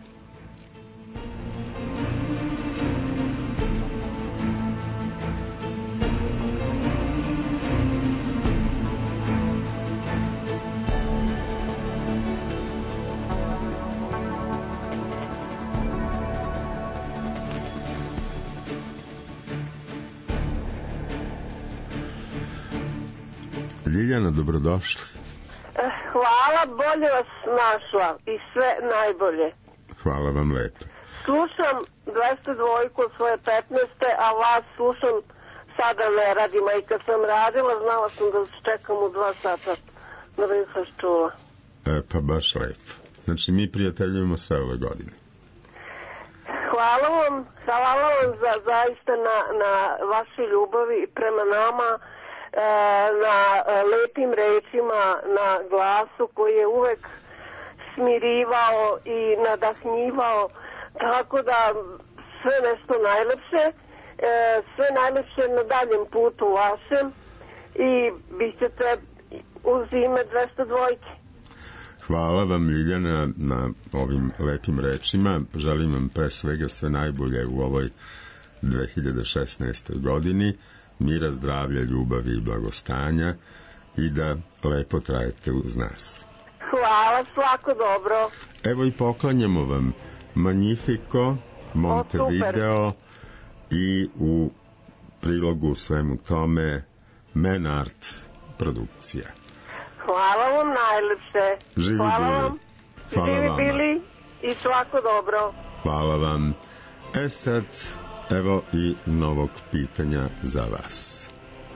Ljiljana, dobrodošli. Hvala, bolje vas našla i sve najbolje. Hvala vam lepo. Slušam dvesta dva od svoje petnaeste, a vas slušam sada ne radim, a i kad sam radila znala sam da čekam u dva sata da bih vas čula. E, pa baš lepo. Znači mi prijateljujemo sve ove godine. Hvala vam, hvala vam za, zaista na, na vašoj ljubavi prema nama, na lepim rečima, na glasu koji je uvek smirivao i nadahnjivao, tako da sve nešto najlepše, sve najlepše na daljem putu vašem i bit ćete uz ime dvesta dva. Hvala vam, Ljiljana, na ovim lepim rečima. Želim vam pre svega sve najbolje u ovoj dve hiljade šesnaestoj godini. Mira, zdravlja, ljubavi i blagostanja i da lepo trajete uz nas. Hvala, svako dobro. Evo i poklanjamo vam Magnifico, Montevideo i u prilogu svemu tome Menart produkcija. Hvala vam najlepše. Živi Hvala bili. vam. Hvala Živi vama. bili i svako dobro. Hvala vam. E sad, evo i novog pitanja za vas.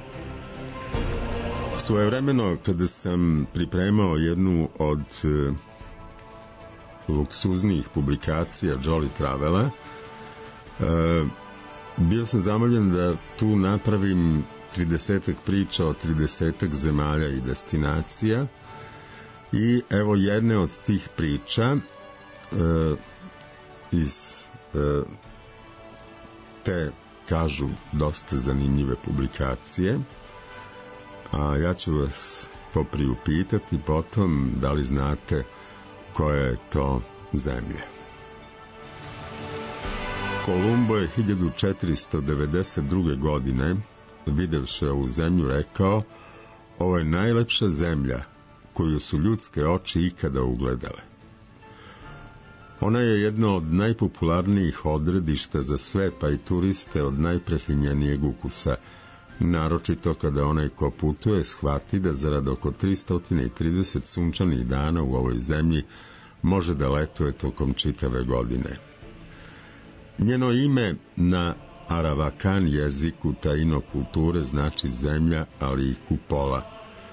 Svojevremeno, kada sam pripremao jednu od e, luksuznijih publikacija Jolly Travela, e, bio sam zamoljen da tu napravim tridesetak priča o tridesetak zemalja i destinacija i evo jedne od tih priča e, iz e, te, kažu, dosta zanimljive publikacije, a ja ću vas popriupitati potom da li znate koja je to zemlja. Kolumbo je hiljadu četiristo devedeset druge. godine, videvši ovu zemlju, rekao: ovo je najlepša zemlja koju su ljudske oči ikada ugledale. Ona je jedno od najpopularnijih odredišta za sve, pa i turiste od najprefinjenijeg ukusa, naročito kada onaj ko putuje shvati da zarad oko tristo trideset sunčanih dana u ovoj zemlji može da letuje tokom čitave godine. Njeno ime na Aravakan jeziku taino kulture znači zemlja, ali i kupola.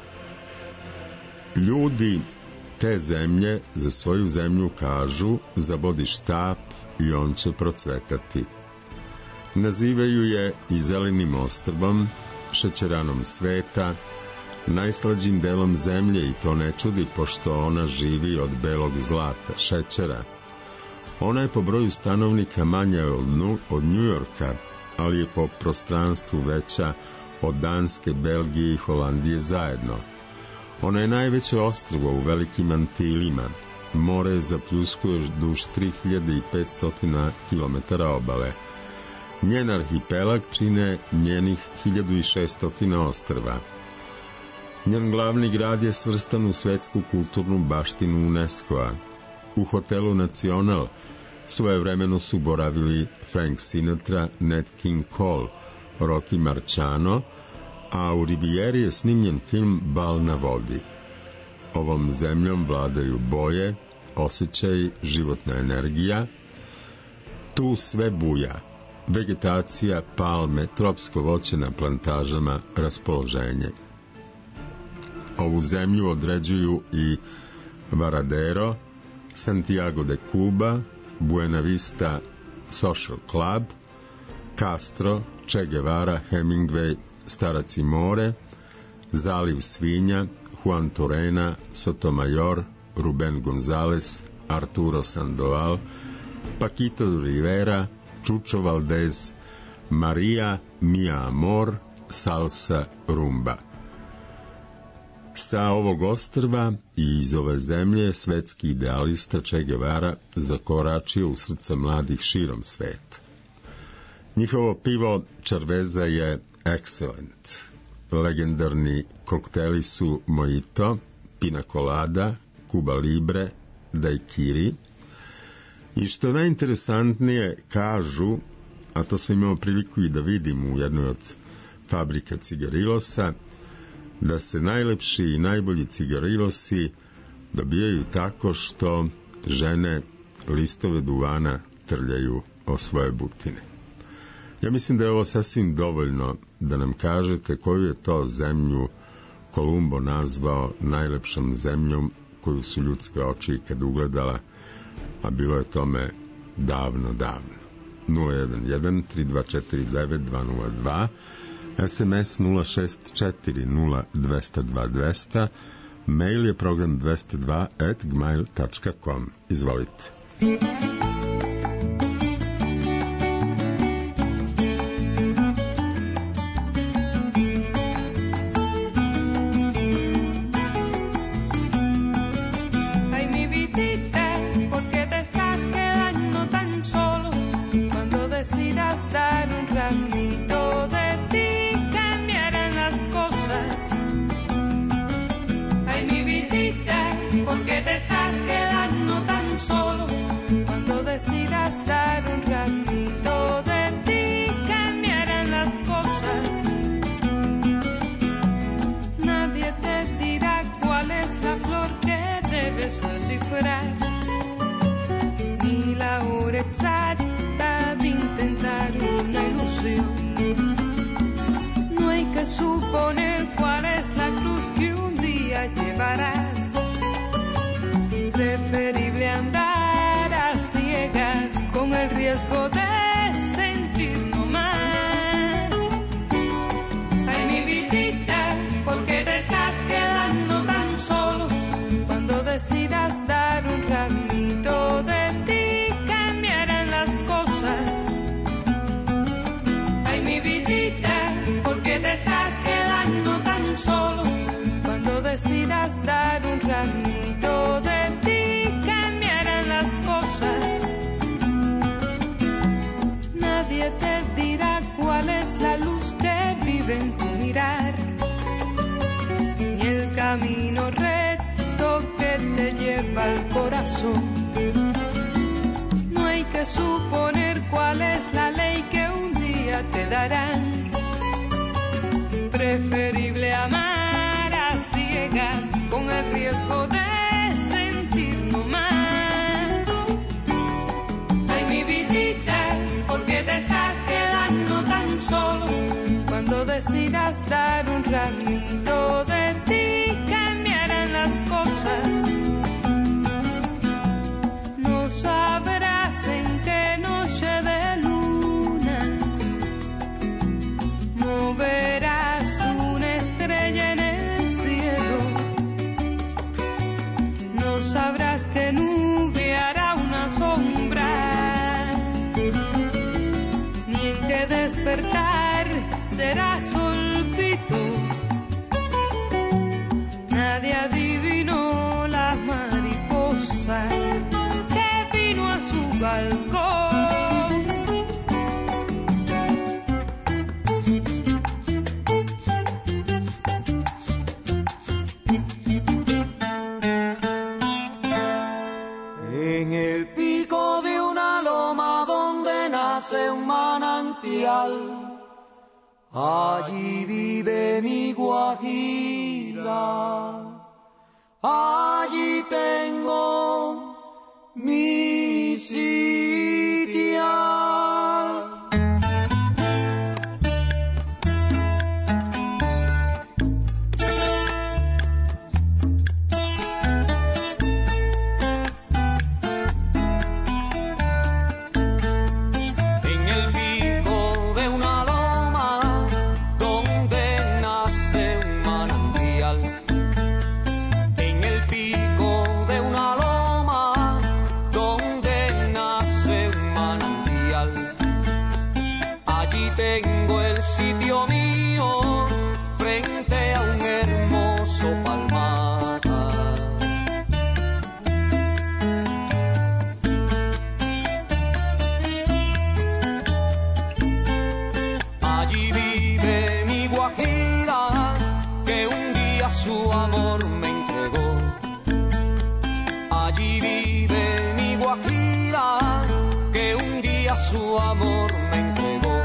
Ljudi te zemlje za svoju zemlju kažu: zabodi štap i on će procvetati. Nazivaju je i zelenim ostrvom, šećeranom sveta, najslađim delom zemlje i to ne čudi pošto ona živi od belog zlata, šećera. Ona je po broju stanovnika manja od Njujorka, ali je po prostranstvu veća od Danske, Belgije i Holandije zajedno. Ona je najveće ostrvo u Velikim Antilima. More zapljuskuje duž tri hiljade petsto kilometara obale. Njen arhipelag čine njenih hiljadu šesto ostrva. Njen glavni grad je svrstan u svetsku kulturnu baštinu UNESCO-a. U hotelu Nacional svojevremeno su boravili Frank Sinatra, Nat King Cole, Rocky Marciano, a u Rivijeri je snimljen film Bal na vodi. Ovom zemljom vladaju boje, osjećaj, životna energija. Tu sve buja. Vegetacija, palme, tropsko voće na plantažama, raspoloženje. Ovu zemlju određuju i Varadero, Santiago de Cuba, Buena Vista Social Club, Castro, Che Guevara, Hemingway, Starac i more, Zaliv svinja, Juan Torena, Sotomayor, Ruben Gonzalez, Arturo Sandoval, Paquito Rivera, Chucho Valdez, Maria, Mia Amor, Salsa, Rumba. Sa ovog ostrva i iz ove zemlje svetski idealista Che Guevara zakoračio u srca mladih širom sveta. Njihovo pivo Cerveza je excellent. Legendarni kokteli su Mojito, Pina Colada, Cuba Libre, Daiquiri. I što najinteresantnije kažu, a to sam imao priliku i da vidim u jednoj od fabrika cigarilosa, da se najlepši i najbolji cigarilosi dobijaju tako što žene listove duvana trljaju o svoje butine. Ja mislim da je ovo sasvim dovoljno da nam kažete koju je to zemlju Kolumbo nazvao najlepšom zemljom koju su ljudske oči ikad ugledala, a bilo je tome davno, davno. nula jedan jedan tri dva četiri devet dva nula dva, es em es nula šest četiri nula dva zero dva dva zero, mail je program dvesta dva at gmail tačka com. Izvolite. Suponer cuál es la cruz que un día llevarás. Preferible andar a ciegas con el riesgo de sentir no más. Ay, mi vidita, ¿por qué te estás quedando tan solo? Cuando decidas dar un ramito de ti, cambiarán las cosas. Ay, mi vidita, ¿por qué te estás quedando tan solo? Cuando decidas dar un ramito de ti, cambiarán las cosas. Nadie te dirá cuál es la luz que vive en tu mirar, ni el camino recto que te lleva al corazón. No hay que suponer cuál es la ley que un día te darán. Preferible amar a ciegas con el riesgo de sentir no más. Ay, mi vidita, ¿por qué te estás quedando tan solo? Cuando decidas dar un ramito de ti, cambiarán las cosas. No sabrás en qué noche de luna rosa que vino a su balcón. En el pico de una loma donde nace un manantial, allí vive mi guajira, allí tengo mi sitial. Su amor me entregó. Allí vive mi guajira, que un día su amor me entregó.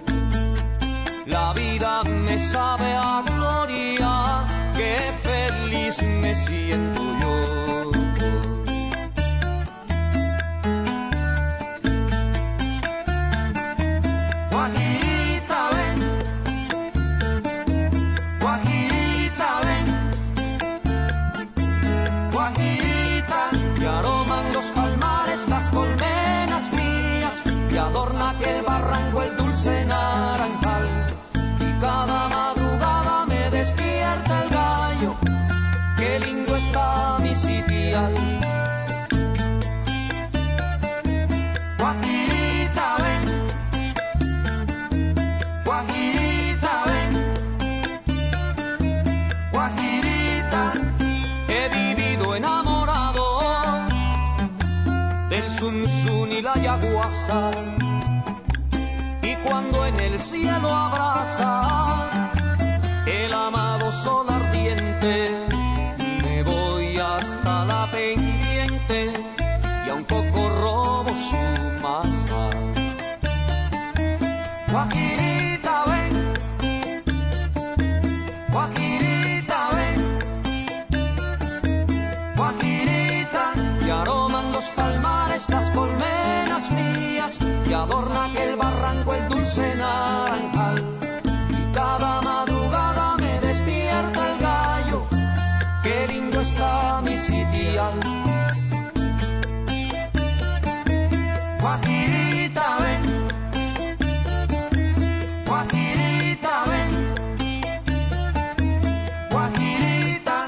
La vida me sabe a gloria, que feliz me siento yo. Guajirita, ven. Guajirita, ven. Y aroman los palmares, las colmenas mías, y adorna aquel barranco el dulce naranjal. Y cada madrugada me despierta el gallo, qué lindo está mi sitial. Guajirita, ven. Guajirita, ven. Guajirita, he vivido enamorado del zunzún y la yaguasa, y cuando en el cielo abraza el amado sol ardiente, me voy hasta la pendiente y a un poco robo su masa. Guajirita, ven. Guajirita, ven. Guajirita, y aroman los palmares, las colmenas mías, y adorna aquel barranco el dulce naranjal. Y cada madrugada me despierta el gallo, qué lindo está mi sitial. Guajirita, ven. Guajirita, ven. Guajirita.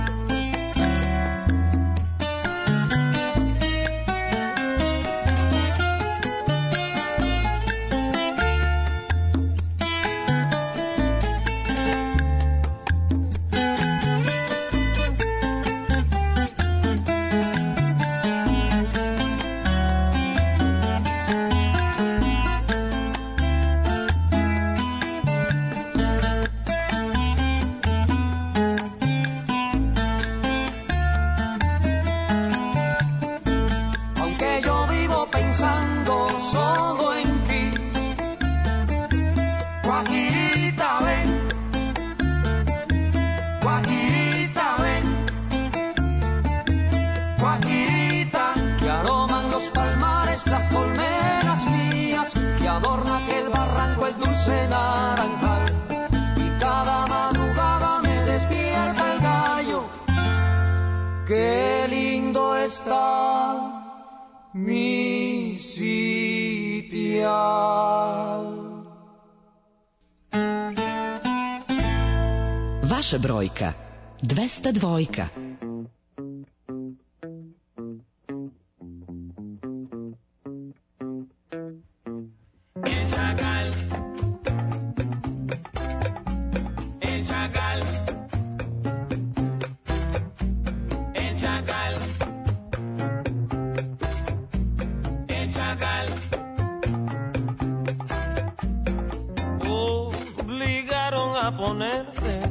Qué lindo está mi sitial. Vaša brojka dvesta dvojka. El chacal, el chacal, el chacal, para ponerte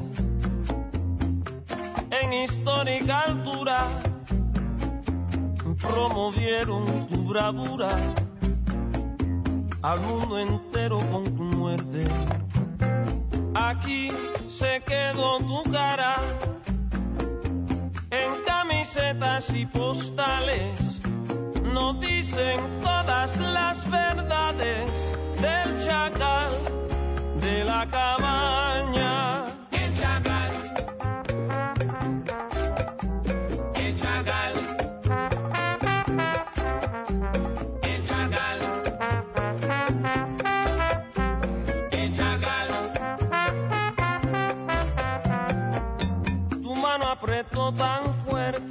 en histórica altura. Promovieron tu bravura al mundo entero con tu muerte. Aquí se quedó tu cara en camisetas y postales. Nos dicen todas las verdades del chacal de la cabaña. El chacal, el chacal, el chacal, el chacal. Tu mano apretó tan fuerte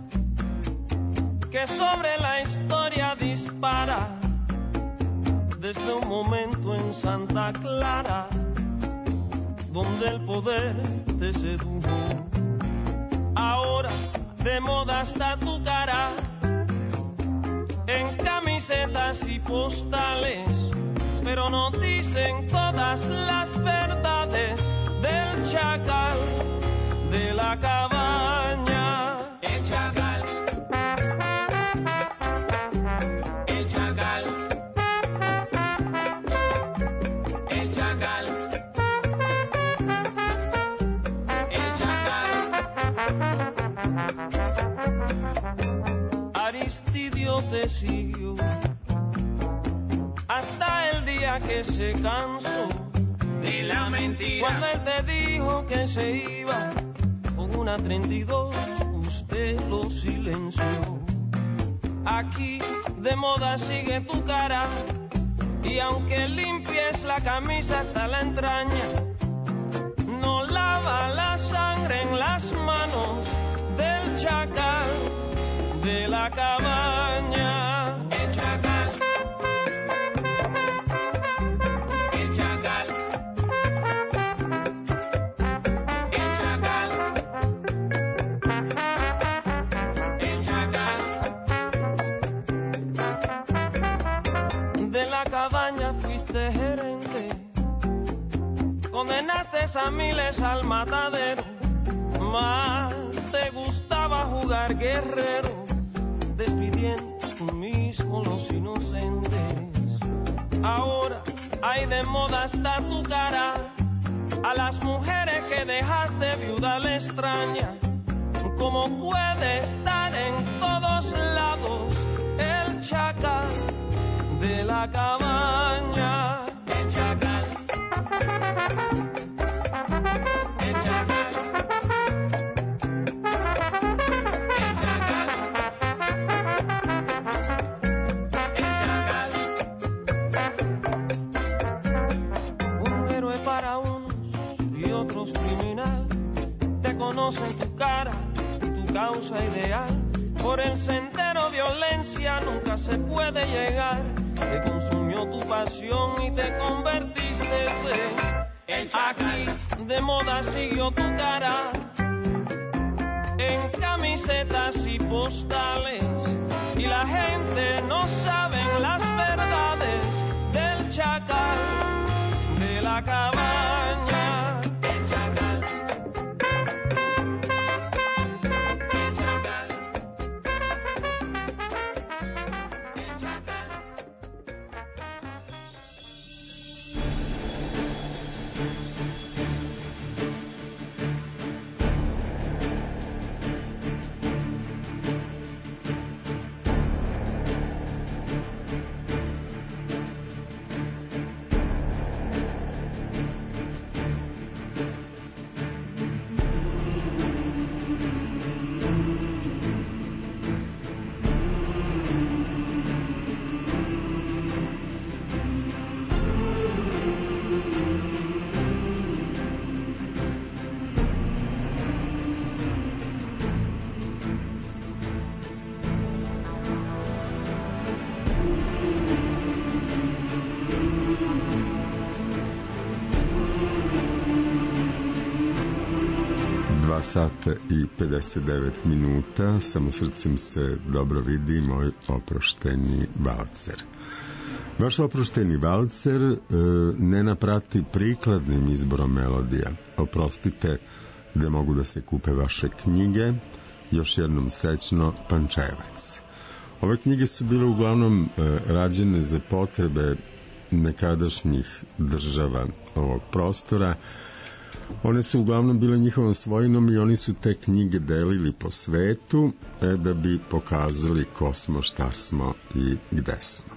que sobre la historia dispara desde un momento en Santa Clara donde el poder te sedujo. Ahora de moda está tu cara en camisetas y postales, pero no dicen todas las verdades del chacal de la cabaña. El chacal, el chacal, el chacal, el chacal. Aristidio te siguió hasta el día que se cansó de la mentira. Cuando él te dijo que se iba con una treinta y dos, usted lo silenció. Aquí de moda sigue tu cara y aunque limpies la camisa hasta la entraña, no lava la sangre en las manos del chacal de la cabaña. El chacal, el chacal, el chacal, el chacal. De la cabaña fuiste gerente, condenaste a miles al matadero, más te gustaba jugar guerrero, despidiendo tú mismo los inocentes. Ahora hay de moda está tu cara, a las mujeres que dejaste viuda le extraña. ¿Cómo puede estar en todos lados el chacal de la cabaña? El chacal, el chacal, el chacal, el chacal. Un héroe para unos y otros criminal, te conocen tu cara, tu causa ideal. Por el sendero violencia nunca se puede llegar, que consumió tu pasión y te convertiste en aquí de moda siguió tu cara en camisetas y postales y la gente no sabe las verdades del chacal de la cabaña. El chacal, dva sata i pedeset devet minuta, samo srcem se dobro vidi moj oprošteni valcer. Vaš oprošteni valcer e, ne naprati prikladnim izborom melodija. Oprostite da mogu da se kupe vaše knjige. Još jednom srećno, Pančevac. Ove knjige su bile uglavnom e, rađene za potrebe nekadašnjih država ovog prostora. One su uglavnom bile njihovom svojinom i oni su te knjige delili po svetu e, da bi pokazali ko smo, šta smo i gde smo.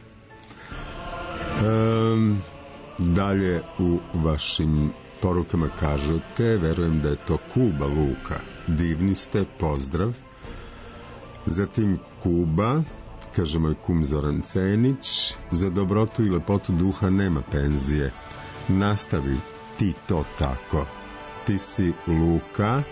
E, dalje u vašim porukama kažete, verujem da je to Kuba Luka. Divni ste, pozdrav. Zatim Kuba, kaže moj kum Zoran Cenić, za dobrotu i lepotu duha nema penzije. Nastavi ti to tako. Ti si Luka.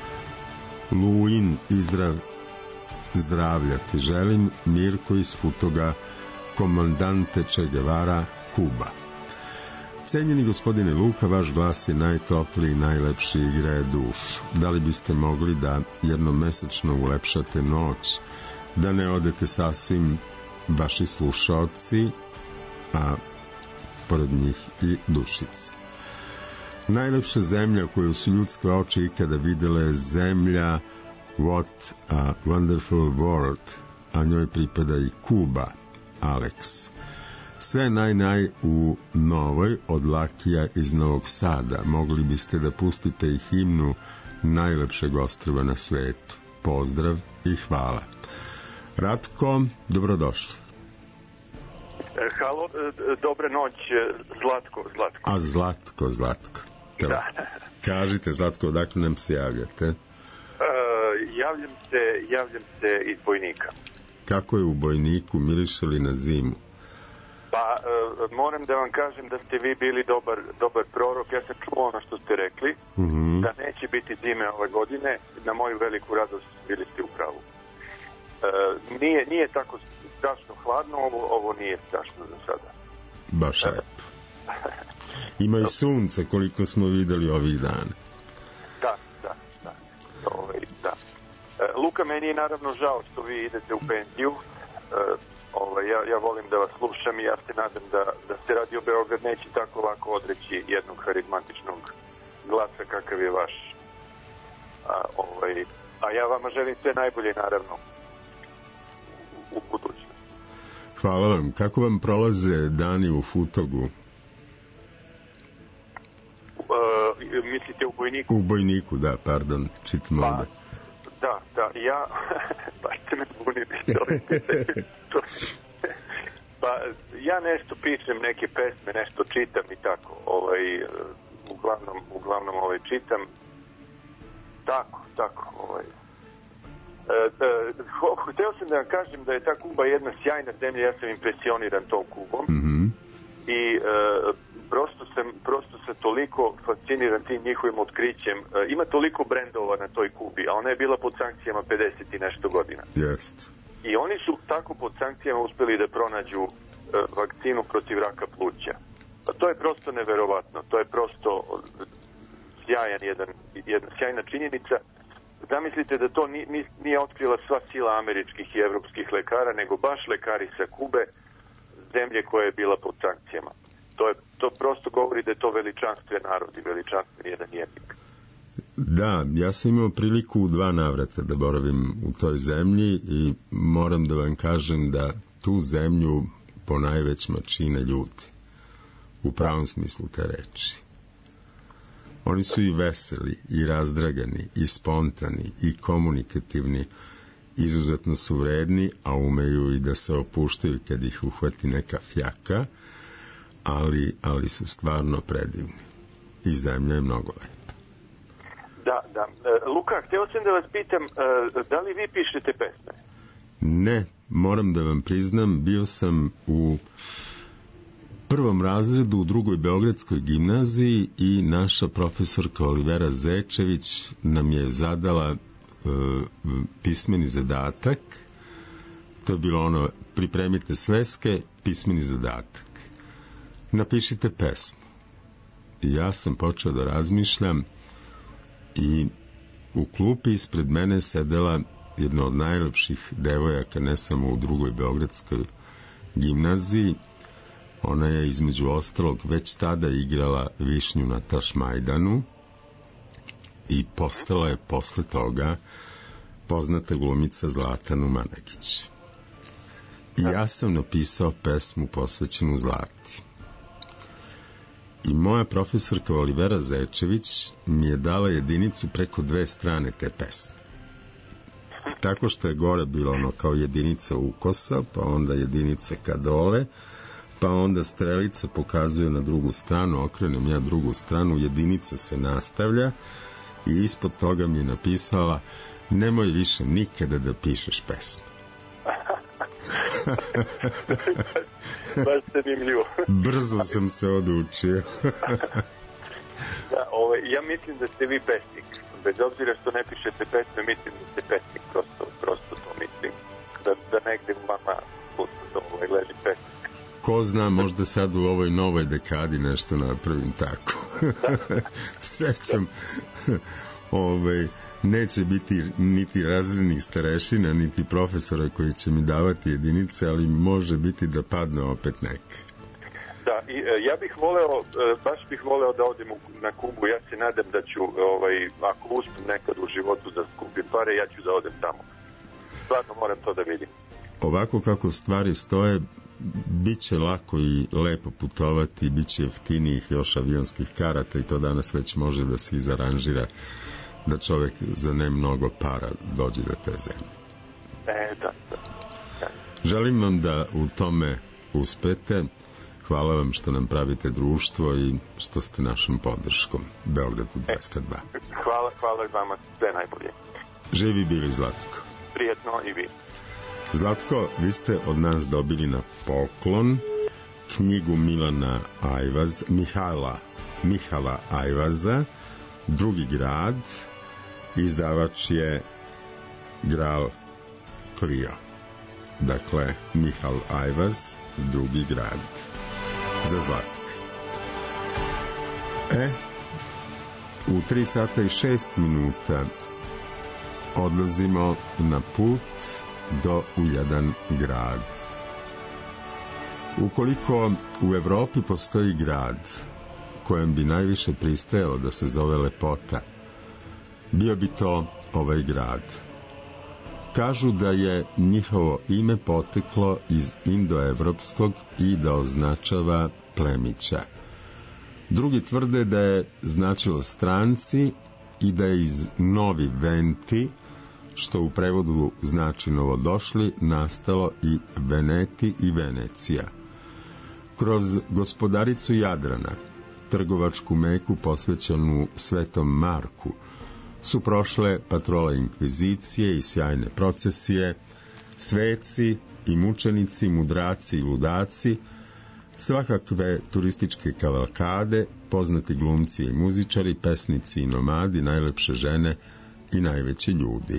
Luin, izdrav, zdravlja ti želim. Mirko iz Futoga, komandante Che Guevara, Kuba. Cenjeni gospodine Luka, vaš glas je najtopliji i najlepši, igraje dušu. Da li biste mogli da jednom mesečno ulepšate noć, da ne odete sasvim vaši slušaoci, a pored njih i dušice. Najlepša zemlja koju su ljudske oči ikada videle je zemlja What a Wonderful World, a njoj pripada i Kuba, Alex. Sve naj naj u Novoj od Lakija iz Novog Sada. Mogli biste da pustite i himnu najlepšeg ostrva na svetu. Pozdrav i hvala. Ratko, dobrodošli. E, halo, e, dobre noć, Zlatko, Zlatko. A Zlatko, Zlatko. Da. Kažite, Zlatko, odakle nam se javljate? E, javljam se, javljam se iz Bojnika. Kako je u Bojniku, miriše li na zimu? Pa, e, moram da vam kažem da ste vi bili dobar, dobar prorok. Ja sam čuo ono što ste rekli, mm-hmm. da neće biti zime ove godine. Na moju veliku radost bili ste u pravu. E, nije, nije tako strašno hladno, ovo, ovo nije strašno za sada. Baš lepo. Ima i sunce koliko smo videli ovih dana. Da, da, da. Ove, da. E, Luka, meni je naravno žao što vi idete u penziju. E, ove, ja, ja volim da vas slušam i ja se nadam da, da se Radio Beograd neće tako lako odreći jednog harizmatičnog glasa kakav je vaš. A, ove, a ja vama želim sve najbolje, naravno, u, u budućnosti. Hvala vam. Kako vam prolaze dani u Futogu? Uh, mislite u Bojniku? U Bojniku, da, pardon, čitam pa, ovde. Da, da, ja, pa ste me bunili, pa ja nešto pišem, neke pesme, nešto čitam i tako, ovaj, uglavnom, uglavnom ovaj, čitam, tako, tako, ovaj. Uh, uh, hteo sam da vam kažem da je ta Kuba jedna sjajna zemlja, ja sam impresioniran tom Kubom, mm-hmm. i uh, prosto sam, prosto sam toliko fasciniran tim njihovim otkrićem. Uh, ima toliko brendova na toj Kubi, a ona je bila pod sankcijama pedeset i nešto godina. Jest. I oni su tako pod sankcijama uspeli da pronađu uh, vakcinu protiv raka pluća. A to je prosto neverovatno. To je prosto sjajan jedan, jedna sjajna činjenica. Zamislite da to nije, nije otkrila sva sila američkih i evropskih lekara, nego baš lekari sa Kube, zemlje koja je bila pod sankcijama. To, je, to prosto govori da je to veličanstven narod i veličanstven jedan jezik. Da, ja sam imao priliku u dva navrata da boravim u toj zemlji i moram da vam kažem da tu zemlju po najvećima čine ljudi. U pravom smislu te reči. Oni su i veseli, i razdragani, i spontani, i komunikativni, izuzetno su vredni, a umeju i da se opuštaju kad ih uhvati neka fjaka, ali, ali su stvarno predivni. I zemlja je mnogo lepa. Da, da. E, Luka, htio sam da vas pitam, e, da li vi pišete pesme? Ne, moram da vam priznam, bio sam u prvom razredu u drugoj Beogradskoj gimnaziji i naša profesorka Olivera Zečević nam je zadala e, pismeni zadatak. To je bilo ono, pripremite sveske, pismeni zadatak. Napišite pesmu. I ja sam počeo da razmišljam i u klupi ispred mene sedela jedna od najlepših devojaka, ne samo u drugoj Beogradskoj gimnaziji, Ona je između ostalog već tada igrala Višnju na Tašmajdanu i postala je posle toga poznata glumica Zlatanu Managić. I ja sam napisao pesmu posvećenu Zlati. I moja profesorka Olivera Zečević mi je dala jedinicu preko dve strane te pesme. Tako što je gore bilo ono kao jedinica ukosa, pa onda jedinica ka dole, pa onda strelica pokazuje na drugu stranu, okrenem ja drugu stranu, jedinica se nastavlja i ispod toga mi je napisala: nemoj više nikada da pišeš pesmu. Baš zanimljivo. Brzo sam se odučio. Da, ovaj, ja mislim da ste vi pesnik. Bez obzira što ne pišete pesme, mislim da ste pesnik. Prosto, prosto to mislim. Da, da negde u vama ovaj, leži pesnik. Ko zna, možda sad u ovoj novoj dekadi nešto napravim tako. Srećom, ovaj, neće biti niti razrednih starešina, niti profesora koji će mi davati jedinice, ali može biti da padne opet neke. Da, i e, ja bih voleo, e, baš bih voleo da odem u, na Kubu. Ja se nadam da ću, ovaj, ako uspem nekad u životu da skupim pare, ja ću da odem tamo. Stvarno moram to da vidim. Ovako kako stvari stoje, bit će lako i lepo putovati, bit će jeftinijih još avionskih karata i to danas već može da se izaranžira da čovjek za ne mnogo para dođe do te zemlje. E, da, da. da. Želim vam da u tome uspete. Hvala vam što nam pravite društvo i što ste našom podrškom. Beogradu dvesta dva. E, hvala, hvala vama, sve najbolje. Živi bili Zlatko. Prijetno i vi. Zlatko, vi ste od nas dobili na poklon knjigu Milana Ajvaz, Mihajla, Mihala Ajvaza, Drugi grad. Izdavač je Gral Krio. Dakle, Mihal Ajvaz, Drugi grad. Za Zlatka. E, u tri sata i šest minuta odlazimo na put do u jedan grad. Ukoliko u Evropi postoji grad kojem bi najviše pristajalo da se zove lepota, bio bi to ovaj grad. Kažu da je njihovo ime poteklo iz indoevropskog i da označava plemića. Drugi tvrde da je značilo stranci i da je iz Novi Venti, što u prevodu znači novodošli, nastalo i Veneti i Venecija. Kroz gospodaricu Jadrana, trgovačku meku posvećenu Svetom Marku, su prošle patrole inkvizicije i sjajne procesije, sveci i mučenici, mudraci i ludaci, svakakve turističke kavalkade, poznati glumci i muzičari, pesnici i nomadi, najlepše žene i najveći ljudi.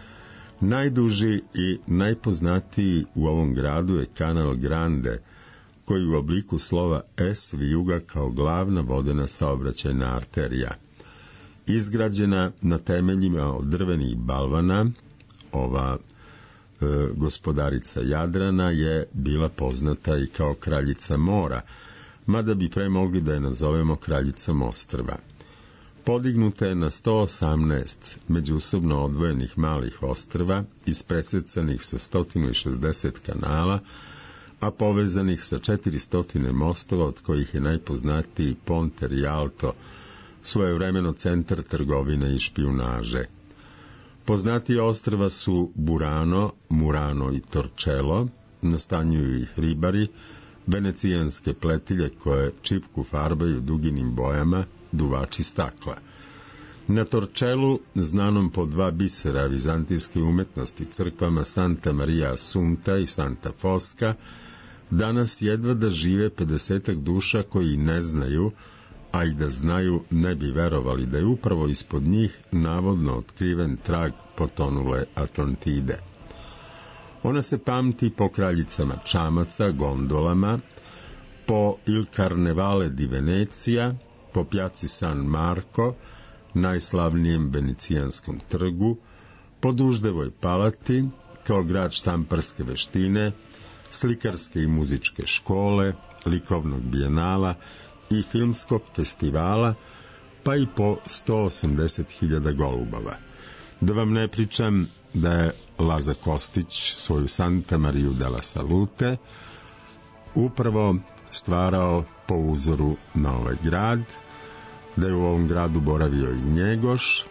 Najduži i najpoznatiji u ovom gradu je kanal Grande, koji u obliku slova S vijuga kao glavna vodena saobraćajna arterija. Izgrađena na temeljima od drvenih balvana, ova e, gospodarica Jadrana je bila poznata i kao kraljica mora, mada bi pre mogli da je nazovemo kraljicom ostrva. Podignuta je na sto osamnaest međusobno odvojenih malih ostrva, ispresecanih sa sto šezdeset kanala, a povezanih sa četiristo mostova, od kojih je najpoznatiji Ponte Rialto, svojevremeno centar trgovine i špijunaže. Poznatije ostrva su Burano, Murano i Torcello, nastanjuju ih ribari, venecijanske pletilje koje čipku farbaju duginim bojama, duvači stakla. Na Torcellu, znanom po dva bisera vizantijske umetnosti, crkvama Santa Maria Assunta i Santa Fosca, danas jedva da žive pedesetak duša koji ne znaju, a i da znaju ne bi verovali da je upravo ispod njih navodno otkriven trag potonule Atlantide. Ona se pamti po kraljicama čamaca, gondolama, po Il Carnevale di Venecija, po pjaci San Marco, najslavnijem venecijanskom trgu, po Duždevoj palati, kao grad štamparske veštine, slikarske i muzičke škole, likovnog bijenala i filmskog festivala, pa i po sto osamdeset hiljada golubova. Da vam ne pričam da je Laza Kostić svoju Santa Mariju della Salute upravo stvarao po uzoru na ovaj grad, da je u ovom gradu boravio i Njegoš.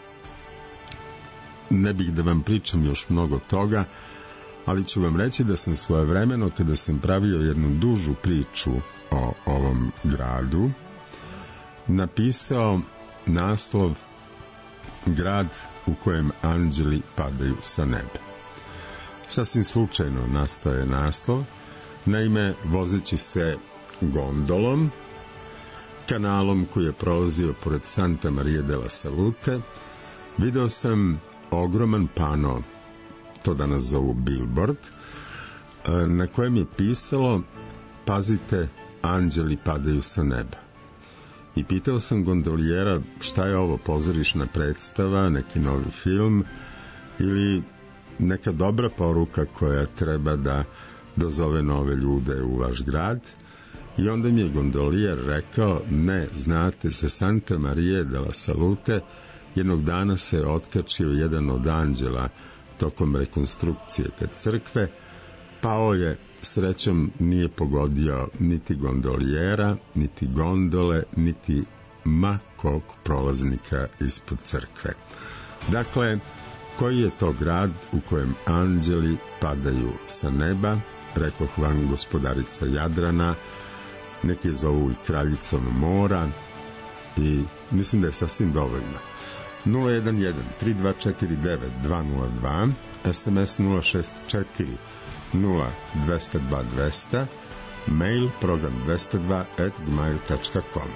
Ne bih da vam pričam još mnogo toga, ali ću vam reći da sam svojevremeno, kada sam pravio jednu dužu priču o ovom gradu, napisao naslov Grad u kojem anđeli padaju sa neba. Sasvim slučajno nastao je naslov. Naime, vozeći se gondolom, kanalom koji je prolazio pored Santa Maria della Salute, video sam ogroman pano, to danas zovu billboard, na kojem je pisalo: pazite, anđeli padaju sa neba. I pitao sam gondolijera šta je ovo, pozorišna predstava, neki novi film ili neka dobra poruka koja treba da dozove nove ljude u vaš grad. I onda mi je gondolijer rekao: ne, znate, sa Santa Maria della Salute jednog dana se otkačio jedan od anđela tokom rekonstrukcije te crkve, pao je, srećom nije pogodio niti gondolijera, niti gondole, niti ma kog prolaznika ispod crkve. Dakle, koji je to grad u kojem anđeli padaju sa neba? Rekoh vam, gospodarica Jadrana, neki zovu i kraljicom mora, i mislim da je sasvim dovoljno. nula jedan jedan tri dva četiri devet dva nula dva, es em es nula šest četiri nula dva zero dva dva zero, mail program dvesta dva at gmail tačka com.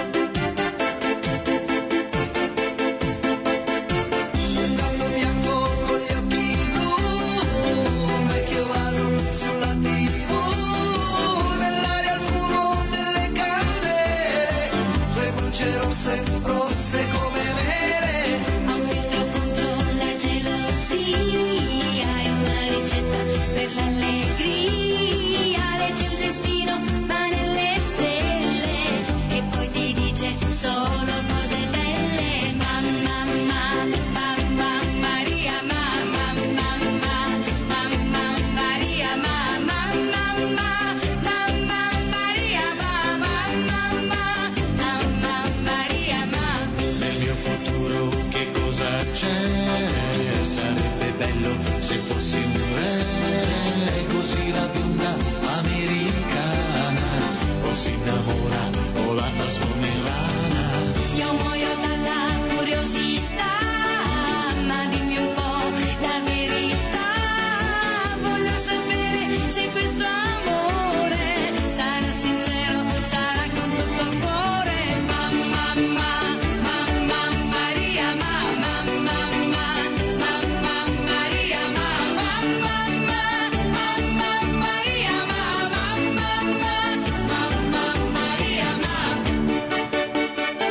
Bianco innamora o la trasforma in rana. Io muoio dalla curiosità, ma dimmi un po' la verità. Voglio sapere se questo amore sarà sincero, sarà con tutto il cuore. Mamma, mamma, mamma Maria, mamma, mamma, mamma Maria, mamma, mamma, mamma Maria, mamma, mamma Maria, mamma.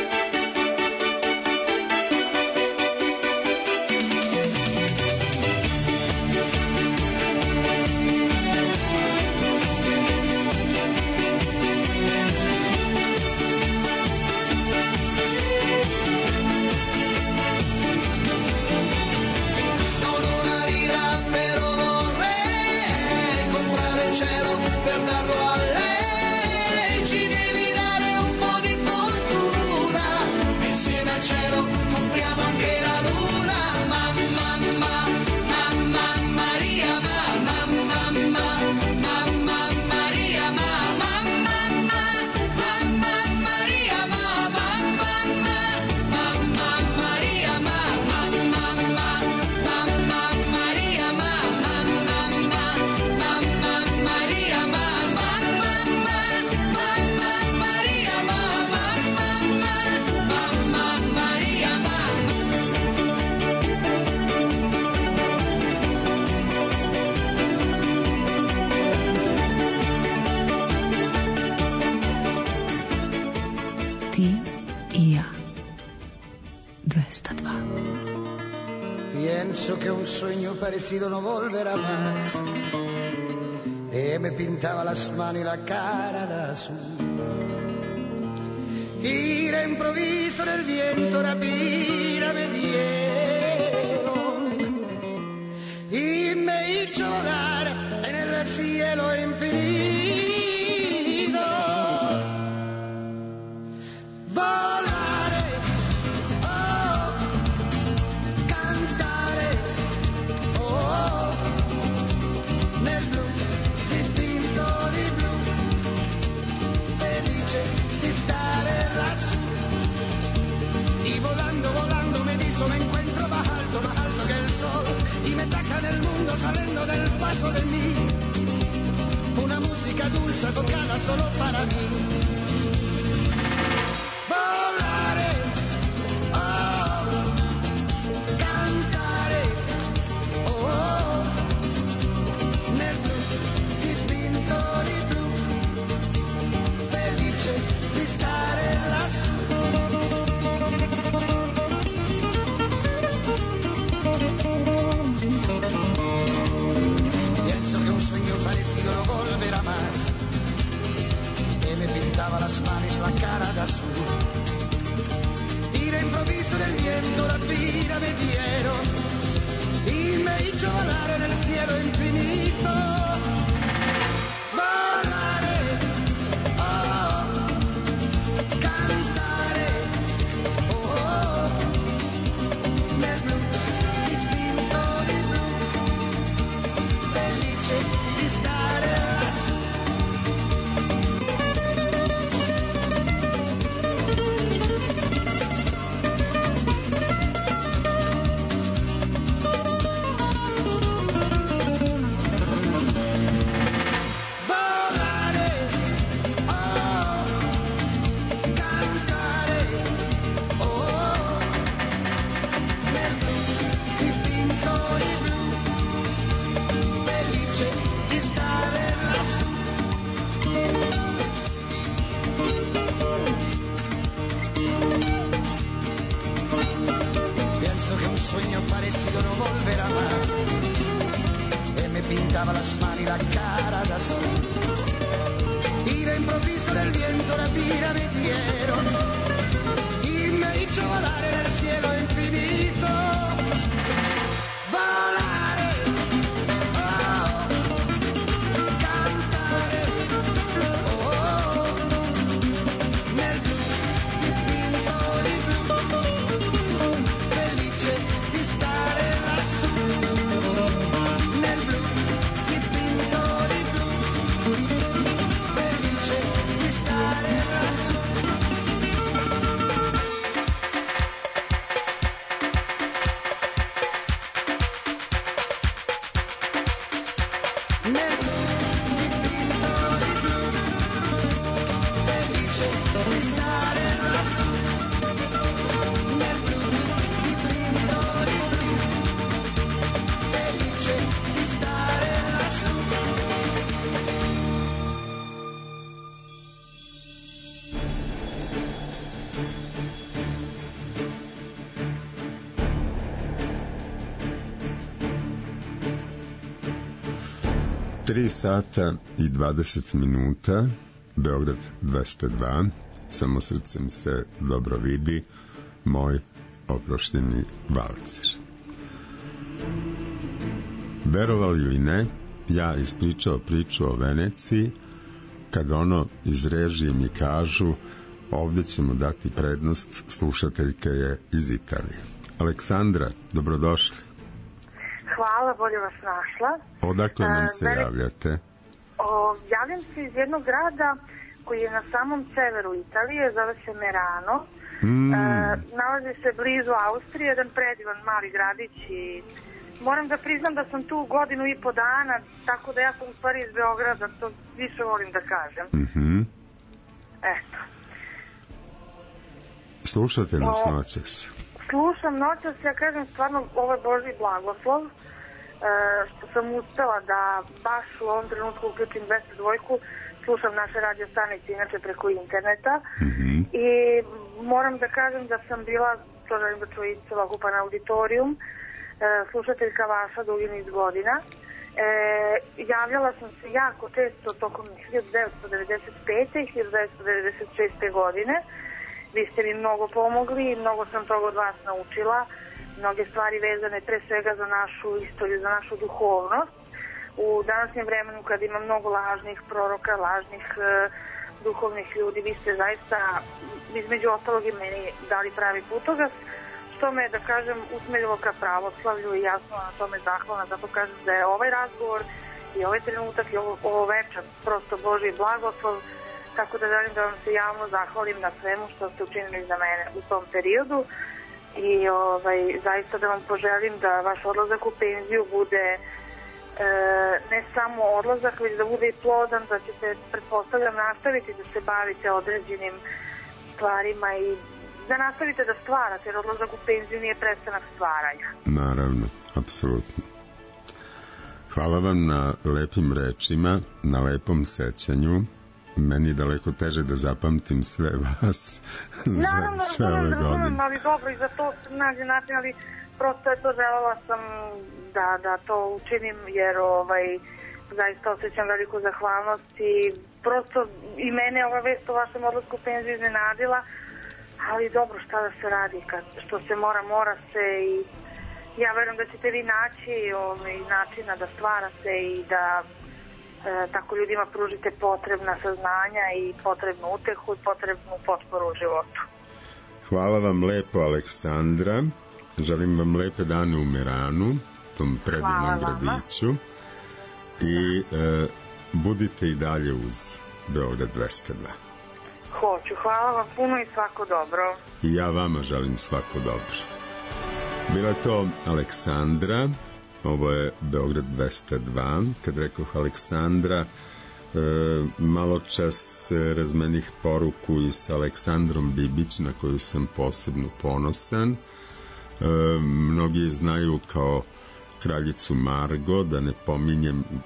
Non una lira però vorrei comprare il cielo per darlo a lei. Ci devi dare un po' di fortuna, insieme al cielo compriamo anche la luna. Mamma, mamma, mamma Maria, mamma, mamma, mamma Maria, mamma, mamma, mamma Maria, mamma, mamma, mamma Maria, mamma, mamma, mamma Maria, mamma, mamma, mamma Maria, mamma, mamma, mamma Maria, mamma, mamma Maria, mamma. Ti i ja. dvesta dva. Pienso que un sueño parecido no volverá más. Y me pintaba las manos y la cara de azul. Y de improviso del viento la vida me dieron. Y me hizo volar en el cielo infinito. Volare, oh, cantare, oh, nel blu, dipinto di blu, felice di stare lassù. Y volando, volando me diso, me encuentro más alto, más alto que el sol. Y me taca en el mundo saliendo del paso de mí. Una música dulce tocada solo para mí. Volare, oh, cantare, oh, nel blu, dipinto di blu, felice di stare lassù. Pienso que un sueño parecido no volverá más. Que me pintaba las manos la cara de azul. Y de improviso del viento la vida me dieron. Y me hizo volar en el cielo infinito. Volare, oh, cantare, oh, nel blu, dipinto di blu, felice di stare lassù. Volare, oh, cantare, oh, nel blu, dipinto di blu, felice di stare lassù. Pienso que un sueño parecido no volverá más. Y me pintaba las manos y la cara de azul. Y de improviso del viento la vida me dieron. Y me hizo volar en el cielo infinito. Volare, oh, cantare, oh, nel blu, dipinto di blu, felice di stare lassù. Nel blu, dipinto di blu, felice di stare tri sata i dvadeset minuta, Beograd dvesta dva, samo srcem se dobro vidi, moj oprošteni valcer. Verovali ili ne, ja ispričao priču o Veneciji, kad ono iz režije mi kažu ovdje ćemo dati prednost, slušateljke je iz Italije. Aleksandra, dobrodošli. Hvala, bolje vas našla. Odakle nam se Veli... javljate? O, javljam se iz jednog grada koji je na samom severu Italije, zove se Merano. Mm. E, nalazi se blizu Austrije, jedan predivan mali gradić i moram da priznam da sam tu godinu i po dana, tako da ja sam u stvari iz Beograda, to više volim da kažem. Mm-hmm. Eto. Slušate nas o, noćas? Slušam noćas, ja kažem stvarno ovo je Božji blagoslov, e, što sam uspela da baš u ovom trenutku uključim dvesta dva, slušam naše radio stanice inače preko interneta. Mm-hmm. I moram da kažem da sam bila, to želim da čuji celokupan auditorijum, e, slušateljka vaša dugi niz godina. E, javljala sam se jako često tokom hiljadu devetsto devedeset pete i hiljadu devetsto devedeset šeste godine. Vi ste mi mnogo pomogli i mnogo sam toga od vas naučila. Mnoge stvari vezane pre svega za našu istoriju, za našu duhovnost. U današnjem vremenu kad ima mnogo lažnih proroka, lažnih e, duhovnih ljudi, vi ste zaista između ostalog i meni dali pravi putokaz, što me, da kažem, usmeljilo ka pravoslavlju i jasno na tome zahvalna, zato kažem da je ovaj razgovor i ovaj trenutak i ovo, ovo večer prosto Božji blagoslov, tako da želim da vam se javno zahvalim na svemu što ste učinili za mene u tom periodu i ovaj, zaista da vam poželim da vaš odlazak u penziju bude E, ne samo odlazak, već da bude i plodan, da ćete, pretpostavljam, nastaviti da se bavite određenim stvarima i da nastavite da stvarate, jer odlazak u penziju nije prestanak stvaranja. Naravno, apsolutno. Hvala vam na lepim rečima, na lepom sećanju. Meni je daleko teže da zapamtim sve vas za naravno, sve ove godine. Naravno, ali dobro, i za to nađe način, ali prosto je to želela sam da, da to učinim, jer ovaj, zaista osjećam veliku zahvalnost i prosto i mene ova vest o vašem odlasku u penziju iznenadila, ali dobro, šta da se radi, kad, što se mora, mora se i ja verujem da ćete vi naći ovaj, načina da stvarate i da e, tako ljudima pružite potrebna saznanja i potrebnu utehu i potrebnu potporu u životu. Hvala vam lepo, Aleksandra. Želim vam lepe dane u Meranu, tom predivnom gradiću. I e, budite i dalje uz Beograd dvesta dva. Hoću, hvala vam puno i svako dobro. I ja vama želim svako dobro. Bila je to Aleksandra, ovo je Beograd dvesta dva. Kad rekoh Aleksandra, e, malo čas razmenih poruku i sa Aleksandrom Bibić, na koju sam posebno ponosan. E, mnogi znaju kao kraljicu Margo, da ne pominjem e,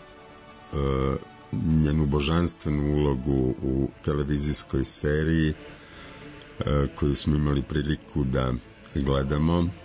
njenu božanstvenu ulogu u televizijskoj seriji e, koju smo imali priliku da gledamo, e,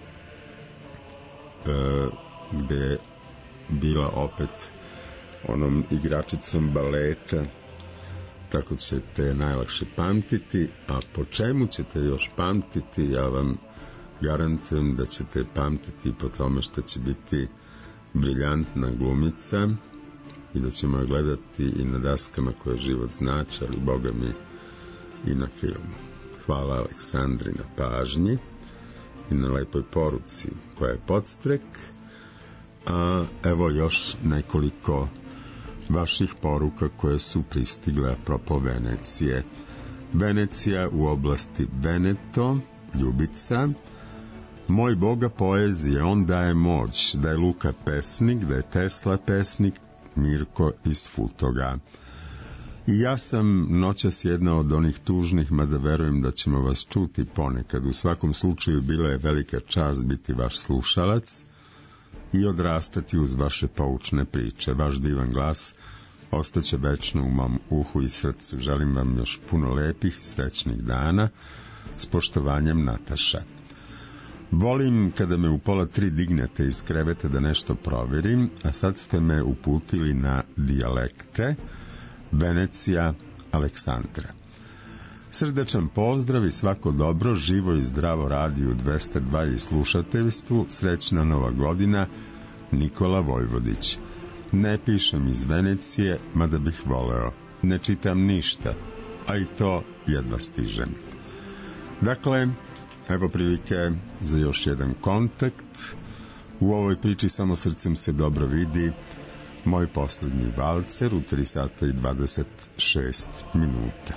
gde je bila opet onom igračicom baleta, tako ćete najlakše pamtiti. A po čemu ćete još pamtiti? Ja vam garantujem da ćete pamtiti po tome što će biti briljantna glumica i da ćemo je gledati i na daskama koje život znači, ali Boga mi i na filmu. Hvala Aleksandri na pažnji i na lepoj poruci koja je podstrek. A evo još nekoliko vaših poruka koje su pristigle apropo Venecije. Venecija u oblasti Veneto, Ljubica. Moj Boga poezije, on daje moć, da je Luka pesnik, da je Tesla pesnik, Mirko iz Futoga. I ja sam noćas jedna od onih tužnih, mada verujem da ćemo vas čuti ponekad. U svakom slučaju bila je velika čast biti vaš slušalac i odrastati uz vaše poučne priče. Vaš divan glas ostaće večno u mom uhu i srcu. Želim vam još puno lepih i srećnih dana. S poštovanjem, Nataša. Volim kada me u pola tri dignete iz kreveta da nešto proverim, a sad ste me uputili na dijalekte. Venecija, Aleksandra. Srdečan pozdrav i svako dobro, živo i zdravo radiju dvesta dva i slušateljstvu, srećna nova godina, Nikola Vojvodić. Ne pišem iz Venecije, mada bih voleo. Ne čitam ništa, a i to jedva stižem. Dakle, evo prilike za još jedan kontakt. U ovoj priči samo srcem se dobro vidi. Moj poslednji valcer u tri sata i dvadeset šest minuta.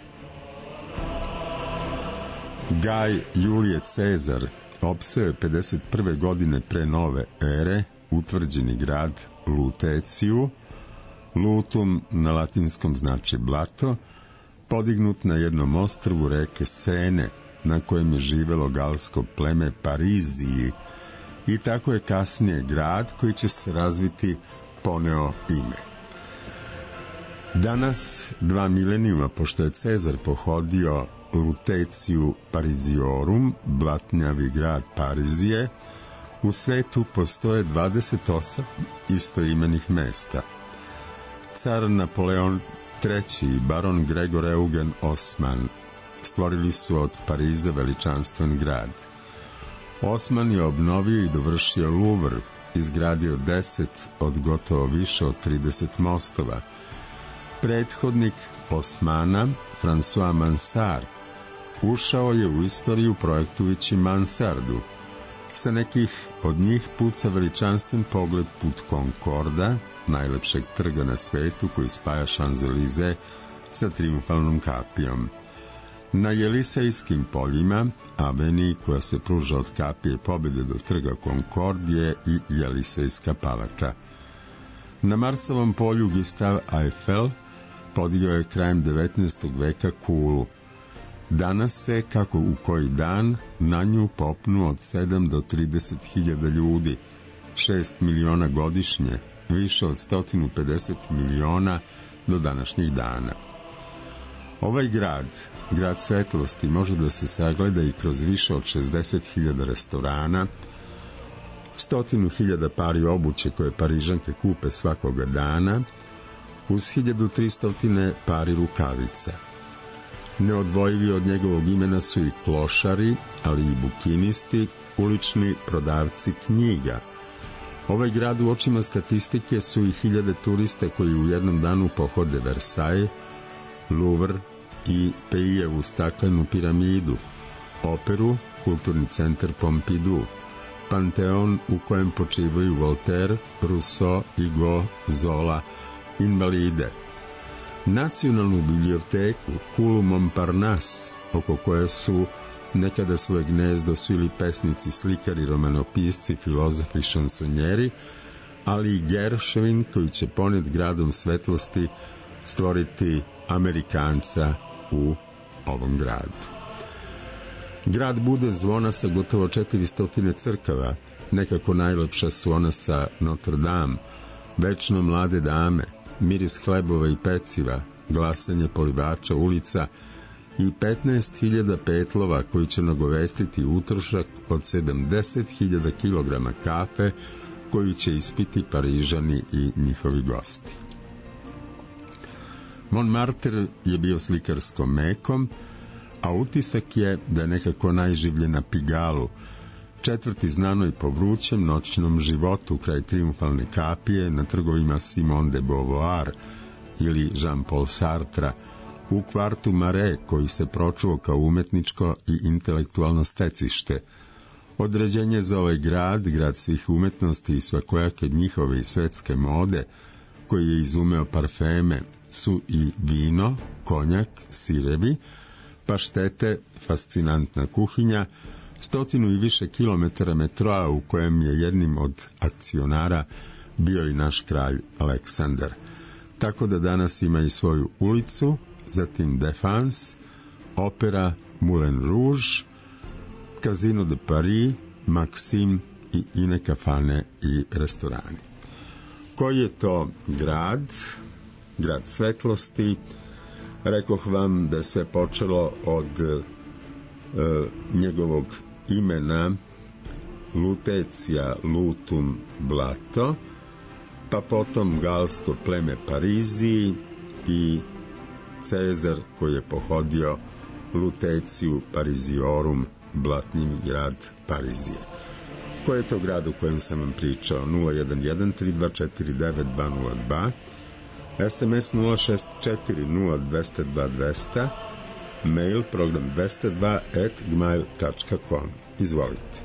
Gaj Julije Cezar opseo je pedeset prve godine pre nove ere utvrđeni grad Luteciju. Lutum na latinskom znači blato, podignut na jednom ostrvu reke Sene, na kojem je živelo galsko pleme Pariziji, i tako je kasnije grad koji će se razviti poneo ime. Danas, dva milenijuma pošto je Cezar pohodio Luteciju Pariziorum, blatnjavi grad Parizije, u svetu postoje dvadeset osam istoimenih mesta. Car Napoleon treći i baron Gregor Eugen Osman stvorili su od Pariza veličanstven grad. Osman je obnovio i dovršio Louvre, izgradio deset od gotovo više od trideset mostova. Prethodnik Osmana, François Mansart, ušao je u istoriju projektujući mansardu. Sa nekih od njih puca veličanstven pogled put Concorda, najlepšeg trga na svetu koji spaja Champs-Élysées sa Triumfalnom kapijom. Na Jelisejskim poljima, aveniji koja se pruža od kapije pobjede do trga Concordije i Jelisejska palata. Na Marsovom polju Gustave Eiffel podigao je krajem devetnaestog veka kulu. Danas se, kako u koji dan, na nju popnu od sedam do trideset hiljada ljudi, šest miliona godišnje, više od sto pedeset miliona do današnjih dana. Ovaj grad, grad svetlosti, može da se sagleda i kroz više od šezdeset hiljada restorana, stotinu hiljada pari obuće koje Parižanke kupe svakoga dana, uz hiljadu tristo pari rukavica. Neodvojivi od njegovog imena su i klošari, ali i bukinisti, ulični prodavci knjiga. Ovaj grad u očima statistike su i hiljade turista koji u jednom danu pohode Versailles, Louvre i Peiljevu staklenu piramidu, operu, kulturni centar Pompidou, Panteon u kojem počivaju Voltaire, Rousseau, Hugo, Zola, Invalide, Nacionalnu biblioteku, Kulu Montparnasse, oko koje su nekada svoje gnezdo svili pesnici, slikari, romanopisci, filozofi, šansonjeri, ali i Gershwin koji će ponet gradom svetlosti stvoriti Amerikanca u ovom gradu. Grad bude zvona sa gotovo četiristo crkava, nekako najlepša su ona sa Notre Dame, večno mlade dame, miris hlebova i peciva, glasanje polivača ulica i petnaest hiljada petlova koji će nagovestiti utrošak od sedamdeset hiljada kilograma kafe koju će ispiti Parižani i njihovi gosti. Montmartre je bio slikarskom mekom, a utisak je da je nekako najživlje na Pigalu, četvrti znanoj po vrućem noćnom životu kraj Triumfalne kapije, na trgovima Simone de Beauvoir ili Jean-Paul Sartra, u kvartu Marais koji se pročuo kao umetničko i intelektualno stecište. Određenje za ovaj grad, grad svih umetnosti i svakojake njihove i svetske mode, koji je izumeo parfeme, su i vino, konjak, sirevi, paštete, fascinantna kuhinja, stotinu i više kilometara metroa u kojem je jednim od akcionara bio i naš kralj Aleksandar. Tako da danas ima i svoju ulicu, zatim Défense, opera Moulin Rouge, Casino de Paris, Maxim i ine kafane i restorani. Koji je to grad? Grad svetlosti. Rekoh vam da je sve počelo od e, njegovog imena Lutecija Lutum Blato, pa potom galsko pleme Pariziji i Cezar koji je pohodio Luteciju Pariziorum, blatnji grad Parizije. Koji je to grad u kojem sam vam pričao? nula jedan jedan tri dva četiri devet dva nula dva, es em es nula šest četiri nula dva nula dva dva nula nula, mail program dvesta dva at gmail tačka com. Izvolite.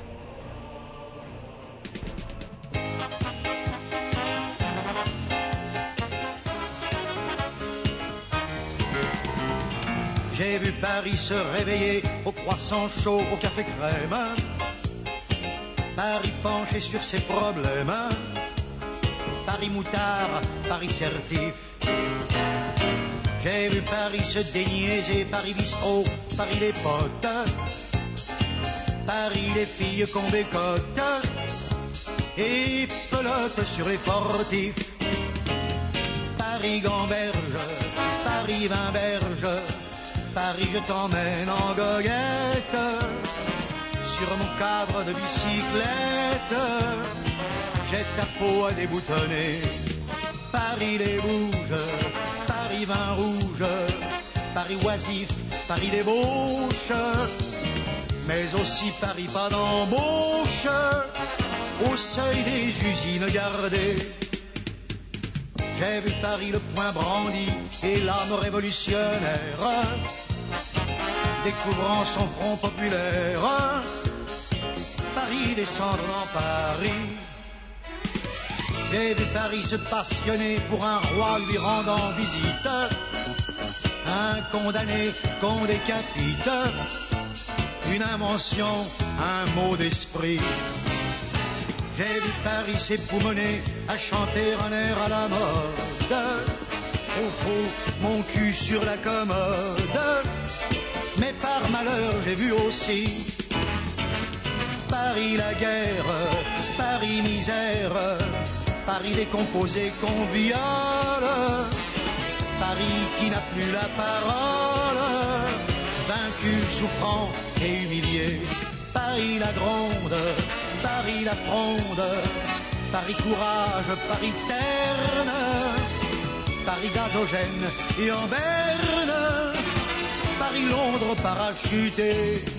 J'ai vu Paris se réveiller au croissant chaud, au café crème. Paris penché sur ses problèmes. Paris moutard, Paris certif. J'ai vu Paris se déniaiser, Paris bistrot, Paris les potes. Paris les filles qu'on bécote et pelote sur les fortifs. Paris gamberge, Paris vinberge. Paris, je t'emmène en goguette sur mon cadre de bicyclette. J'ai ta peau à déboutonner. Paris les bouges, Paris vin rouge, Paris oisif, Paris débauche, mais aussi Paris pas d'embauche au seuil des usines gardées. J'ai vu Paris le poing brandi et l'âme révolutionnaire, découvrant son front populaire, Paris descendre dans Paris. J'ai vu Paris se passionner pour un roi lui rendant visite, un condamné qu'on décapite, une invention, un mot d'esprit. J'ai vu Paris s'époumoner à chanter un air à la mode. Au fond, mon cul sur la commode. Mais par malheur, j'ai vu aussi Paris la guerre, Paris misère, Paris décomposé qu'on viole, Paris qui n'a plus la parole, vaincu, souffrant et humilié. Paris la gronde, Paris la fronde, Paris courage, Paris terne, Paris gazogène et en berne, Paris Londres parachuté.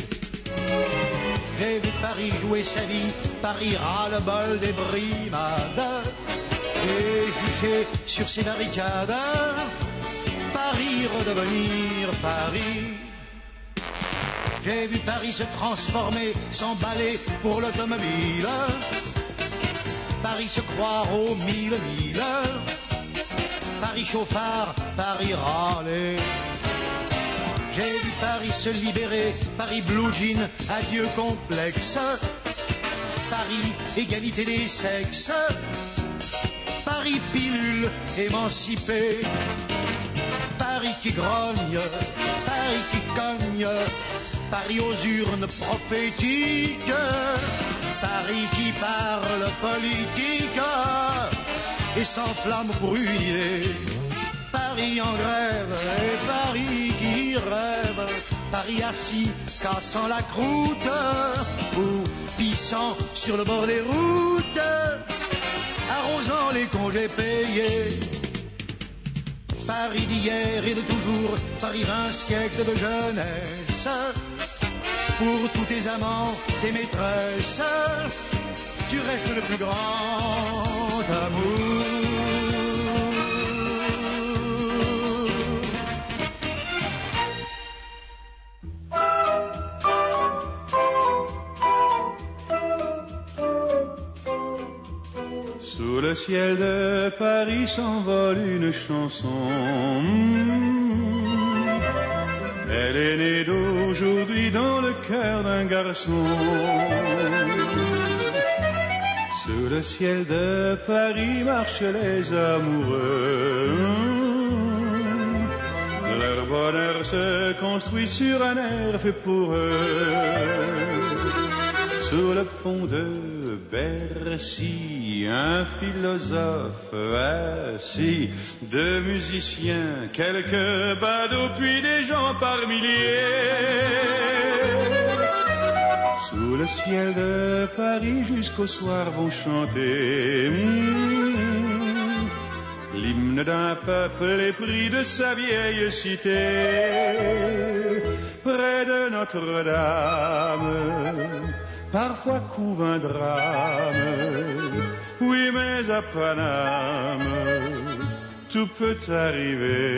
J'ai vu Paris jouer sa vie, Paris ras-le-bol des brimades, et juché sur ses barricades, Paris redevenir Paris. J'ai vu Paris se transformer, s'emballer pour l'automobile, Paris se croire aux mille mille, Paris chauffard, Paris râler. J'ai vu Paris se libérer, Paris blue jean, adieu complexe, Paris égalité des sexes, Paris pilule émancipée, Paris qui grogne, Paris qui cogne, Paris aux urnes prophétiques, Paris qui parle politique et s'enflamme pour une idée. Paris en grève et Paris qui rêve, Paris assis cassant la croûte ou pissant sur le bord des routes, arrosant les congés payés. Paris d'hier et de toujours, Paris vingt siècles de jeunesse, pour tous tes amants, tes maîtresses, tu restes le plus grand amour. Sous le ciel de Paris s'envole une chanson. Elle est née d'aujourd'hui dans le cœur d'un garçon. Sous le ciel de Paris marchent les amoureux. Leur bonheur se construit sur un air fait pour eux. Sur le pont de Bercy, un philosophe assis, deux musiciens, quelques badauds, puis des gens par milliers. Sous le le ciel de Paris jusqu'au soir vont chanter mmh, l'hymne d'un peuple épris de sa vieille cité. Près de Notre-Dame, parfois couve un drame, oui mais à Paname, tout peut arriver.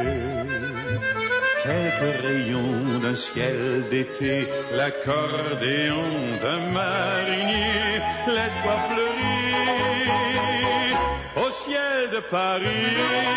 Quelques rayons d'un ciel d'été, l'accordéon d'un marinier, l'espoir fleurit au ciel de Paris.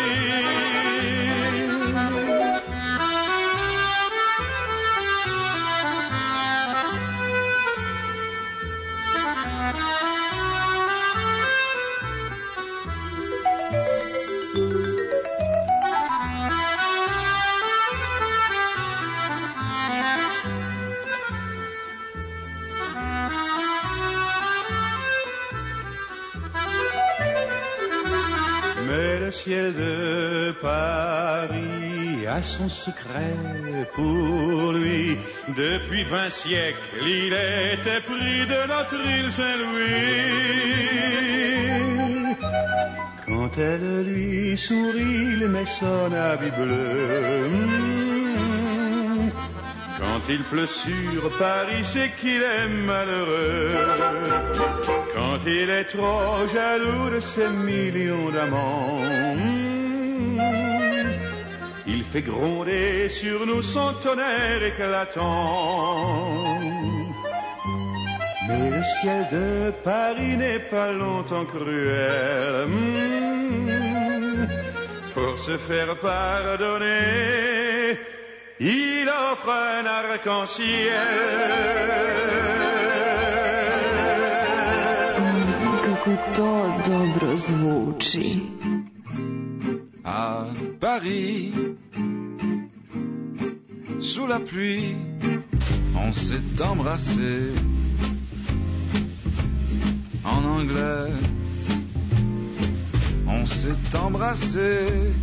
Le ciel de Paris a son secret pour lui. Depuis vingt siècles, il était pris de notre île Saint-Louis. Quand elle lui sourit, il met son habit bleu. Mmh. Quand il pleut sur Paris, c'est qu'il est malheureux. Quand il est trop jaloux de ses millions d'amants, il fait gronder sur nous son tonnerre éclatant. Mais le ciel de Paris n'est pas longtemps cruel. Pour se faire pardonner, il offre un arc-en-ciel. Kako to dobro zvuči. À Paris, sous la pluie, on s'est embrassé. En anglais, on s'est embrassé.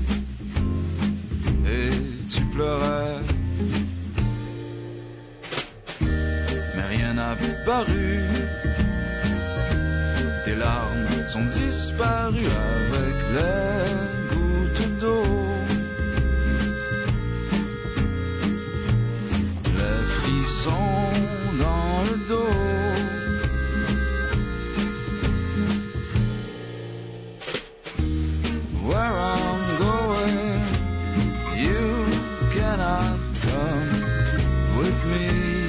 Et tu pleurais, mais rien n'a paru. Tes larmes sont disparues avec les gouttes d'eau. Les frissons dans le dos. Where I'm going, you cannot come with me.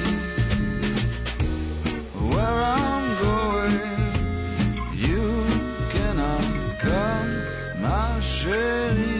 Where I'm going, you cannot come, ma chérie.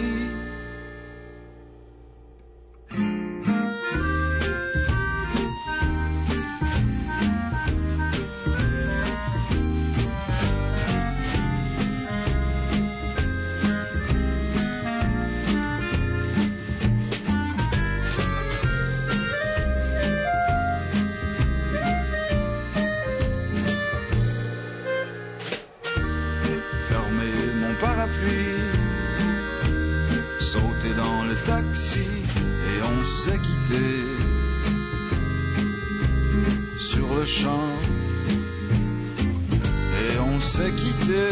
Sauter dans le taxi et on s'est quitté sur le champ et on s'est quitté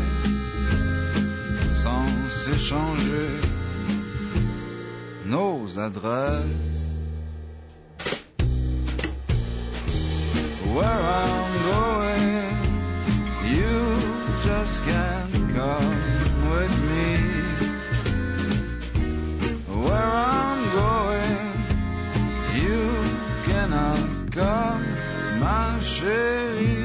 sans s'échanger nos adresses. Where I'm going, you just can't come with me. Where I'm going, you cannot come, ma chérie.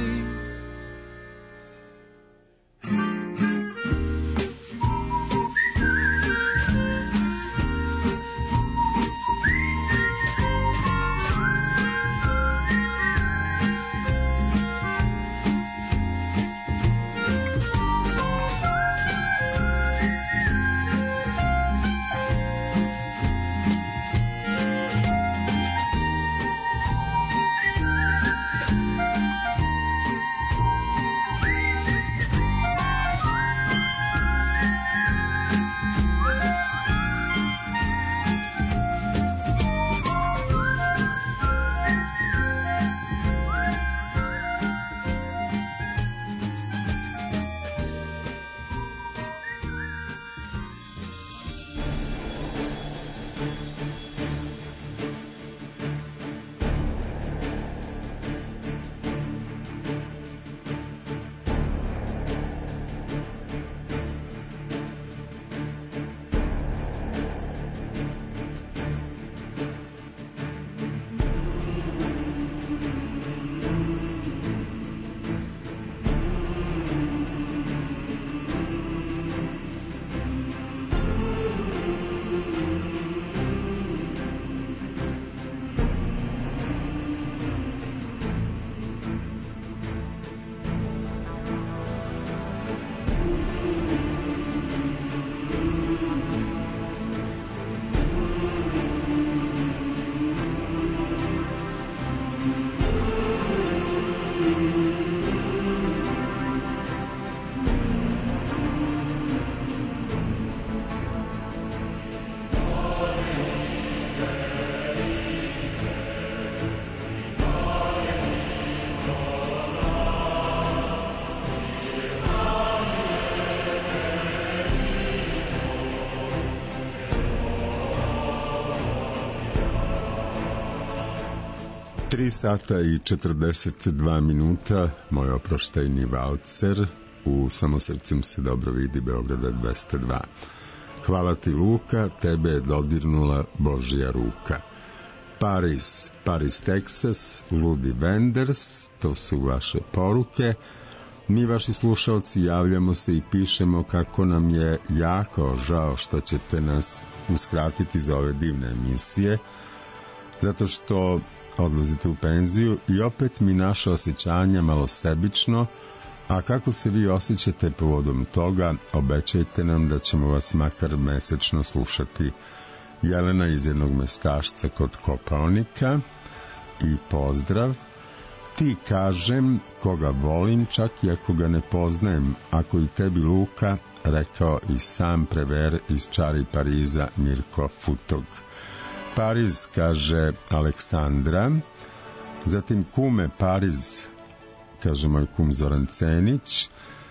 tri sata i četrdeset dva minuta, moj oproštajni valcer, u Samo srcem se dobro vidi, Beograda dvesta dva. Hvala ti, Luka, tebe je dodirnula Božja ruka. Paris, Paris, Texas, Ludi Wenders, to su vaše poruke. Mi, vaši slušalci, javljamo se i pišemo kako nam je jako žao što ćete nas uskratiti za ove divne emisije, zato što odlazite u penziju i opet mi naše osjećanja malo sebično, a kako se vi osjećate povodom toga, obećajte nam da ćemo vas makar mesečno slušati. Jelena iz jednog mestašca kod Kopaonika i pozdrav. Ti kažem koga volim, čak i ako ga ne poznajem, ako i tebi, Luka, rekao i sam prever iz Čari Pariza Mirko Futog. Pariz, kaže Aleksandra. Zatim kume Pariz, kaže moj kum Zoran Cenić.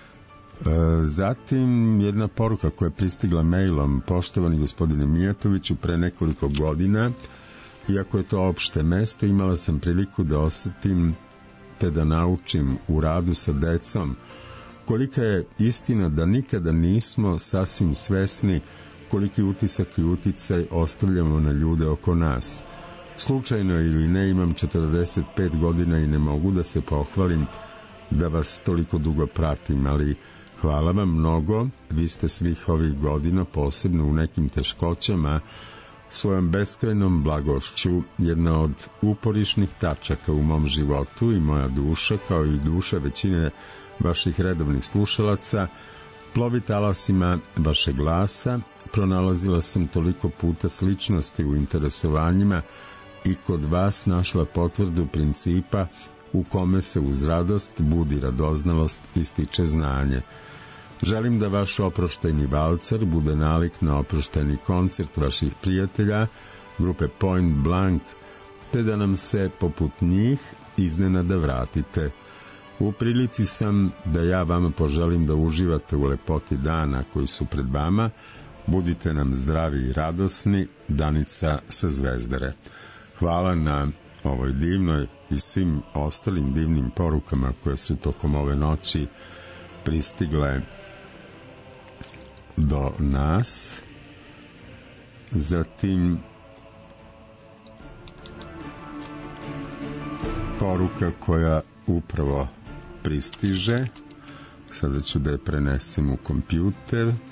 Zatim jedna poruka koja je pristigla mailom: poštovani gospodine Mijatoviću, pre nekoliko godina, iako je to opšte mesto, imala sam priliku da osetim te da naučim u radu sa decom kolika je istina da nikada nismo sasvim svesni koliki utisak i uticaj ostavljamo na ljude oko nas. Slučajno ili ne, imam četrdeset pet godina i ne mogu da se pohvalim da vas toliko dugo pratim, ali hvala vam mnogo, vi ste svih ovih godina, posebno u nekim teškoćama, svojom beskrajnom blagošću jedna od uporišnih tačaka u mom životu, i moja duša, kao i duša većine vaših redovnih slušalaca, plovi talasima vašeg glasa. Pronalazila sam toliko puta sličnosti u interesovanjima i kod vas našla potvrdu principa u kome se uz radost budi radoznalost i stiče znanje. Želim da vaš oproštajni valcer bude nalik na oproštajni koncert vaših prijatelja, grupe Point Blank, te da nam se, poput njih, iznenada vratite. U prilici sam da ja vama poželim da uživate u lepoti dana koji su pred vama. Budite nam zdravi i radosni. Danica sa Zvezdare. Hvala na ovoj divnoj i svim ostalim divnim porukama koje su tokom ove noći pristigle do nas. Zatim poruka koja upravo pristiže, sada ću da je prenesem u kompjuter. E,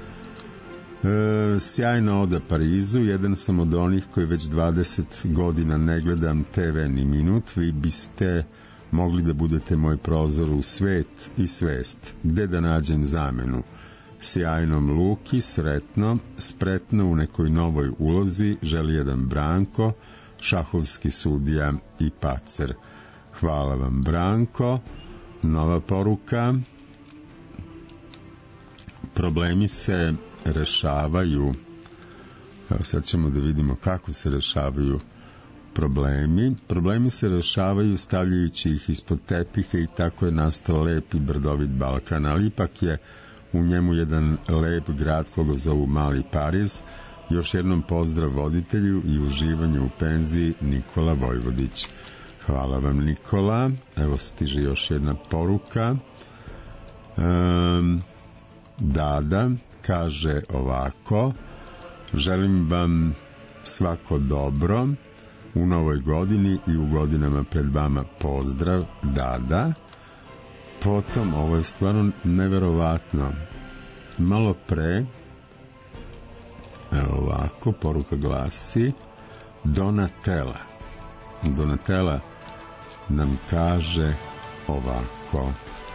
sjajna oda Parizu, jedan sam od onih koji već dvadeset godina ne gledam te ve ni minut. Vi biste mogli da budete moj prozor u svet i svest. Gde da nađem zamenu? Sjajnom Luki, sretno, spretno u nekoj novoj ulozi, želi jedan Branko, šahovski sudija i pacer. Hvala vam, Branko. Nova poruka: problemi se rešavaju. Evo, sad ćemo da vidimo kako se rešavaju problemi. Problemi se rešavaju stavljajući ih ispod tepiha, i tako je nastao lep i brdovit Balkan, ali ipak je u njemu jedan lep grad koga zovu Mali Pariz. Još jednom pozdrav voditelju i uživanju u penziji, Nikola Vojvodić. Hvala vam, Nikola. Evo stiže još jedna poruka. Um, Dada kaže ovako: želim vam svako dobro u novoj godini i u godinama pred vama. Pozdrav, Dada. Potom, ovo je stvarno neverovatno, malo pre, evo ovako, poruka glasi: Donatella. Donatella nam kaže ovako: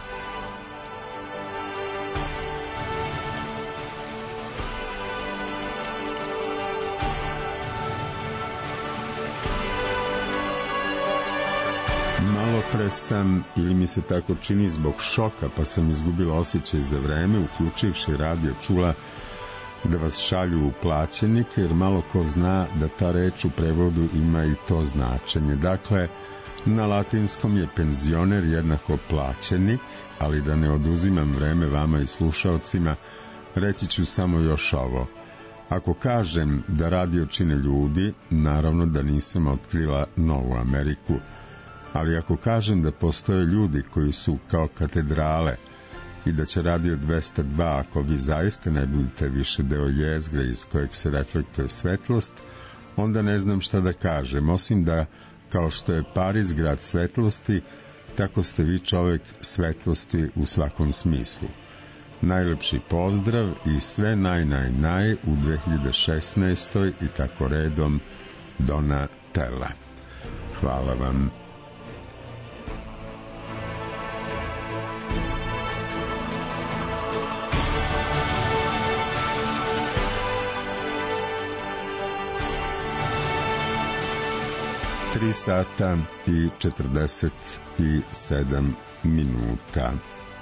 malo pre sam, ili mi se tako čini zbog šoka, pa sam izgubila osjećaj za vreme, uključivši radio, čula da vas šalju u plaćenike, jer malo ko zna da ta reč u prevodu ima i to značenje. Dakle, na latinskom je penzioner jednako plaćenik, ali da ne oduzimam vreme vama i slušalcima, reći ću samo još ovo. Ako kažem da radio čine ljudi, naravno da nisam otkrila novu Ameriku, ali ako kažem da postoje ljudi koji su kao katedrale i da će radio dvesta dva, ako vi zaista ne budete više deo jezgre iz kojeg se reflektuje svetlost, onda ne znam šta da kažem, osim da kao što je Pariz grad svetlosti, tako ste vi čovek svetlosti u svakom smislu. Najlepši pozdrav i sve naj, naj, naj u dve hiljade šesnaestoj i tako redom, Donatella. Hvala vam. Tri sata i četrdeset sedam minuta.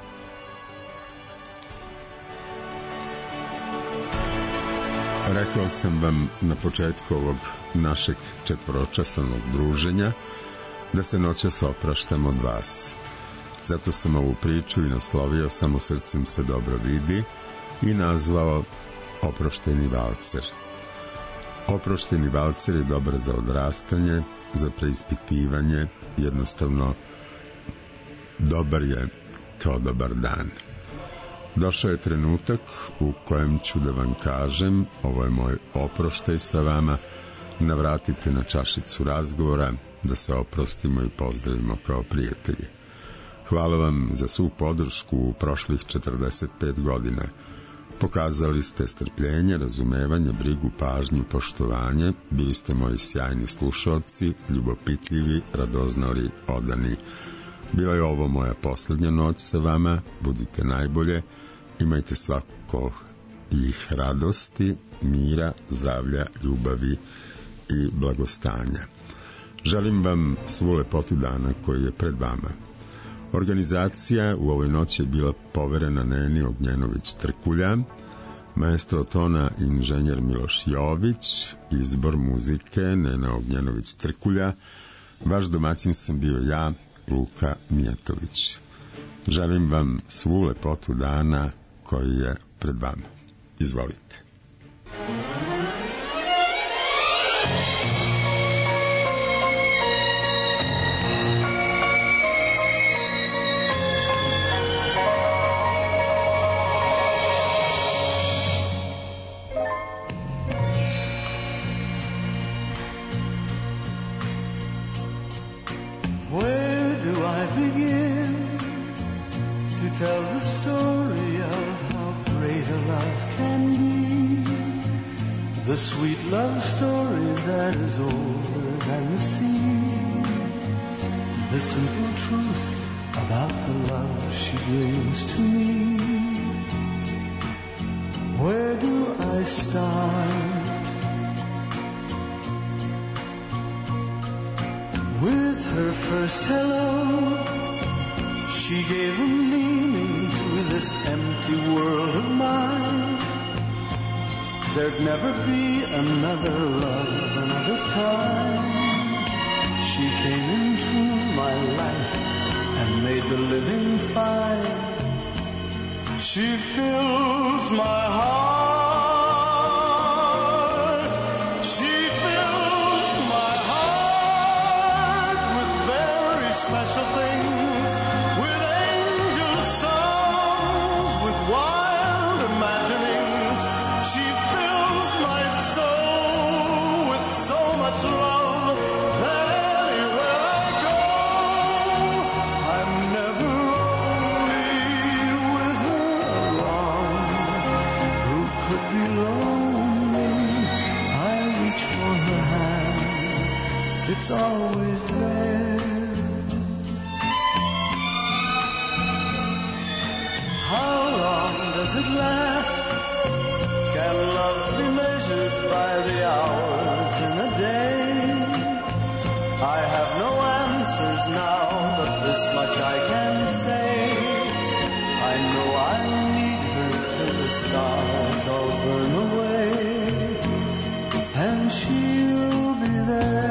Rekao sam vam na početku ovog našeg četvoročasovnog druženja da se noćas opraštam od vas. Zato sam ovu priču i naslovio Samo srcem se dobro vidi i nazvao Oprošteni valcer. Oprošteni valcer je dobar za odrastanje, za preispitivanje, jednostavno dobar je kao dobar dan. Došao je trenutak u kojem ću da vam kažem, ovo je moj oproštaj sa vama, navratite na čašicu razgovora, da se oprostimo i pozdravimo kao prijatelji. Hvala vam za svu podršku u prošlih četrdeset pet godina. Pokazali ste strpljenje, razumevanje, brigu, pažnju, poštovanje, bili ste moji sjajni slušalci, ljubopitljivi, radoznali, odani. Bila je ovo moja poslednja noć sa vama, budite najbolje, imajte svako ih radosti, mira, zdravlja, ljubavi i blagostanja. Želim vam svu lepotu dana koji je pred vama. Organizacija u ovoj noći je bila poverena Neni Ognjenović-Trkulja, maestro tona inženjer Miloš Jović, izbor muzike Nena Ognjenović-Trkulja, vaš domaćin sam bio ja, Luka Mijatović. Želim vam svu lepotu dana koji je pred vama. Izvolite. Tell the story of how great a love can be, the sweet love story that is older than the sea, the simple truth about the love she brings to me. Where do I start? With her first hello, she gave a meaning to this empty world of mine. There'd never be another love, another time. She came into my life and made the living fine. She fills my heart. She fills my heart with very special things, with angel songs, with wild imaginings. She fills my soul with so much love that anywhere I go, I'm never lonely with her around. Who could be lonely? I reach for her hand, it's always there. How long does it last? Can love be measured by the hours in a day? I have no answers now, but this much I can say. I know I'll need her till the stars all burn away, and she'll be there.